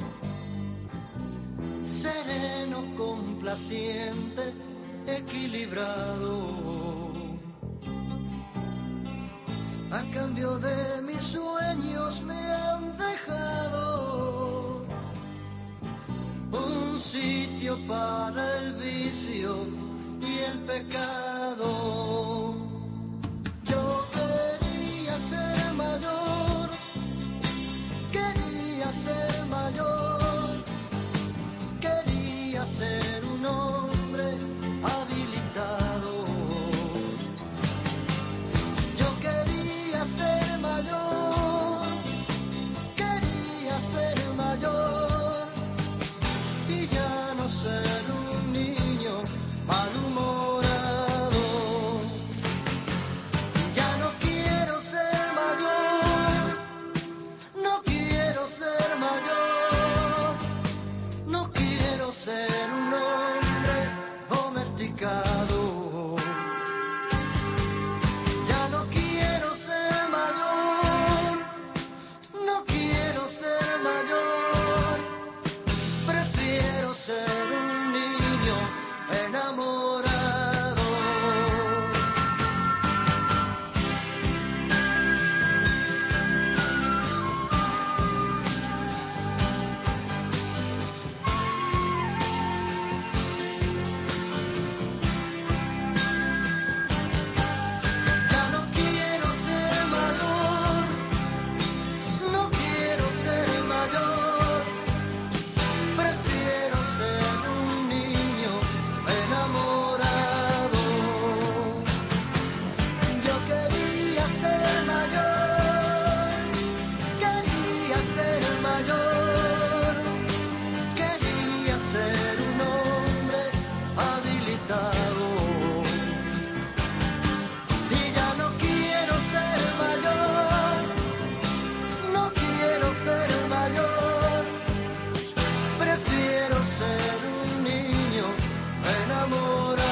sereno, complaciente, equilibrado. a cambio de mis sueños me han dejado un sitio para el vicio y el pecado. Yo quería ser mayor, quería ser mayor, quería ser un hombre habilitado. Yo quería ser mayor, quería ser mayor y ya no ser un niño malhumorado. Ya no quiero ser mayor, no quiero ser mayor, no quiero ser un hombre domesticado. Ya no quiero ser mayor, no quiero ser mayor, prefiero ser un niño enamorado. Ya no quiero ser mayor, no quiero ser mayor, prefiero ser un niño enamorado. Yo quería ser mayor, quería ser mayor, quería ser un hombre habilitado. Y ya no quiero ser mayor, no quiero ser mayor, prefiero ser un niño enamorado.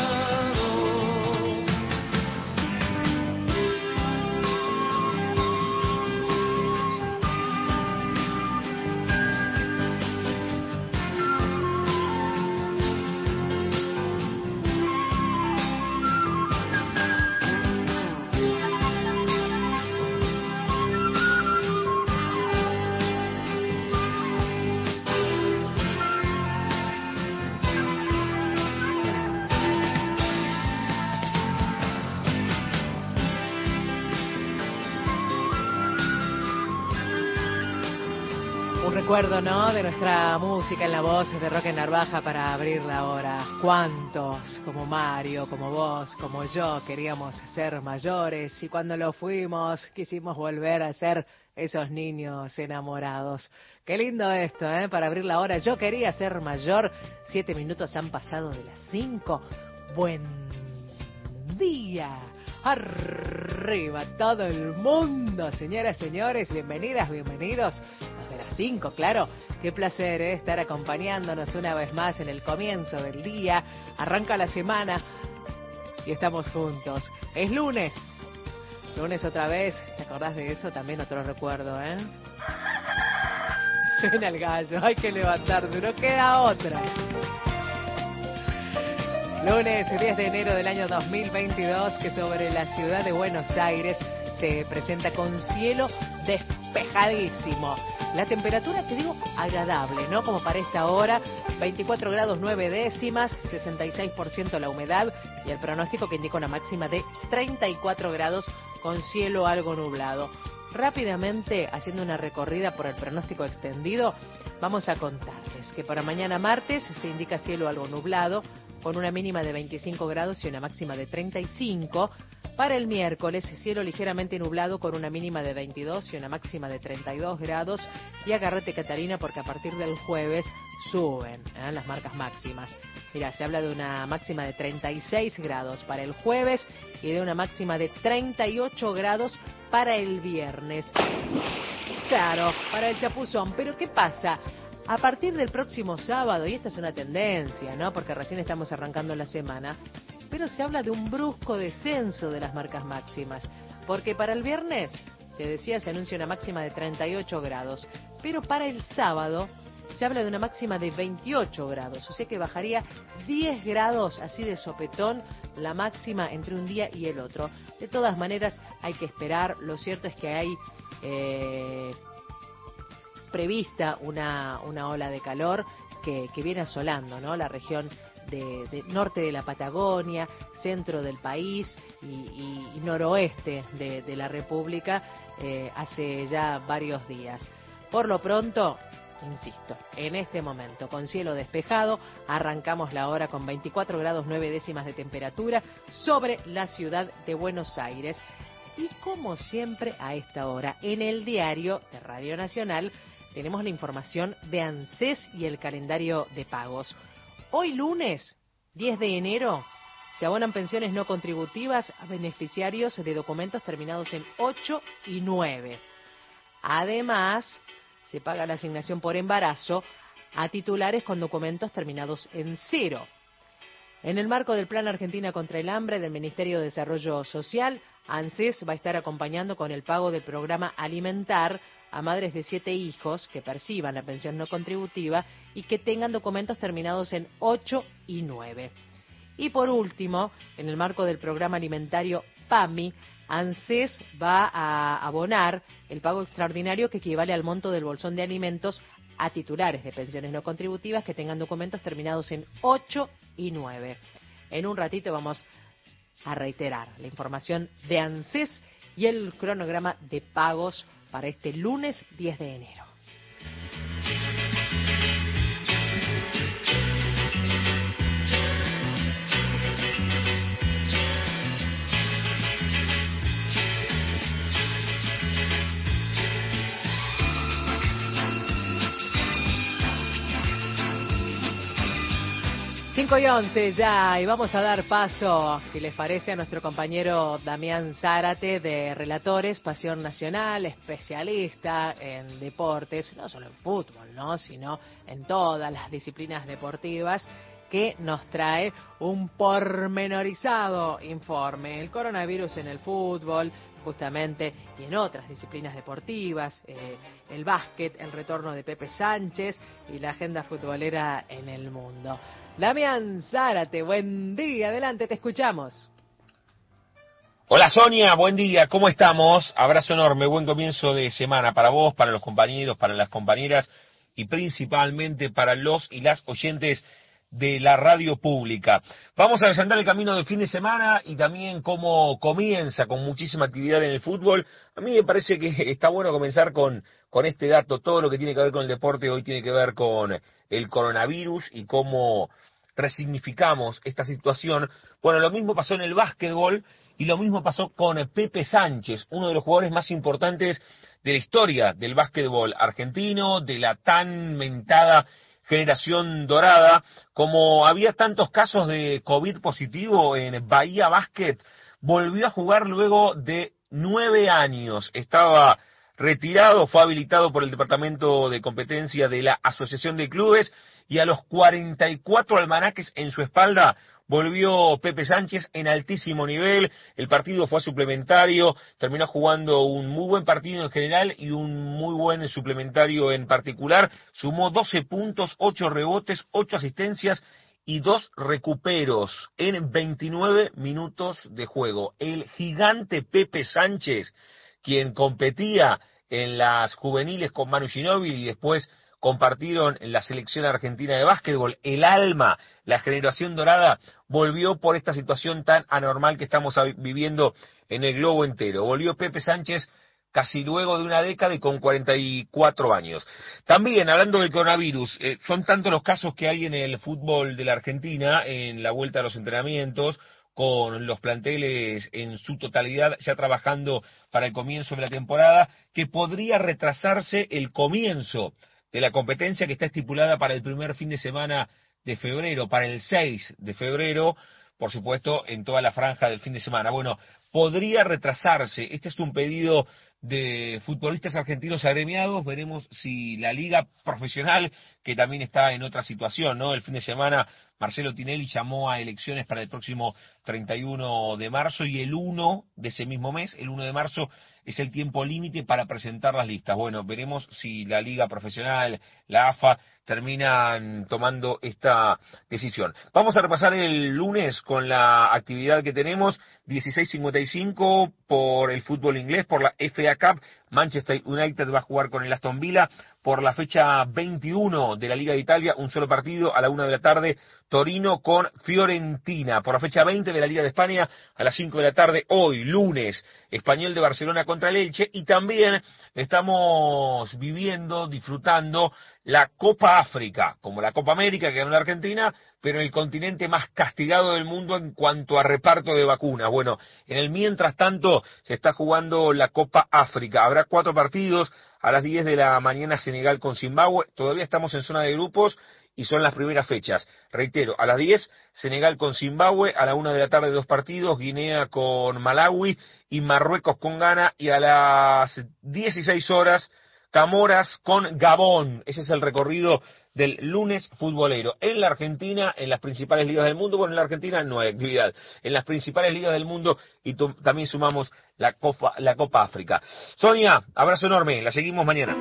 Un recuerdo, ¿no?, de nuestra música en la voz de Roque Narvaja para abrir la hora. ¿Cuántos, como Mario, como vos, como yo, queríamos ser mayores y cuando lo fuimos quisimos volver a ser esos niños enamorados? Qué lindo esto, ¿eh?, para abrir la hora. Yo quería ser mayor. Siete minutos han pasado de las cinco. Buen día. Arriba todo el mundo, señoras, señores, bienvenidas, bienvenidos. Desde las cinco, claro. Qué placer, ¿eh?, estar acompañándonos una vez más en el comienzo del día. Arranca la semana y estamos juntos. Es lunes. Lunes otra vez. ¿Te acordás de eso? También otro recuerdo, ¿eh? Suena el gallo, hay que levantarse, no queda otra. Lunes diez de enero del año dos mil veintidós, que sobre la ciudad de Buenos Aires se presenta con cielo despejadísimo. La temperatura, te digo, agradable, ¿no? Como para esta hora, veinticuatro grados nueve décimas, sesenta y seis por ciento la humedad y el pronóstico que indica una máxima de treinta y cuatro grados con cielo algo nublado. Rápidamente, haciendo una recorrida por el pronóstico extendido, vamos a contarles que para mañana martes se indica cielo algo nublado, con una mínima de veinticinco grados y una máxima de treinta y cinco. Para el miércoles, cielo ligeramente nublado con una mínima de veintidós y una máxima de treinta y dos grados. Y agárrate, Catalina, porque a partir del jueves suben ¿eh? las marcas máximas. Mira, se habla de una máxima de treinta y seis grados para el jueves y de una máxima de treinta y ocho grados para el viernes. Claro, para el chapuzón. Pero ¿qué pasa? A partir del próximo sábado, y esta es una tendencia, ¿no?, porque recién estamos arrancando la semana, pero se habla de un brusco descenso de las marcas máximas, porque para el viernes, te decía, se anuncia una máxima de treinta y ocho grados, pero para el sábado se habla de una máxima de veintiocho grados, o sea que bajaría diez grados así de sopetón la máxima entre un día y el otro. De todas maneras hay que esperar, lo cierto es que hay eh, prevista una, una ola de calor que, que viene asolando, ¿no?, la región de, de norte de la Patagonia, centro del país y, y, y noroeste de, de la República eh, hace ya varios días. Por lo pronto, insisto, en este momento, con cielo despejado, arrancamos la hora con veinticuatro grados nueve décimas de temperatura sobre la ciudad de Buenos Aires. Y como siempre a esta hora, en el diario de Radio Nacional, tenemos la información de ANSES y el calendario de pagos. Hoy lunes, diez de enero, se abonan pensiones no contributivas a beneficiarios de documentos terminados en ocho y nueve. Además, se paga la asignación por embarazo a titulares con documentos terminados en cero. En el marco del Plan Argentina contra el Hambre del Ministerio de Desarrollo Social, ANSES va a estar acompañando con el pago del programa Alimentar a madres de siete hijos que perciban la pensión no contributiva y que tengan documentos terminados en ocho y nueve. Y por último, en el marco del programa alimentario PAMI, ANSES va a abonar el pago extraordinario que equivale al monto del bolsón de alimentos a titulares de pensiones no contributivas que tengan documentos terminados en ocho y nueve. En un ratito vamos a reiterar la información de ANSES y el cronograma de pagos para este lunes diez de enero. cinco y once ya, y vamos a dar paso, si les parece, a nuestro compañero Damián Zárate de Relatores, Pasión Nacional, especialista en deportes, no solo en fútbol, ¿no?, sino en todas las disciplinas deportivas, que nos trae un pormenorizado informe. El coronavirus en el fútbol, justamente, y en otras disciplinas deportivas, eh, el básquet, el retorno de Pepe Sánchez y la agenda futbolera en el mundo. Damián Zárate, buen día, adelante, te escuchamos. Hola Sonia, buen día, ¿cómo estamos? Abrazo enorme, buen comienzo de semana para vos, para los compañeros, para las compañeras y principalmente para los y las oyentes de la radio pública. Vamos a desandar el camino del fin de semana y también cómo comienza con muchísima actividad en el fútbol. A mí me parece que está bueno comenzar con, con este dato. Todo lo que tiene que ver con el deporte hoy tiene que ver con el coronavirus y cómo resignificamos esta situación. Bueno, lo mismo pasó en el básquetbol y lo mismo pasó con Pepe Sánchez, uno de los jugadores más importantes de la historia del básquetbol argentino, de la tan mentada generación dorada. Como había tantos casos de COVID positivo en Bahía Básquet, volvió a jugar luego de nueve años. Estaba retirado, fue habilitado por el Departamento de Competencia de la Asociación de Clubes y a los cuarenta y cuatro almanaques en su espalda volvió Pepe Sánchez en altísimo nivel. El partido fue suplementario, terminó jugando un muy buen partido en general y un muy buen suplementario en particular. Sumó doce puntos, ocho rebotes, ocho asistencias y dos recuperos en veintinueve minutos de juego. El gigante Pepe Sánchez, quien competía en las juveniles con Manu Ginóbili y después compartieron en la selección argentina de básquetbol, el alma, la generación dorada, volvió por esta situación tan anormal que estamos viviendo en el globo entero. Volvió Pepe Sánchez casi luego de una década y con cuarenta y cuatro años. También, hablando del coronavirus, eh, son tantos los casos que hay en el fútbol de la Argentina, en la vuelta a los entrenamientos, con los planteles en su totalidad ya trabajando para el comienzo de la temporada, que podría retrasarse el comienzo de la competencia que está estipulada para el primer fin de semana de febrero, para el seis de febrero, por supuesto, en toda la franja del fin de semana. Bueno, podría retrasarse. Este es un pedido de futbolistas argentinos agremiados. Veremos si la liga profesional, que también está en otra situación, ¿no? El fin de semana Marcelo Tinelli llamó a elecciones para el próximo treinta y uno de marzo y el uno de ese mismo mes, el uno de marzo, es el tiempo límite para presentar las listas. Bueno, veremos si la liga profesional, la A F A, terminan tomando esta decisión. Vamos a repasar el lunes con la actividad que tenemos. dieciséis cincuenta y cinco por el fútbol inglés, por la F A Cup. Manchester United va a jugar con el Aston Villa. Por la fecha veintiuno de la Liga de Italia, un solo partido a la una de la tarde, Torino con Fiorentina. Por la fecha veinte de la Liga de España, a las cinco de la tarde, hoy, lunes, Español de Barcelona contra el Elche. Y también estamos viviendo, disfrutando la Copa África, como la Copa América que ganó la Argentina, pero en el continente más castigado del mundo en cuanto a reparto de vacunas. Bueno, en el mientras tanto se está jugando la Copa África. Habrá cuatro partidos. A las diez de la mañana Senegal con Zimbabue. Todavía estamos en zona de grupos y son las primeras fechas. Reitero, a las diez Senegal con Zimbabue, a la una de la tarde dos partidos, Guinea con Malawi y Marruecos con Ghana, y a las dieciséis horas Comoras con Gabón. Ese es el recorrido del lunes futbolero. En la Argentina, en las principales ligas del mundo, bueno, en la Argentina no hay actividad, en las principales ligas del mundo, y también sumamos la Copa, la Copa África. Sonia, abrazo enorme, la seguimos mañana.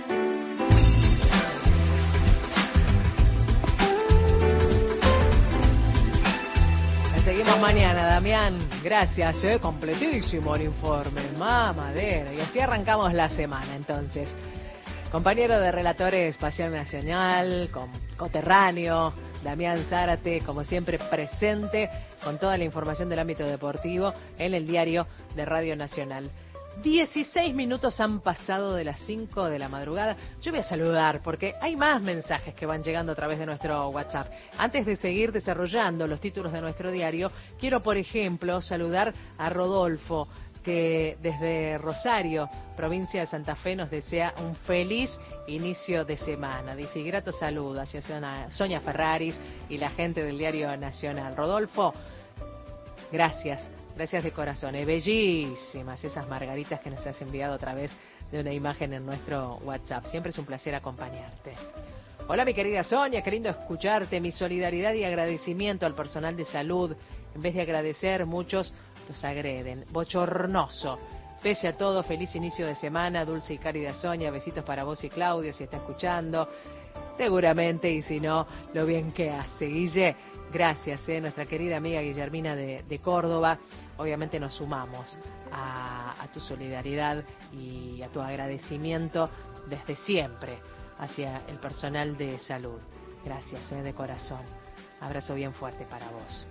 La seguimos mañana, Damián. Gracias, eh, completísimo el informe, mamadera. Y así arrancamos la semana, entonces. Compañero de relatores Espacial Nacional, con, coterráneo, Damián Zárate, como siempre presente con toda la información del ámbito deportivo en el diario de Radio Nacional. dieciséis minutos han pasado de las cinco de la madrugada. Yo voy a saludar porque hay más mensajes que van llegando a través de nuestro WhatsApp. Antes de seguir desarrollando los títulos de nuestro diario, quiero, por ejemplo, saludar a Rodolfo, que desde Rosario, provincia de Santa Fe, nos desea un feliz inicio de semana. Dice, y grato saludo hacia Sonia Ferraris y la gente del Diario Nacional. Rodolfo, gracias, gracias de corazón. Es bellísimas esas margaritas que nos has enviado a través de una imagen en nuestro WhatsApp. Siempre es un placer acompañarte. Hola, mi querida Sonia, qué lindo escucharte. Mi solidaridad y agradecimiento al personal de salud. En vez de agradecer, muchos los agreden. Bochornoso. Pese a todo, feliz inicio de semana, dulce y cálida Sonia. Besitos para vos y Claudio, si está escuchando. Seguramente, y si no, lo bien que hace. Guille, gracias, eh, nuestra querida amiga Guillermina de, de Córdoba. Obviamente nos sumamos a, a tu solidaridad y a tu agradecimiento desde siempre hacia el personal de salud. Gracias, eh, de corazón. Abrazo bien fuerte para vos.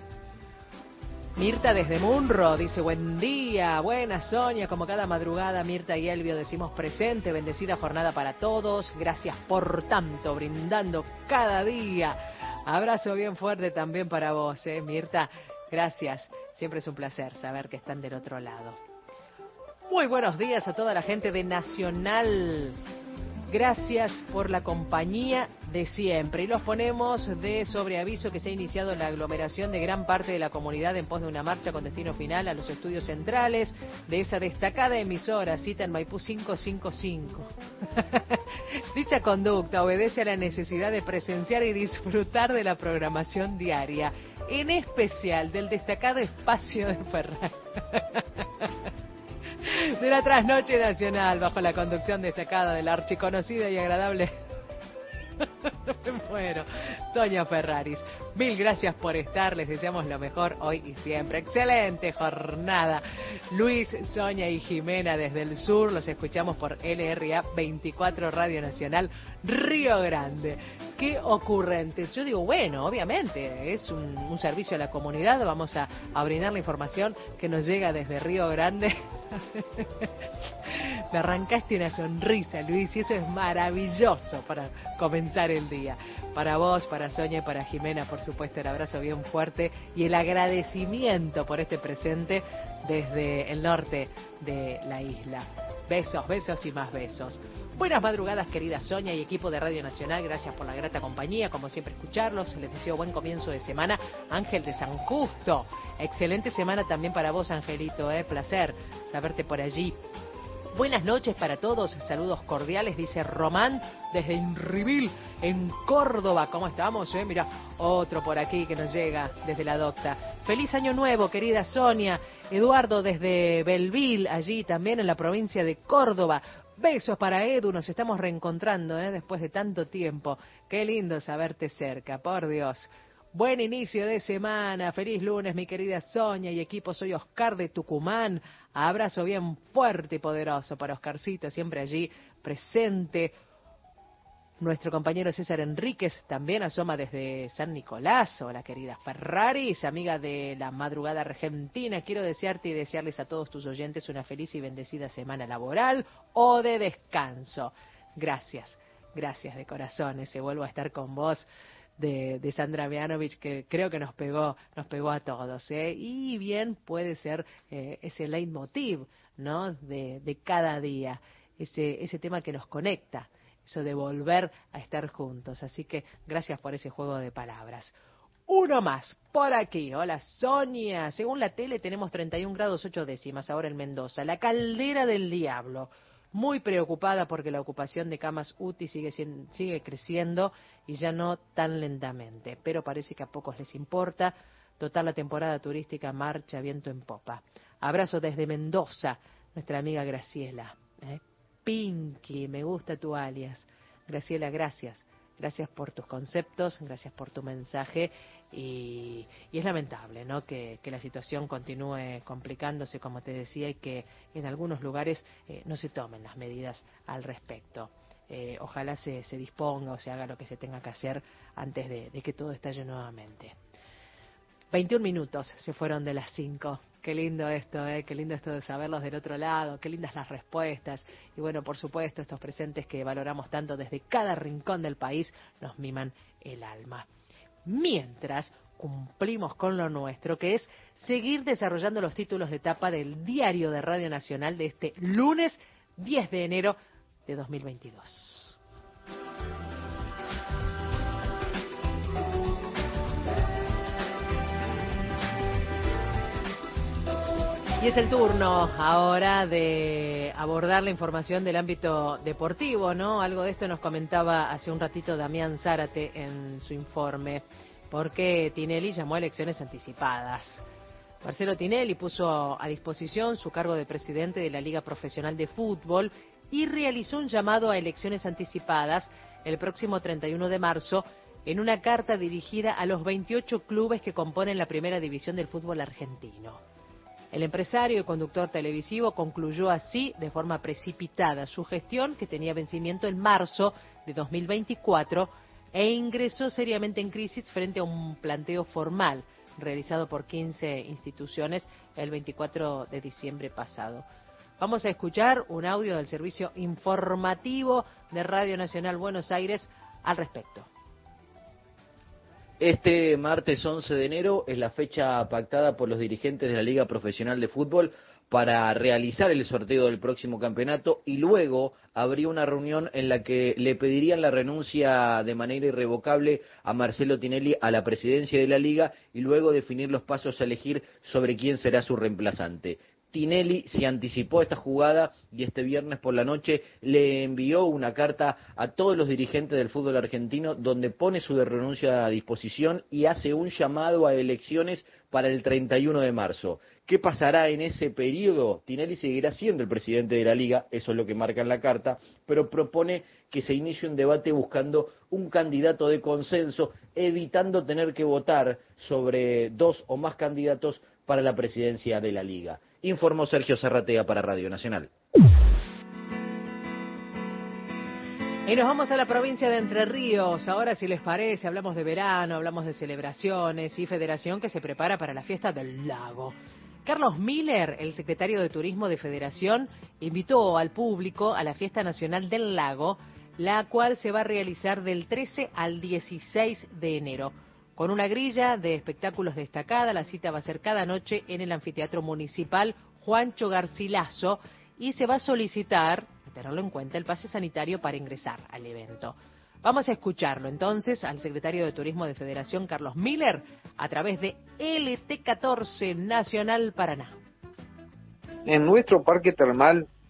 Mirta desde Munro dice, buen día, buena Sonia, como cada madrugada Mirta y Elvio decimos presente, bendecida jornada para todos, gracias por tanto, brindando cada día. Abrazo bien fuerte también para vos, eh, Mirta, gracias, siempre es un placer saber que están del otro lado. Muy buenos días a toda la gente de Nacional. Gracias por la compañía de siempre. Y los ponemos de sobreaviso que se ha iniciado la aglomeración de gran parte de la comunidad en pos de una marcha con destino final a los estudios centrales de esa destacada emisora, cita en Maipú quinientos cincuenta y cinco. Dicha conducta obedece a la necesidad de presenciar y disfrutar de la programación diaria, en especial del destacado espacio de Ferrari. De la trasnoche nacional, bajo la conducción destacada de la archiconocida y agradable me muero, Sonia Ferraris. Mil gracias por estar, les deseamos lo mejor hoy y siempre. Excelente jornada. Luis, Sonia y Jimena desde el sur, los escuchamos por L R A veinticuatro Radio Nacional Río Grande. Qué ocurrentes. Yo digo, bueno, obviamente es un, un servicio a la comunidad, vamos a, a brindar la información que nos llega desde Río Grande. Me arrancaste una sonrisa, Luis, y eso es maravilloso para comenzar el día. Para vos, para Sonia y para Jimena, por supuesto, el abrazo bien fuerte y el agradecimiento por este presente desde el norte de la isla. Besos, besos y más besos. Buenas madrugadas, querida Sonia y equipo de Radio Nacional. Gracias por la grata compañía, como siempre escucharlos. Les deseo buen comienzo de semana. Ángel de San Justo. Excelente semana también para vos, Angelito, ¿eh? Placer saberte por allí. Buenas noches para todos, saludos cordiales, dice Román, desde Inrivil, en Córdoba. ¿Cómo estamos? Eh? Mira, otro por aquí que nos llega desde la docta. Feliz año nuevo, querida Sonia. Eduardo desde Belville, allí también en la provincia de Córdoba. Besos para Edu, nos estamos reencontrando ¿eh? después de tanto tiempo. Qué lindo saberte cerca, por Dios. Buen inicio de semana, feliz lunes mi querida Sonia y equipo, soy Oscar de Tucumán, abrazo bien fuerte y poderoso para Oscarcito, siempre allí presente. Nuestro compañero César Enríquez también asoma desde San Nicolás, hola querida Ferraris, amiga de la madrugada argentina, quiero desearte y desearles a todos tus oyentes una feliz y bendecida semana laboral o de descanso. Gracias, gracias de corazón, se vuelvo a estar con vos. De, de Sandra Mianovich, que creo que nos pegó, nos pegó a todos, ¿eh? Y bien puede ser eh, ese leitmotiv, ¿no? De, de cada día, ese, ese tema que nos conecta, eso de volver a estar juntos. Así que gracias por ese juego de palabras. Uno más, por aquí. Hola Sonia, según la tele tenemos treinta y un grados ocho décimas ahora en Mendoza, la caldera del diablo. Muy preocupada porque la ocupación de camas U T I sigue, sigue creciendo y ya no tan lentamente, pero parece que a pocos les importa. Total, la temporada turística marcha viento en popa. Abrazo desde Mendoza, nuestra amiga Graciela. ¿eh? Pinky, me gusta tu alias. Graciela, gracias. Gracias por tus conceptos, gracias por tu mensaje y, y es lamentable, ¿no? Que, que la situación continúe complicándose, como te decía, y que en algunos lugares eh, no se tomen las medidas al respecto. Eh, ojalá se, se disponga o se haga lo que se tenga que hacer antes de, de que todo estalle nuevamente. veintiún minutos se fueron de las cinco. Qué lindo esto, ¿eh? Qué lindo esto de saberlos del otro lado, qué lindas las respuestas. Y bueno, por supuesto, estos presentes que valoramos tanto desde cada rincón del país nos miman el alma. Mientras cumplimos con lo nuestro, que es seguir desarrollando los títulos de tapa del Diario de Radio Nacional de este lunes diez de enero de dos mil veintidós. Y es el turno ahora de abordar la información del ámbito deportivo, ¿no? Algo de esto nos comentaba hace un ratito Damián Zárate en su informe, porque Tinelli llamó a elecciones anticipadas. Marcelo Tinelli puso a disposición su cargo de presidente de la Liga Profesional de Fútbol y realizó un llamado a elecciones anticipadas el próximo treinta y uno de marzo en una carta dirigida a los veintiocho clubes que componen la primera división del fútbol argentino. El empresario y conductor televisivo concluyó así, de forma precipitada, su gestión, que tenía vencimiento en marzo de dos mil veinticuatro, e ingresó seriamente en crisis frente a un planteo formal realizado por quince instituciones el veinticuatro de diciembre pasado. Vamos a escuchar un audio del servicio informativo de Radio Nacional Buenos Aires al respecto. Este martes once de enero es la fecha pactada por los dirigentes de la Liga Profesional de Fútbol para realizar el sorteo del próximo campeonato y luego habría una reunión en la que le pedirían la renuncia de manera irrevocable a Marcelo Tinelli a la presidencia de la Liga y luego definir los pasos a elegir sobre quién será su reemplazante. Tinelli se anticipó a esta jugada y este viernes por la noche le envió una carta a todos los dirigentes del fútbol argentino donde pone su renuncia a disposición y hace un llamado a elecciones para el treinta y uno de marzo. ¿Qué pasará en ese periodo? Tinelli seguirá siendo el presidente de la Liga, eso es lo que marca en la carta, pero propone que se inicie un debate buscando un candidato de consenso, evitando tener que votar sobre dos o más candidatos para la presidencia de la Liga. Informó Sergio Zarratea para Radio Nacional. Y nos vamos a la provincia de Entre Ríos. Ahora, si les parece, hablamos de verano, hablamos de celebraciones y Federación que se prepara para la fiesta del lago. Carlos Miller, el secretario de Turismo de Federación, invitó al público a la Fiesta Nacional del Lago, la cual se va a realizar del trece al dieciséis de enero. Con una grilla de espectáculos destacada, la cita va a ser cada noche en el Anfiteatro Municipal Juancho Garcilaso y se va a solicitar, tenerlo en cuenta, el pase sanitario para ingresar al evento. Vamos a escucharlo entonces al secretario de Turismo de Federación, Carlos Miller, a través de L T catorce Nacional Paraná. En nuestro parque termal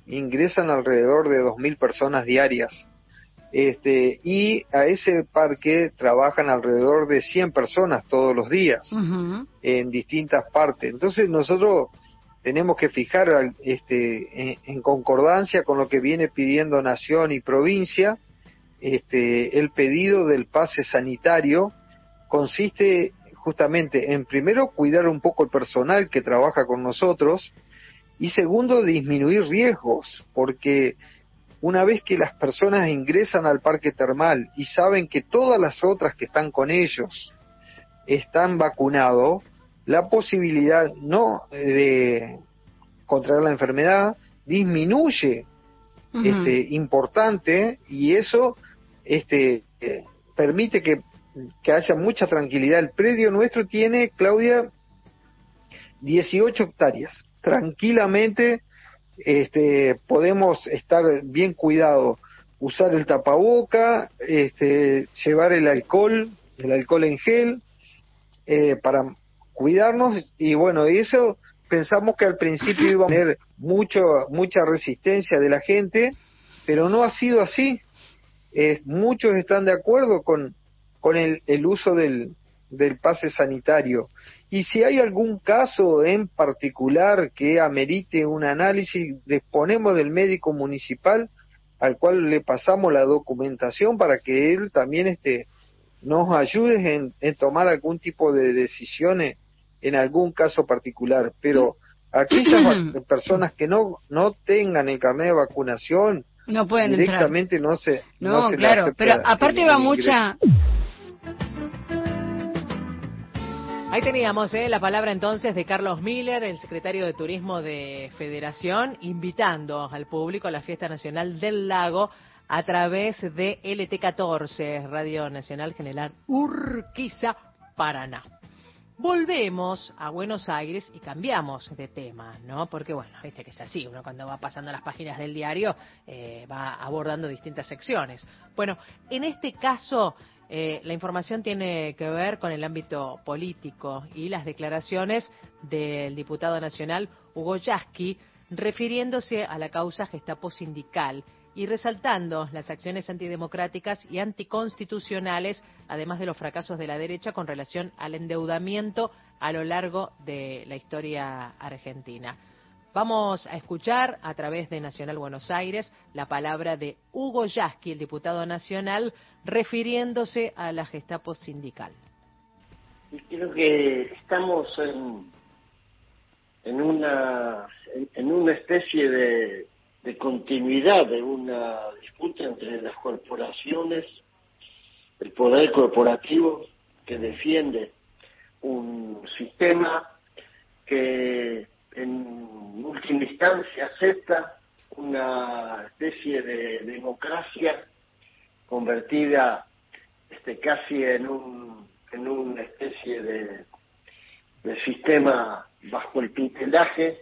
ingresan alrededor de dos mil personas diarias. Este, y a ese parque trabajan alrededor de cien personas todos los días, uh-huh. en distintas partes. Entonces nosotros tenemos que fijar este, en, en concordancia con lo que viene pidiendo Nación y provincia. Este, el pedido del pase sanitario consiste justamente en, primero, cuidar un poco el personal que trabaja con nosotros, y segundo, disminuir riesgos, porque una vez que las personas ingresan al parque termal y saben que todas las otras que están con ellos están vacunados, la posibilidad no de contraer la enfermedad disminuye, uh-huh. este, importante, y eso este, eh, permite que, que haya mucha tranquilidad. El predio nuestro tiene, Claudia, dieciocho hectáreas. Tranquilamente este, podemos estar bien cuidados, usar el tapaboca, este, llevar el alcohol, el alcohol en gel, eh, para cuidarnos, y bueno, eso pensamos que al principio iba a tener mucho, mucha resistencia de la gente, pero no ha sido así. Eh, muchos están de acuerdo con, con el, el uso del, del pase sanitario. Y si hay algún caso en particular que amerite un análisis, disponemos del médico municipal al cual le pasamos la documentación para que él también este, nos ayude en, en tomar algún tipo de decisiones en algún caso particular. Pero aquellas personas que no, no tengan el carnet de vacunación, no pueden directamente entrar. no se No, no se claro, pero aparte va mucha... Ahí teníamos eh, la palabra entonces de Carlos Miller, el secretario de Turismo de Federación, invitando al público a la Fiesta Nacional del Lago a través de L T catorce, Radio Nacional General Urquiza, Paraná. Volvemos a Buenos Aires y cambiamos de tema, ¿no? Porque, bueno, viste que es así, uno cuando va pasando las páginas del diario eh, va abordando distintas secciones. Bueno, en este caso... Eh, la información tiene que ver con el ámbito político y las declaraciones del diputado nacional Hugo Yasky refiriéndose a la causa Gestapo sindical y resaltando las acciones antidemocráticas y anticonstitucionales, además de los fracasos de la derecha con relación al endeudamiento a lo largo de la historia argentina. Vamos a escuchar a través de Nacional Buenos Aires la palabra de Hugo Yasky, el diputado nacional, refiriéndose a la Gestapo sindical. Creo que estamos en, en una en, en una especie de, de continuidad de una disputa entre las corporaciones, el poder corporativo que defiende un sistema que en última instancia acepta una especie de democracia convertida este casi en un en una especie de, de sistema bajo el tutelaje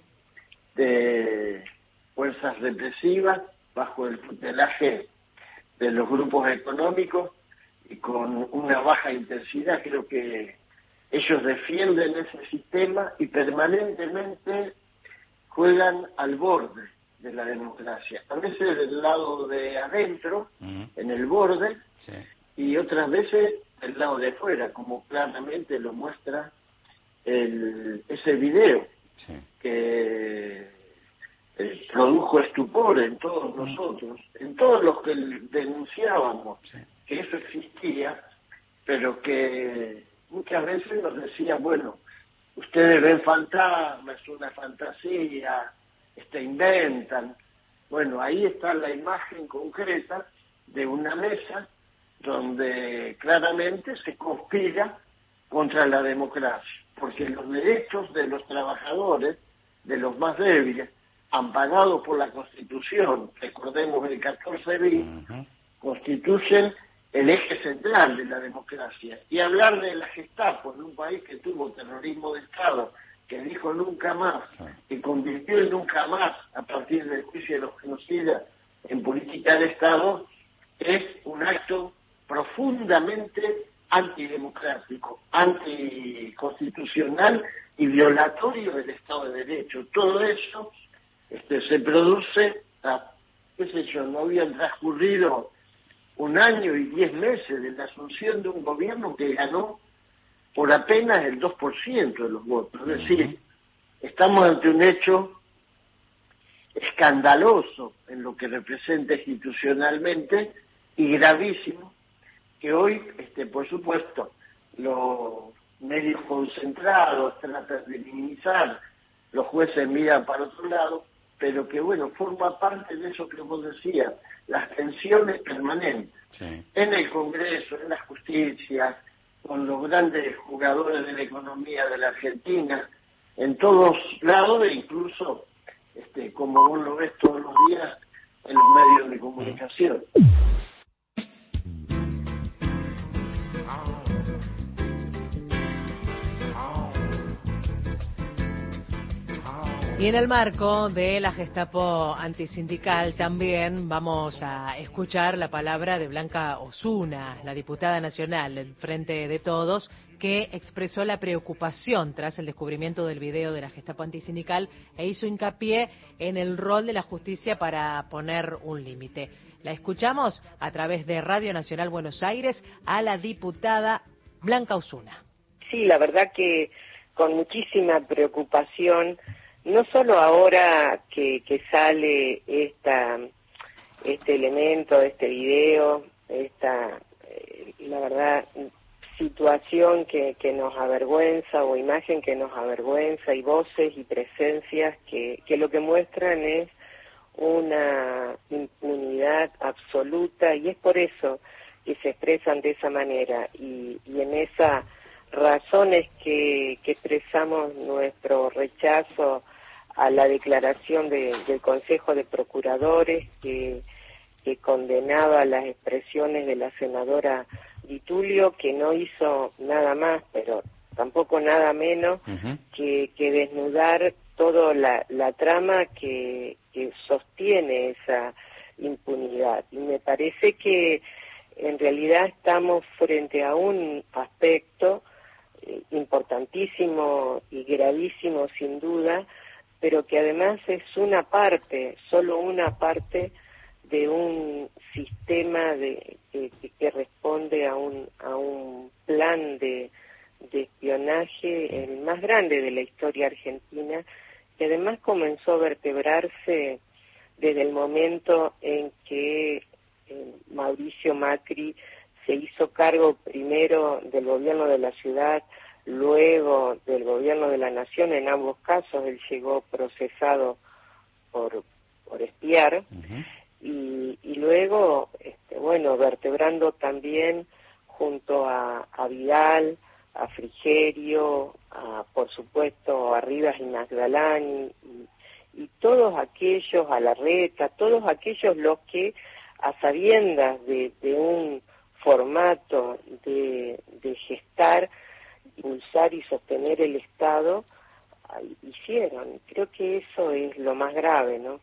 de fuerzas represivas, bajo el tutelaje de los grupos económicos y con una baja intensidad. Creo que ellos defienden ese sistema y permanentemente juegan al borde de la democracia. A veces del lado de adentro, uh-huh. en el borde, sí. y otras veces del lado de afuera, como claramente lo muestra el, ese video, sí. que eh, produjo estupor en todos uh-huh. nosotros, en todos los que denunciábamos sí. que eso existía, pero que muchas veces nos decían, bueno, ustedes ven fantasmas, es una fantasía, este, inventan. Bueno, ahí está la imagen concreta de una mesa donde claramente se conspira contra la democracia, porque los derechos de los trabajadores, de los más débiles, amparados por la Constitución, recordemos el catorce bis, uh-huh. constituyen el eje central de la democracia. Y hablar de la Gestapo en un país que tuvo terrorismo de Estado, que dijo nunca más, que convirtió en nunca más, a partir del juicio de los genocidas, en política de Estado, es un acto profundamente antidemocrático, anticonstitucional y violatorio del Estado de Derecho. Todo eso este, se produce hasta, qué sé yo, no habían transcurrido un año y diez meses de la asunción de un gobierno que ganó por apenas el dos por ciento de los votos. Es decir, estamos ante un hecho escandaloso en lo que representa institucionalmente y gravísimo, que hoy, este, por supuesto, los medios concentrados tratan de minimizar, los jueces miran para otro lado, pero que, bueno, forma parte de eso que vos decías, las tensiones permanentes sí. en el Congreso, en la justicia, con los grandes jugadores de la economía de la Argentina, en todos lados, e incluso, este, como vos lo ves todos los días, en los medios de comunicación. Y en el marco de la Gestapo antisindical también vamos a escuchar la palabra de Blanca Osuna, la diputada nacional del Frente de Todos, que expresó la preocupación tras el descubrimiento del video de la Gestapo antisindical e hizo hincapié en el rol de la justicia para poner un límite. La escuchamos a través de Radio Nacional Buenos Aires a la diputada Blanca Osuna. Sí, la verdad que con muchísima preocupación, no solo ahora que, que sale esta, este elemento, este video, esta, eh, la verdad, situación que, que nos avergüenza o imagen que nos avergüenza y voces y presencias que, que lo que muestran es una impunidad absoluta y es por eso que se expresan de esa manera y, y en esas razones que, que expresamos nuestro rechazo a la declaración de, del Consejo de Procuradores que, que condenaba las expresiones de la senadora Di Tulio, que no hizo nada más, pero tampoco nada menos uh-huh. que, que desnudar toda la, la trama que, que sostiene esa impunidad. Y me parece que en realidad estamos frente a un aspecto eh, importantísimo y gravísimo sin duda, pero que además es una parte, solo una parte de un sistema de, que, que responde a un, a un plan de, de espionaje, el más grande de la historia argentina, que además comenzó a vertebrarse desde el momento en que eh, Mauricio Macri se hizo cargo primero del gobierno de la ciudad, luego del gobierno de la nación. En ambos casos él llegó procesado por, por espiar, uh-huh. y, y luego, este, bueno, vertebrando también junto a, a Vidal, a Frigerio, a, por supuesto a Rivas y Magdalani, y, y todos aquellos, a Larreta, todos aquellos los que a sabiendas de, de un formato de, de gestar, impulsar y sostener el Estado, hicieron. Creo que eso es lo más grave, ¿no?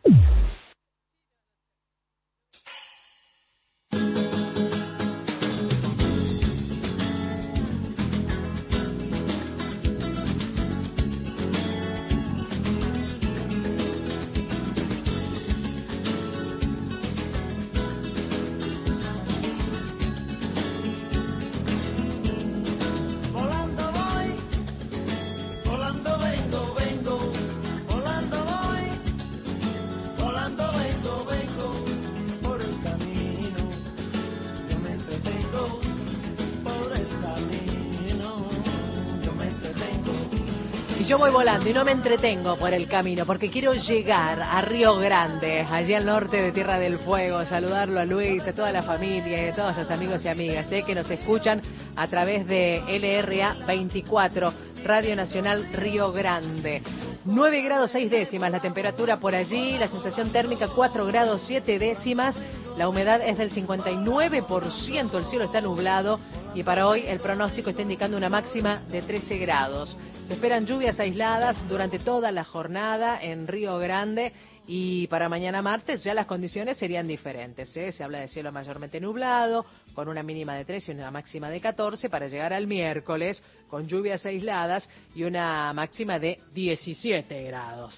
Yo voy volando y no me entretengo por el camino porque quiero llegar a Río Grande, allí al norte de Tierra del Fuego, saludarlo a Luis, a toda la familia y a todos los amigos y amigas ¿eh? que nos escuchan a través de L R A veinticuatro, Radio Nacional Río Grande. nueve grados seis décimas la temperatura por allí, la sensación térmica cuatro grados siete décimas, la humedad es del cincuenta y nueve por ciento, el cielo está nublado y para hoy el pronóstico está indicando una máxima de trece grados. Se esperan lluvias aisladas durante toda la jornada en Río Grande y para mañana martes ya las condiciones serían diferentes. ¿eh? Se habla de cielo mayormente nublado, con una mínima de trece y una máxima de catorce, para llegar al miércoles con lluvias aisladas y una máxima de diecisiete grados.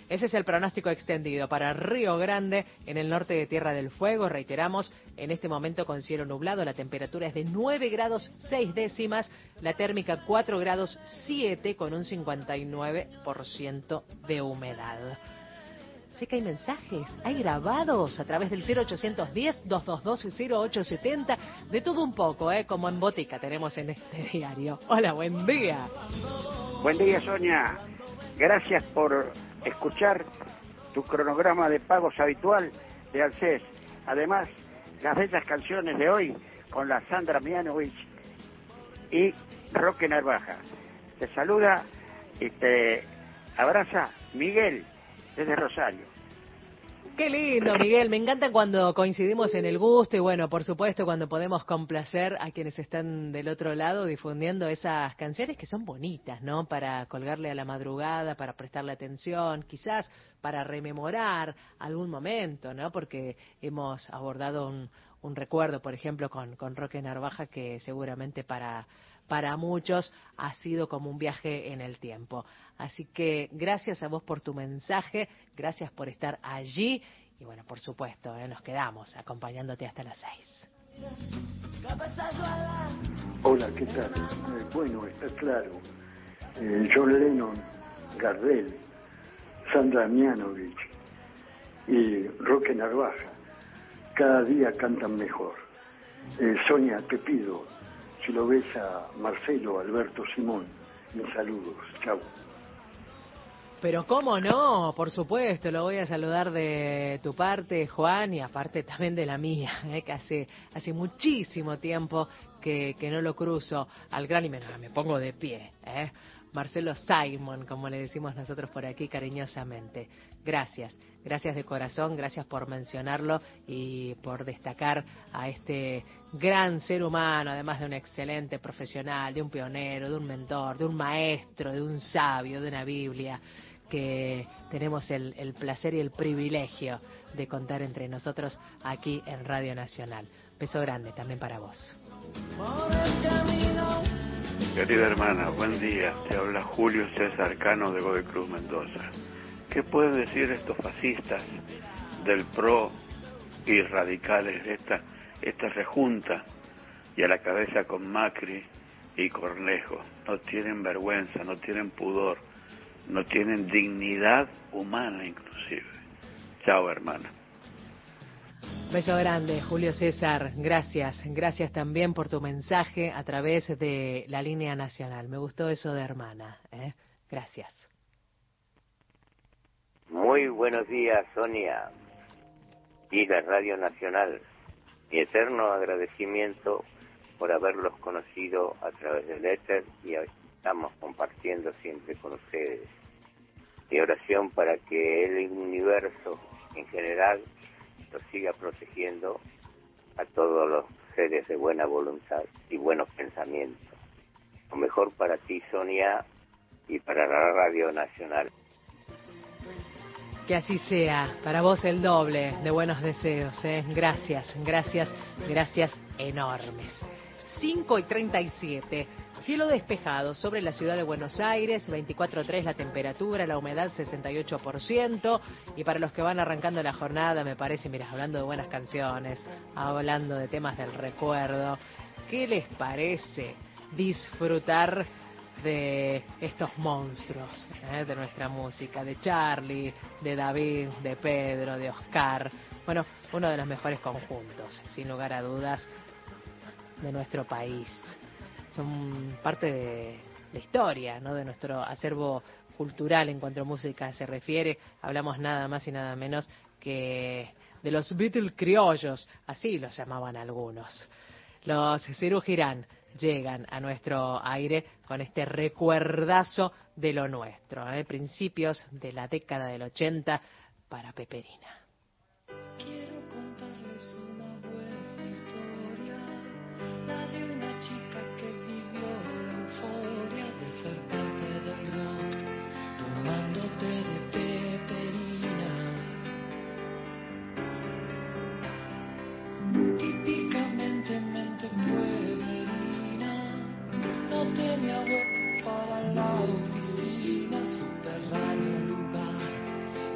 Ese es el pronóstico extendido para Río Grande, en el norte de Tierra del Fuego. Reiteramos, en este momento con cielo nublado, la temperatura es de nueve grados seis décimas, la térmica cuatro grados siete, con un cincuenta y nueve por ciento de humedad. Sé que hay mensajes, hay grabados a través del cero ochocientos diez, doscientos veintidós, cero ocho setenta, de todo un poco, ¿eh? Como en botica tenemos en este diario. Hola, buen día. Buen día, Sonia. Gracias por escuchar tu cronograma de pagos habitual de ANSES. Además, las bellas canciones de hoy con la Sandra Mianovich y Roque Narvaja. Te saluda y te abraza Miguel desde Rosario. Qué lindo, Miguel. Me encanta cuando coincidimos en el gusto y, bueno, por supuesto, cuando podemos complacer a quienes están del otro lado difundiendo esas canciones que son bonitas, ¿no? Para colgarle a la madrugada, para prestarle atención, quizás para rememorar algún momento, ¿no? Porque hemos abordado un, un recuerdo, por ejemplo, con, con Roque Narvaja, que seguramente para... para muchos ha sido como un viaje en el tiempo. Así que gracias a vos por tu mensaje, gracias por estar allí y bueno, por supuesto, eh, nos quedamos acompañándote hasta las seis. Hola, ¿qué tal? Eh, bueno, está claro. Eh, John Lennon, Gardel, Sandra Mianovich y Roque Narvaja cada día cantan mejor. Eh, Sonia, te pido, si lo ves a Marcelo Alberto Simón, mis saludos. Chau. Pero cómo no, por supuesto, lo voy a saludar de tu parte, Juan, y aparte también de la mía, eh, que hace, hace muchísimo tiempo que, que no lo cruzo al gran y me, me pongo de pie, eh. Marcelo Simon, como le decimos nosotros por aquí cariñosamente. Gracias, gracias de corazón, gracias por mencionarlo y por destacar a este gran ser humano, además de un excelente profesional, de un pionero, de un mentor, de un maestro, de un sabio, de una Biblia, que tenemos el, el placer y el privilegio de contar entre nosotros aquí en Radio Nacional. Beso grande también para vos. Querida hermana, buen día. Te habla Julio César Cano de Godoy Cruz, Mendoza. ¿Qué pueden decir estos fascistas del P R O y radicales de esta, esta rejunta y a la cabeza con Macri y Cornejo? No tienen vergüenza, no tienen pudor, no tienen dignidad humana inclusive. Chao, hermana. Beso grande, Julio César. Gracias. Gracias también por tu mensaje a través de la línea nacional. Me gustó eso de hermana, ¿eh? Gracias. Muy buenos días, Sonia y la Radio Nacional. Mi eterno agradecimiento por haberlos conocido a través del éter y estamos compartiendo siempre con ustedes. Mi oración para que el universo en general los siga protegiendo a todos los seres de buena voluntad y buenos pensamientos. Lo mejor para ti, Sonia, y para la Radio Nacional. Que así sea, para vos el doble de buenos deseos, ¿eh? Gracias, gracias, gracias enormes. cinco y treinta y siete. Cielo despejado sobre la ciudad de Buenos Aires, veinticuatro grados tres la temperatura, la humedad sesenta y ocho por ciento. Y para los que van arrancando la jornada, me parece, mira, hablando de buenas canciones, hablando de temas del recuerdo, ¿qué les parece disfrutar de estos monstruos, eh, de nuestra música? De Charlie, de David, de Pedro, de Oscar. Bueno, uno de los mejores conjuntos, sin lugar a dudas, de nuestro país. Son parte de la historia, ¿no? De nuestro acervo cultural en cuanto a música se refiere. Hablamos nada más y nada menos que de los Beatles criollos, así los llamaban algunos. Los Serú Girán llegan a nuestro aire con este recuerdazo de lo nuestro, ¿eh? Principios de la década del ochenta para Peperina. La de una chica que vivió la euforia de ser parte del rock, tomándote de peperina. Típicamente mente pueblerina, no tenía web para la oficina, subterráneo lugar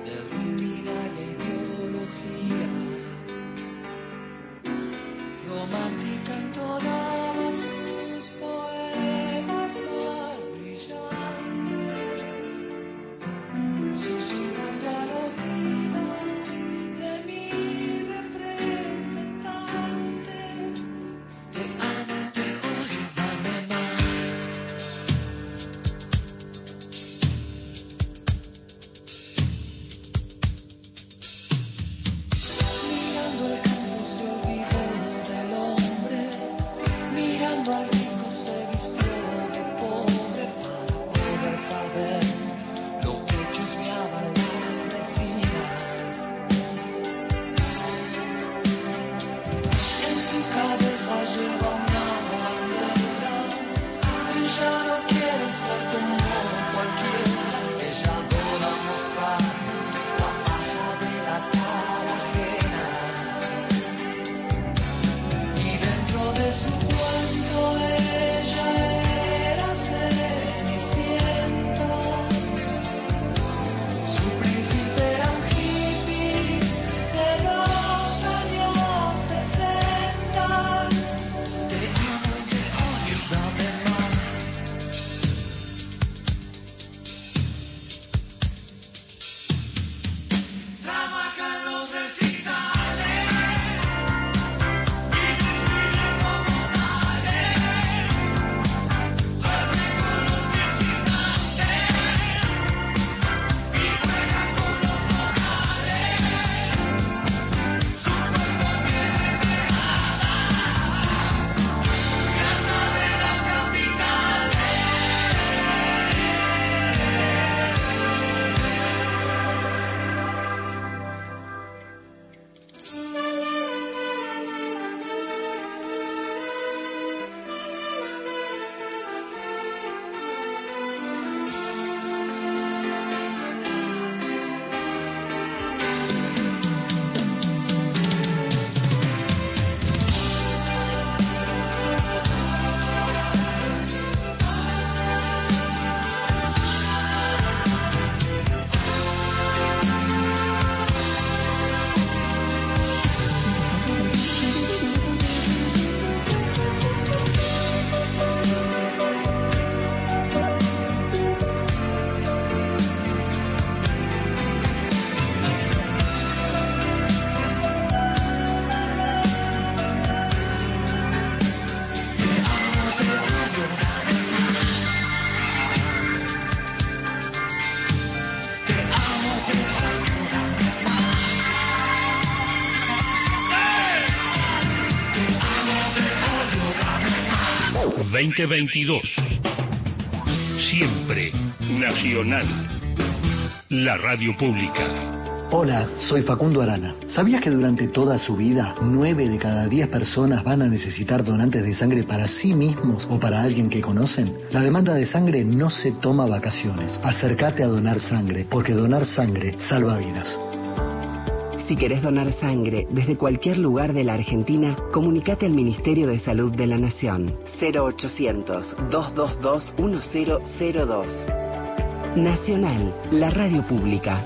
veinte veintidós. Siempre nacional. La radio pública. Hola, soy Facundo Arana. ¿Sabías que durante toda su vida, nueve de cada diez personas van a necesitar donantes de sangre para sí mismos o para alguien que conocen? La demanda de sangre no se toma vacaciones. Acércate a donar sangre, porque donar sangre salva vidas. Si querés donar sangre desde cualquier lugar de la Argentina, comunicate al Ministerio de Salud de la Nación. cero ochocientos, dos dos dos, uno cero cero dos. Nacional, la radio pública.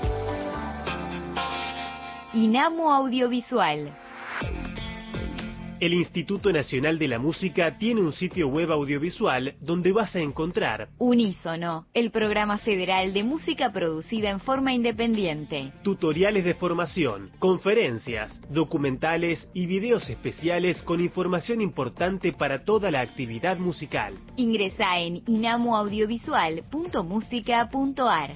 INAMU Audiovisual. El Instituto Nacional de la Música tiene un sitio web audiovisual donde vas a encontrar Unísono, el programa federal de música producida en forma independiente. Tutoriales de formación, conferencias, documentales y videos especiales con información importante para toda la actividad musical. Ingresá en inamu audiovisual punto música punto ar.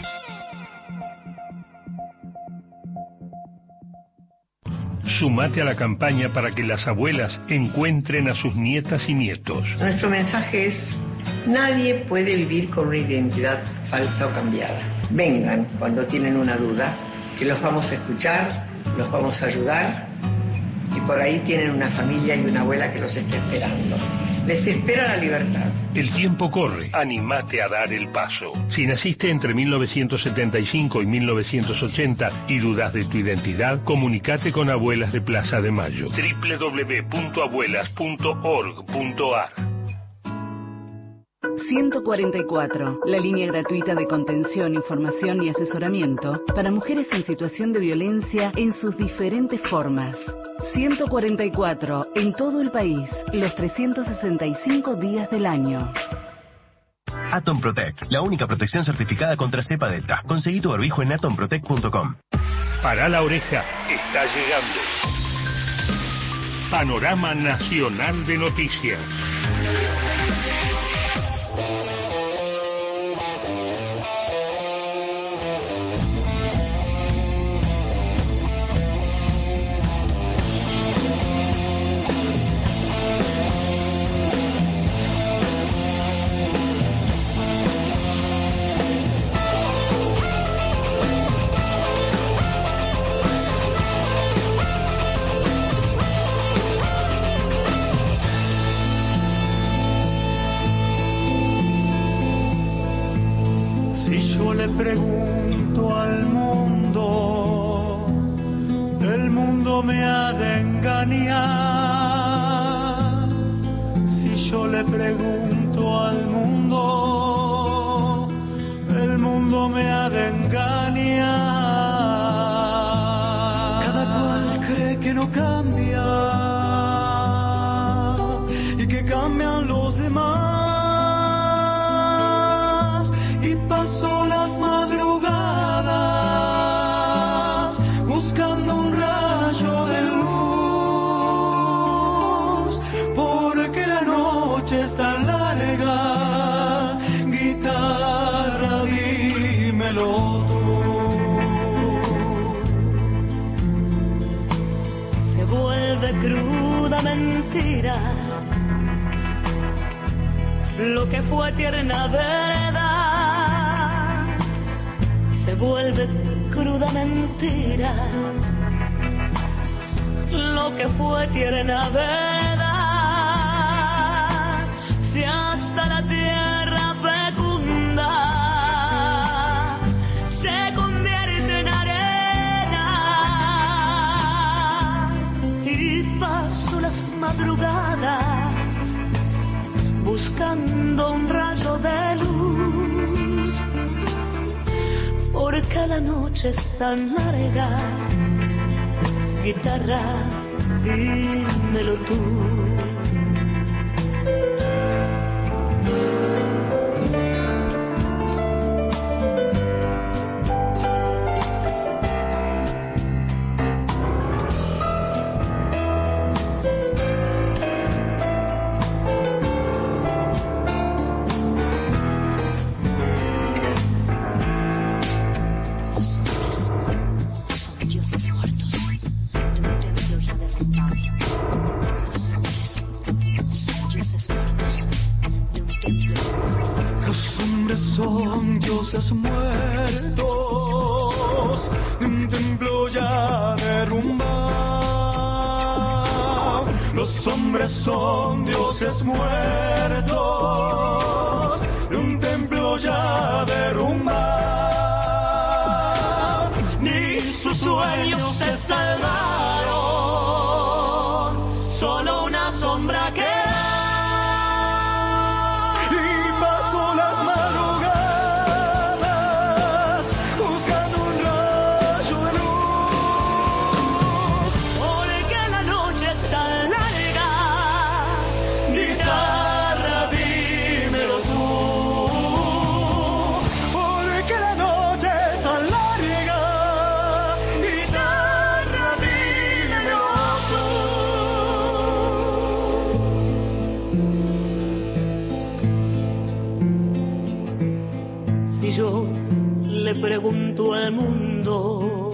Sumate a la campaña para que las abuelas encuentren a sus nietas y nietos. Nuestro mensaje es: nadie puede vivir con una identidad falsa o cambiada. Vengan cuando tienen una duda, que los vamos a escuchar, los vamos a ayudar, y por ahí tienen una familia y una abuela que los está esperando. Les espera la libertad. El tiempo corre. Animate a dar el paso. Si naciste entre mil novecientos setenta y cinco y mil novecientos ochenta y dudas de tu identidad, comunicate con Abuelas de Plaza de Mayo. doble u doble u doble u punto abuelas punto org punto ar. ciento cuarenta y cuatro, la línea gratuita de contención, información y asesoramiento para mujeres en situación de violencia en sus diferentes formas. ciento cuarenta y cuatro, en todo el país, los trescientos sesenta y cinco días del año. Atom Protect, la única protección certificada contra cepa delta. Conseguí tu barbijo en atom protect punto com. Para la oreja, está llegando. Panorama Nacional de Noticias. Le pregunto al mundo, el mundo me ha de engañar. Si yo le pregunto al mundo, el mundo me ha de engañar. Cada cual cree que no cambia y que cambian los demás. Y paso las madrugadas buscando un rayo de luz, porque la noche es tan larga. Guitarra, dímelo tú. Se vuelve cruda mentira lo que fue tierna verdad. Se vuelve cruda mentira lo que fue tierna verdad. Si hasta la tierra fecunda se convierte en arena, y paso las madrugadas buscando un rayo de luz, por cada noche es tan larga. Guitarra, dímelo tú. Dioses muertos de una teología derrumbada. Los hombres hombres son dioses muertos, un templo ya derrumbado. Los hombres son dioses muertos, un templo ya derrumbado. Ni sus sueños se salvaron, solo una sombra que pregunto al mundo,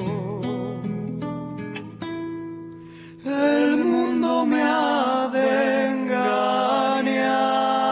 el mundo me ha de engañar.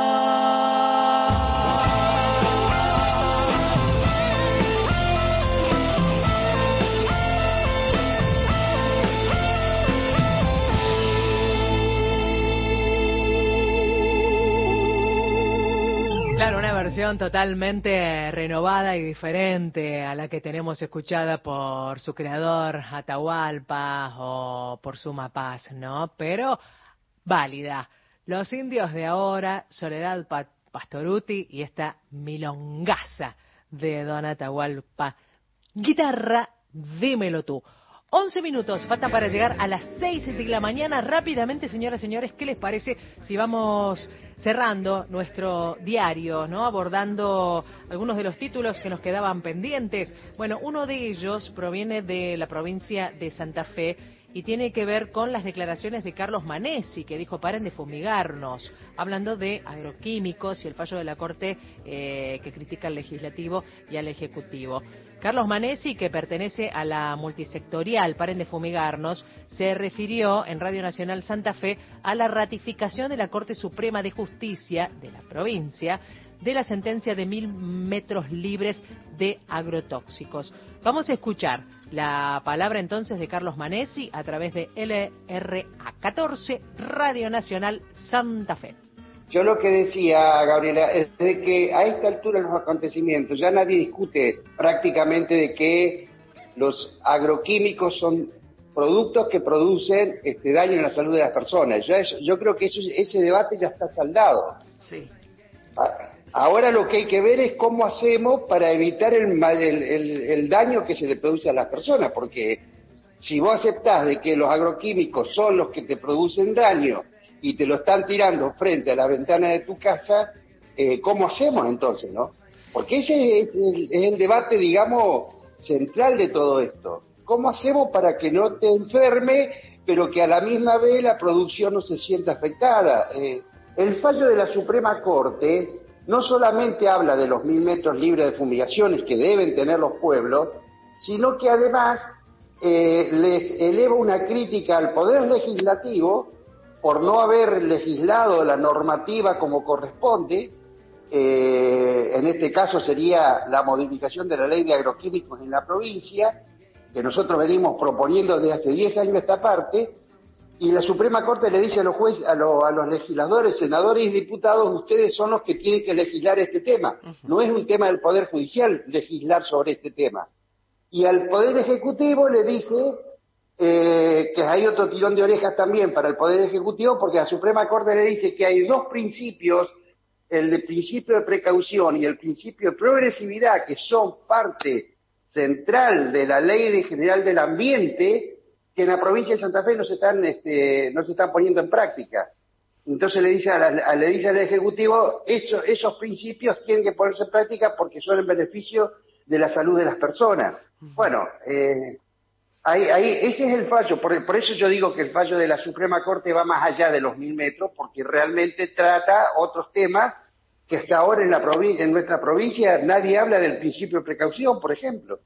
Claro, una versión totalmente renovada y diferente a la que tenemos escuchada por su creador Atahualpa o por Suma Paz, ¿no? Pero válida. Los indios de ahora, Soledad Pastorutti y esta milongaza de Don Atahualpa. Guitarra, dímelo tú. once minutos, faltan para llegar a las seis de la mañana. Rápidamente, señoras y señores, ¿qué les parece si vamos cerrando nuestro diario, ¿no? Abordando algunos de los títulos que nos quedaban pendientes? Bueno, uno de ellos proviene de la provincia de Santa Fe y tiene que ver con las declaraciones de Carlos Manesi, que dijo: paren de fumigarnos, hablando de agroquímicos y el fallo de la Corte eh, que critica al Legislativo y al Ejecutivo. Carlos Manesi, que pertenece a la multisectorial Paren de Fumigarnos, se refirió en Radio Nacional Santa Fe a la ratificación de la Corte Suprema de Justicia de la provincia de la sentencia de mil metros libres de agrotóxicos. Vamos a escuchar la palabra entonces de Carlos Manesi a través de L R A catorce, Radio Nacional Santa Fe. Yo lo que decía, Gabriela, es de que a esta altura de los acontecimientos ya nadie discute prácticamente de que los agroquímicos son productos que producen este daño en la salud de las personas. Yo, yo creo que eso, ese debate ya está saldado. Sí. Ahora lo que hay que ver es cómo hacemos para evitar el, el, el, el daño que se le produce a las personas, porque si vos aceptás de que los agroquímicos son los que te producen daño y te lo están tirando frente a la ventana de tu casa, eh, ¿cómo hacemos entonces, no? Porque ese es el, es el debate, digamos, central de todo esto. ¿Cómo hacemos para que no te enferme, pero que a la misma vez la producción no se sienta afectada? Eh, el fallo de la Suprema Corte no solamente habla de los mil metros libres de fumigaciones que deben tener los pueblos, sino que además eh, les eleva una crítica al Poder Legislativo por no haber legislado la normativa como corresponde. Eh, en este caso sería la modificación de la ley de agroquímicos en la provincia, que nosotros venimos proponiendo desde hace diez años esta parte, y la Suprema Corte le dice a los jueces, a, lo, a los legisladores, senadores y diputados: ustedes son los que tienen que legislar este tema. Uh-huh. No es un tema del Poder Judicial legislar sobre este tema. Y al Poder Ejecutivo le dice eh, que hay otro tirón de orejas también para el Poder Ejecutivo, porque la Suprema Corte le dice que hay dos principios, el de principio de precaución y el principio de progresividad, que son parte central de la Ley General del Ambiente, que en la provincia de Santa Fe no se están este, no se están poniendo en práctica. Entonces le dice, a la, a, le dice al Ejecutivo: esos, esos principios tienen que ponerse en práctica porque son en beneficio de la salud de las personas. Uh-huh. Bueno, eh, ahí, ahí, ese es el fallo. Por, por eso yo digo que el fallo de la Suprema Corte va más allá de los mil metros, porque realmente trata otros temas que hasta ahora en, la provin- en nuestra provincia nadie habla del principio de precaución, por ejemplo.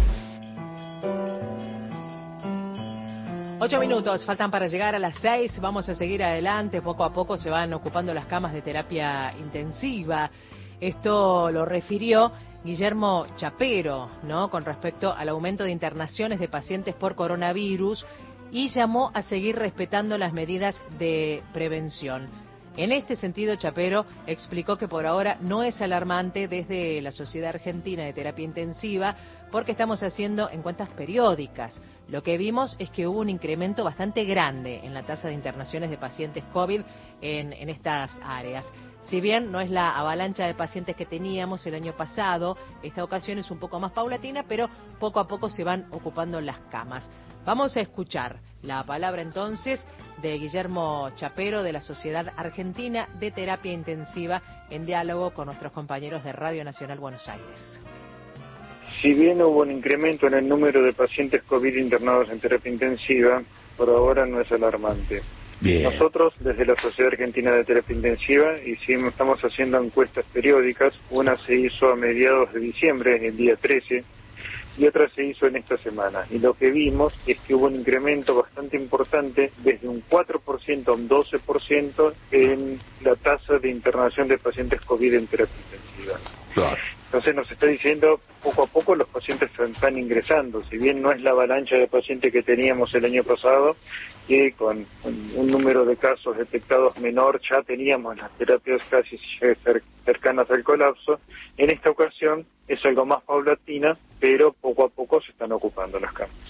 Ocho minutos faltan para llegar a las seis. Vamos a seguir adelante. Poco a poco se van ocupando las camas de terapia intensiva. Esto lo refirió Guillermo Chapero, ¿no?, con respecto al aumento de internaciones de pacientes por coronavirus, y llamó a seguir respetando las medidas de prevención. En este sentido, Chapero explicó que por ahora no es alarmante desde la Sociedad Argentina de Terapia Intensiva, porque estamos haciendo encuestas periódicas. Lo que vimos es que hubo un incremento bastante grande en la tasa de internaciones de pacientes COVID en, en estas áreas. Si bien no es la avalancha de pacientes que teníamos el año pasado, esta ocasión es un poco más paulatina, pero poco a poco se van ocupando las camas. Vamos a escuchar la palabra entonces de Guillermo Chapero de la Sociedad Argentina de Terapia Intensiva en diálogo con nuestros compañeros de Radio Nacional Buenos Aires. Si bien hubo un incremento en el número de pacientes COVID internados en terapia intensiva, por ahora no es alarmante. Bien. Nosotros, desde la Sociedad Argentina de Terapia Intensiva, hicimos, estamos haciendo encuestas periódicas. Una se hizo a mediados de diciembre, el día trece, y otra se hizo en esta semana. Y lo que vimos es que hubo un incremento bastante importante, desde un cuatro por ciento a un doce por ciento en la tasa de internación de pacientes COVID en terapia intensiva. Claro. Entonces nos está diciendo, poco a poco los pacientes están ingresando, si bien no es la avalancha de pacientes que teníamos el año pasado, que con un número de casos detectados menor ya teníamos las terapias casi cercanas al colapso. En esta ocasión es algo más paulatina, pero poco a poco se están ocupando las camas.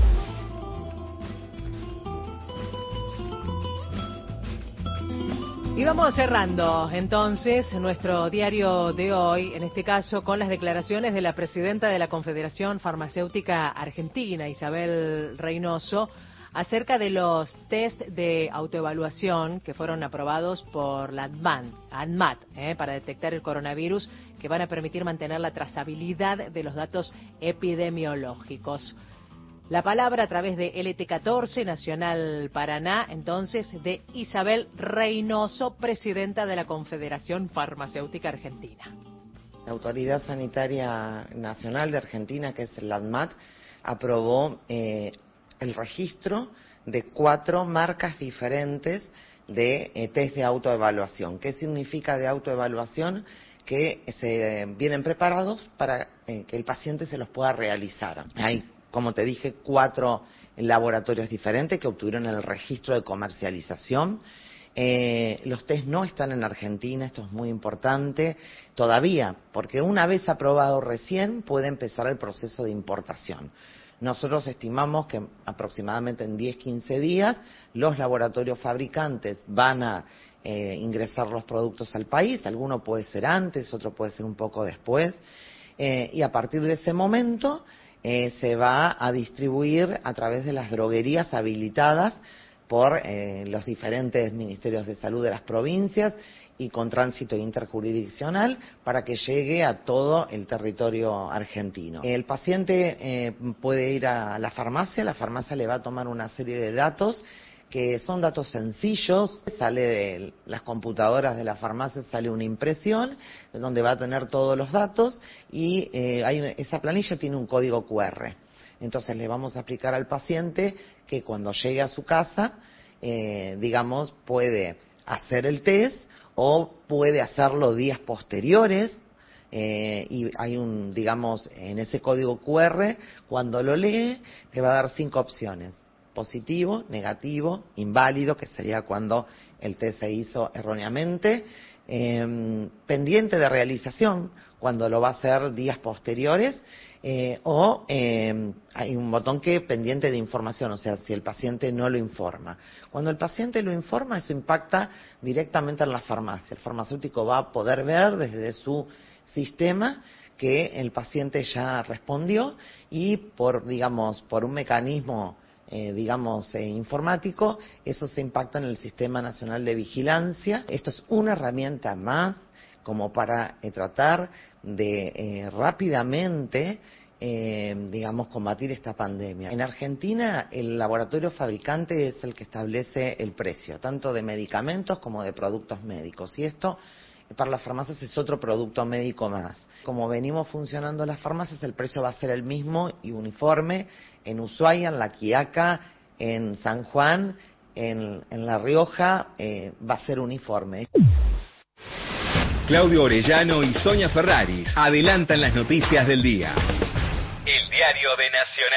Y vamos cerrando entonces nuestro diario de hoy, en este caso con las declaraciones de la presidenta de la Confederación Farmacéutica Argentina, Isabel Reynoso, acerca de los test de autoevaluación que fueron aprobados por la ANMAT eh, para detectar el coronavirus, que van a permitir mantener la trazabilidad de los datos epidemiológicos. La palabra a través de L T catorce, Nacional Paraná, entonces, de Isabel Reynoso, presidenta de la Confederación Farmacéutica Argentina. La Autoridad Sanitaria Nacional de Argentina, que es la ANMAT, aprobó eh, el registro de cuatro marcas diferentes de eh, test de autoevaluación. ¿Qué significa de autoevaluación? Que se vienen preparados para eh, que el paciente se los pueda realizar. Hay, como te dije, cuatro laboratorios diferentes que obtuvieron el registro de comercialización. Eh, los test no están en Argentina, esto es muy importante todavía, porque una vez aprobado recién puede empezar el proceso de importación. Nosotros estimamos que aproximadamente en diez a quince días los laboratorios fabricantes van a eh, ingresar los productos al país, alguno puede ser antes, otro puede ser un poco después, eh, y a partir de ese momento Eh, se va a distribuir a través de las droguerías habilitadas por eh, los diferentes ministerios de salud de las provincias y con tránsito interjurisdiccional para que llegue a todo el territorio argentino. El paciente eh, puede ir a la farmacia, la farmacia le va a tomar una serie de datos que son datos sencillos, sale de las computadoras de la farmacia, sale una impresión donde va a tener todos los datos y eh, hay una, esa planilla tiene un código cu erre. Entonces le vamos a explicar al paciente que cuando llegue a su casa, eh, digamos, puede hacer el test o puede hacerlo días posteriores. Eh, y hay un, digamos, en ese código cu erre, cuando lo lee, le va a dar cinco opciones. Positivo, negativo, inválido, que sería cuando el test se hizo erróneamente, eh, pendiente de realización, cuando lo va a hacer días posteriores, eh, o eh, hay un botón que pendiente de información, o sea, si el paciente no lo informa. Cuando el paciente lo informa, eso impacta directamente en la farmacia. El farmacéutico va a poder ver desde su sistema que el paciente ya respondió y por, digamos, por un mecanismo Eh, digamos, eh, informático, eso se impacta en el Sistema Nacional de Vigilancia. Esto es una herramienta más como para eh, tratar de eh, rápidamente, eh, digamos, combatir esta pandemia. En Argentina, el laboratorio fabricante es el que establece el precio, tanto de medicamentos como de productos médicos. Y esto, para las farmacias, es otro producto médico más. Como venimos funcionando las farmacias, el precio va a ser el mismo y uniforme en Ushuaia, en La Quiaca, en San Juan, en, en La Rioja, eh, va a ser uniforme. Claudio Orellano y Sonia Ferraris adelantan las noticias del día. El diario de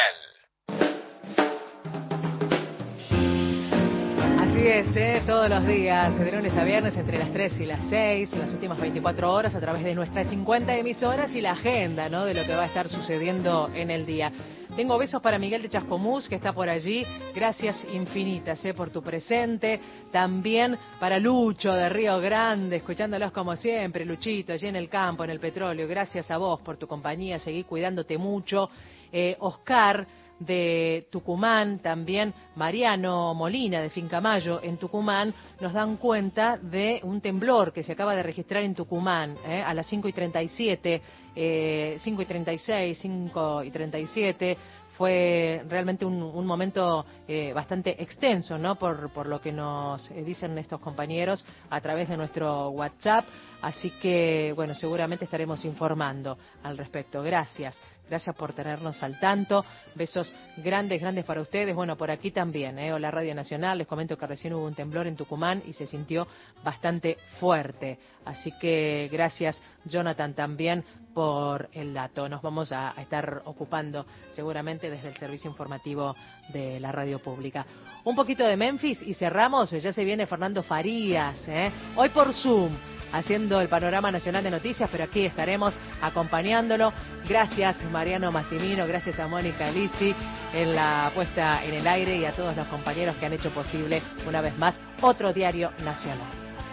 Nacional. Así es, ¿eh? Todos los días, de lunes a viernes, entre las tres y las seis, en las últimas veinticuatro horas, a través de nuestras cincuenta emisoras y la agenda, ¿no?, de lo que va a estar sucediendo en el día. Tengo besos para Miguel de Chascomús, que está por allí. Gracias infinitas eh, por tu presente. También para Lucho de Río Grande, escuchándolos como siempre. Luchito, allí en el campo, en el petróleo. Gracias a vos por tu compañía. Seguí cuidándote mucho. Eh, Oscar de Tucumán, también Mariano Molina de Fincamayo en Tucumán, nos dan cuenta de un temblor que se acaba de registrar en Tucumán eh, a las cinco y treinta y siete, eh, cinco y treinta y seis, cinco y treinta y siete. Fue realmente un, un momento eh, bastante extenso, ¿no?, por, por lo que nos eh, dicen estos compañeros a través de nuestro WhatsApp. Así que, bueno, seguramente estaremos informando al respecto. Gracias. Gracias por tenernos al tanto. Besos grandes, grandes para ustedes. Bueno, por aquí también, ¿eh? Hola Radio Nacional. Les comento que recién hubo un temblor en Tucumán y se sintió bastante fuerte. Así que gracias, Jonathan, también por el dato. Nos vamos a, a estar ocupando seguramente desde el servicio informativo de la radio pública. Un poquito de Memphis y cerramos. Ya se viene Fernando Farías, ¿eh? Hoy por Zoom, haciendo el panorama nacional de noticias, pero aquí estaremos acompañándolo. Gracias Mariano Massimino, gracias a Mónica Lisi en la puesta en el aire y a todos los compañeros que han hecho posible una vez más otro diario nacional.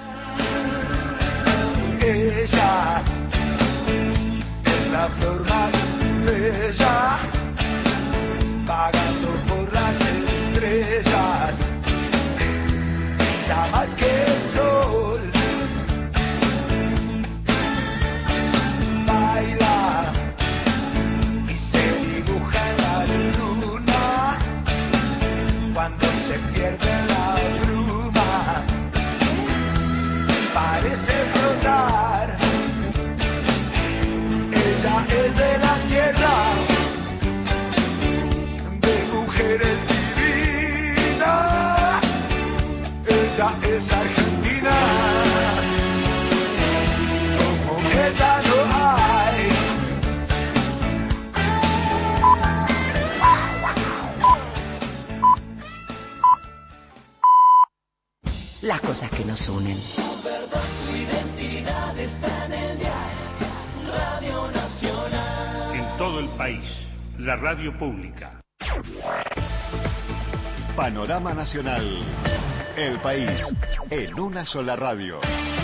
Ella es la flor más bella, vagando por las estrellas, brilla más que el sol. Baila y se dibuja en la luna cuando se pierde en la bruma, parece flotar. Ella es de la tierra, de mujeres divinas. Ella es argentina, como ella no hay. Las cosas que nos unen. En todo el país, la radio pública. Panorama Nacional. El país en una sola radio.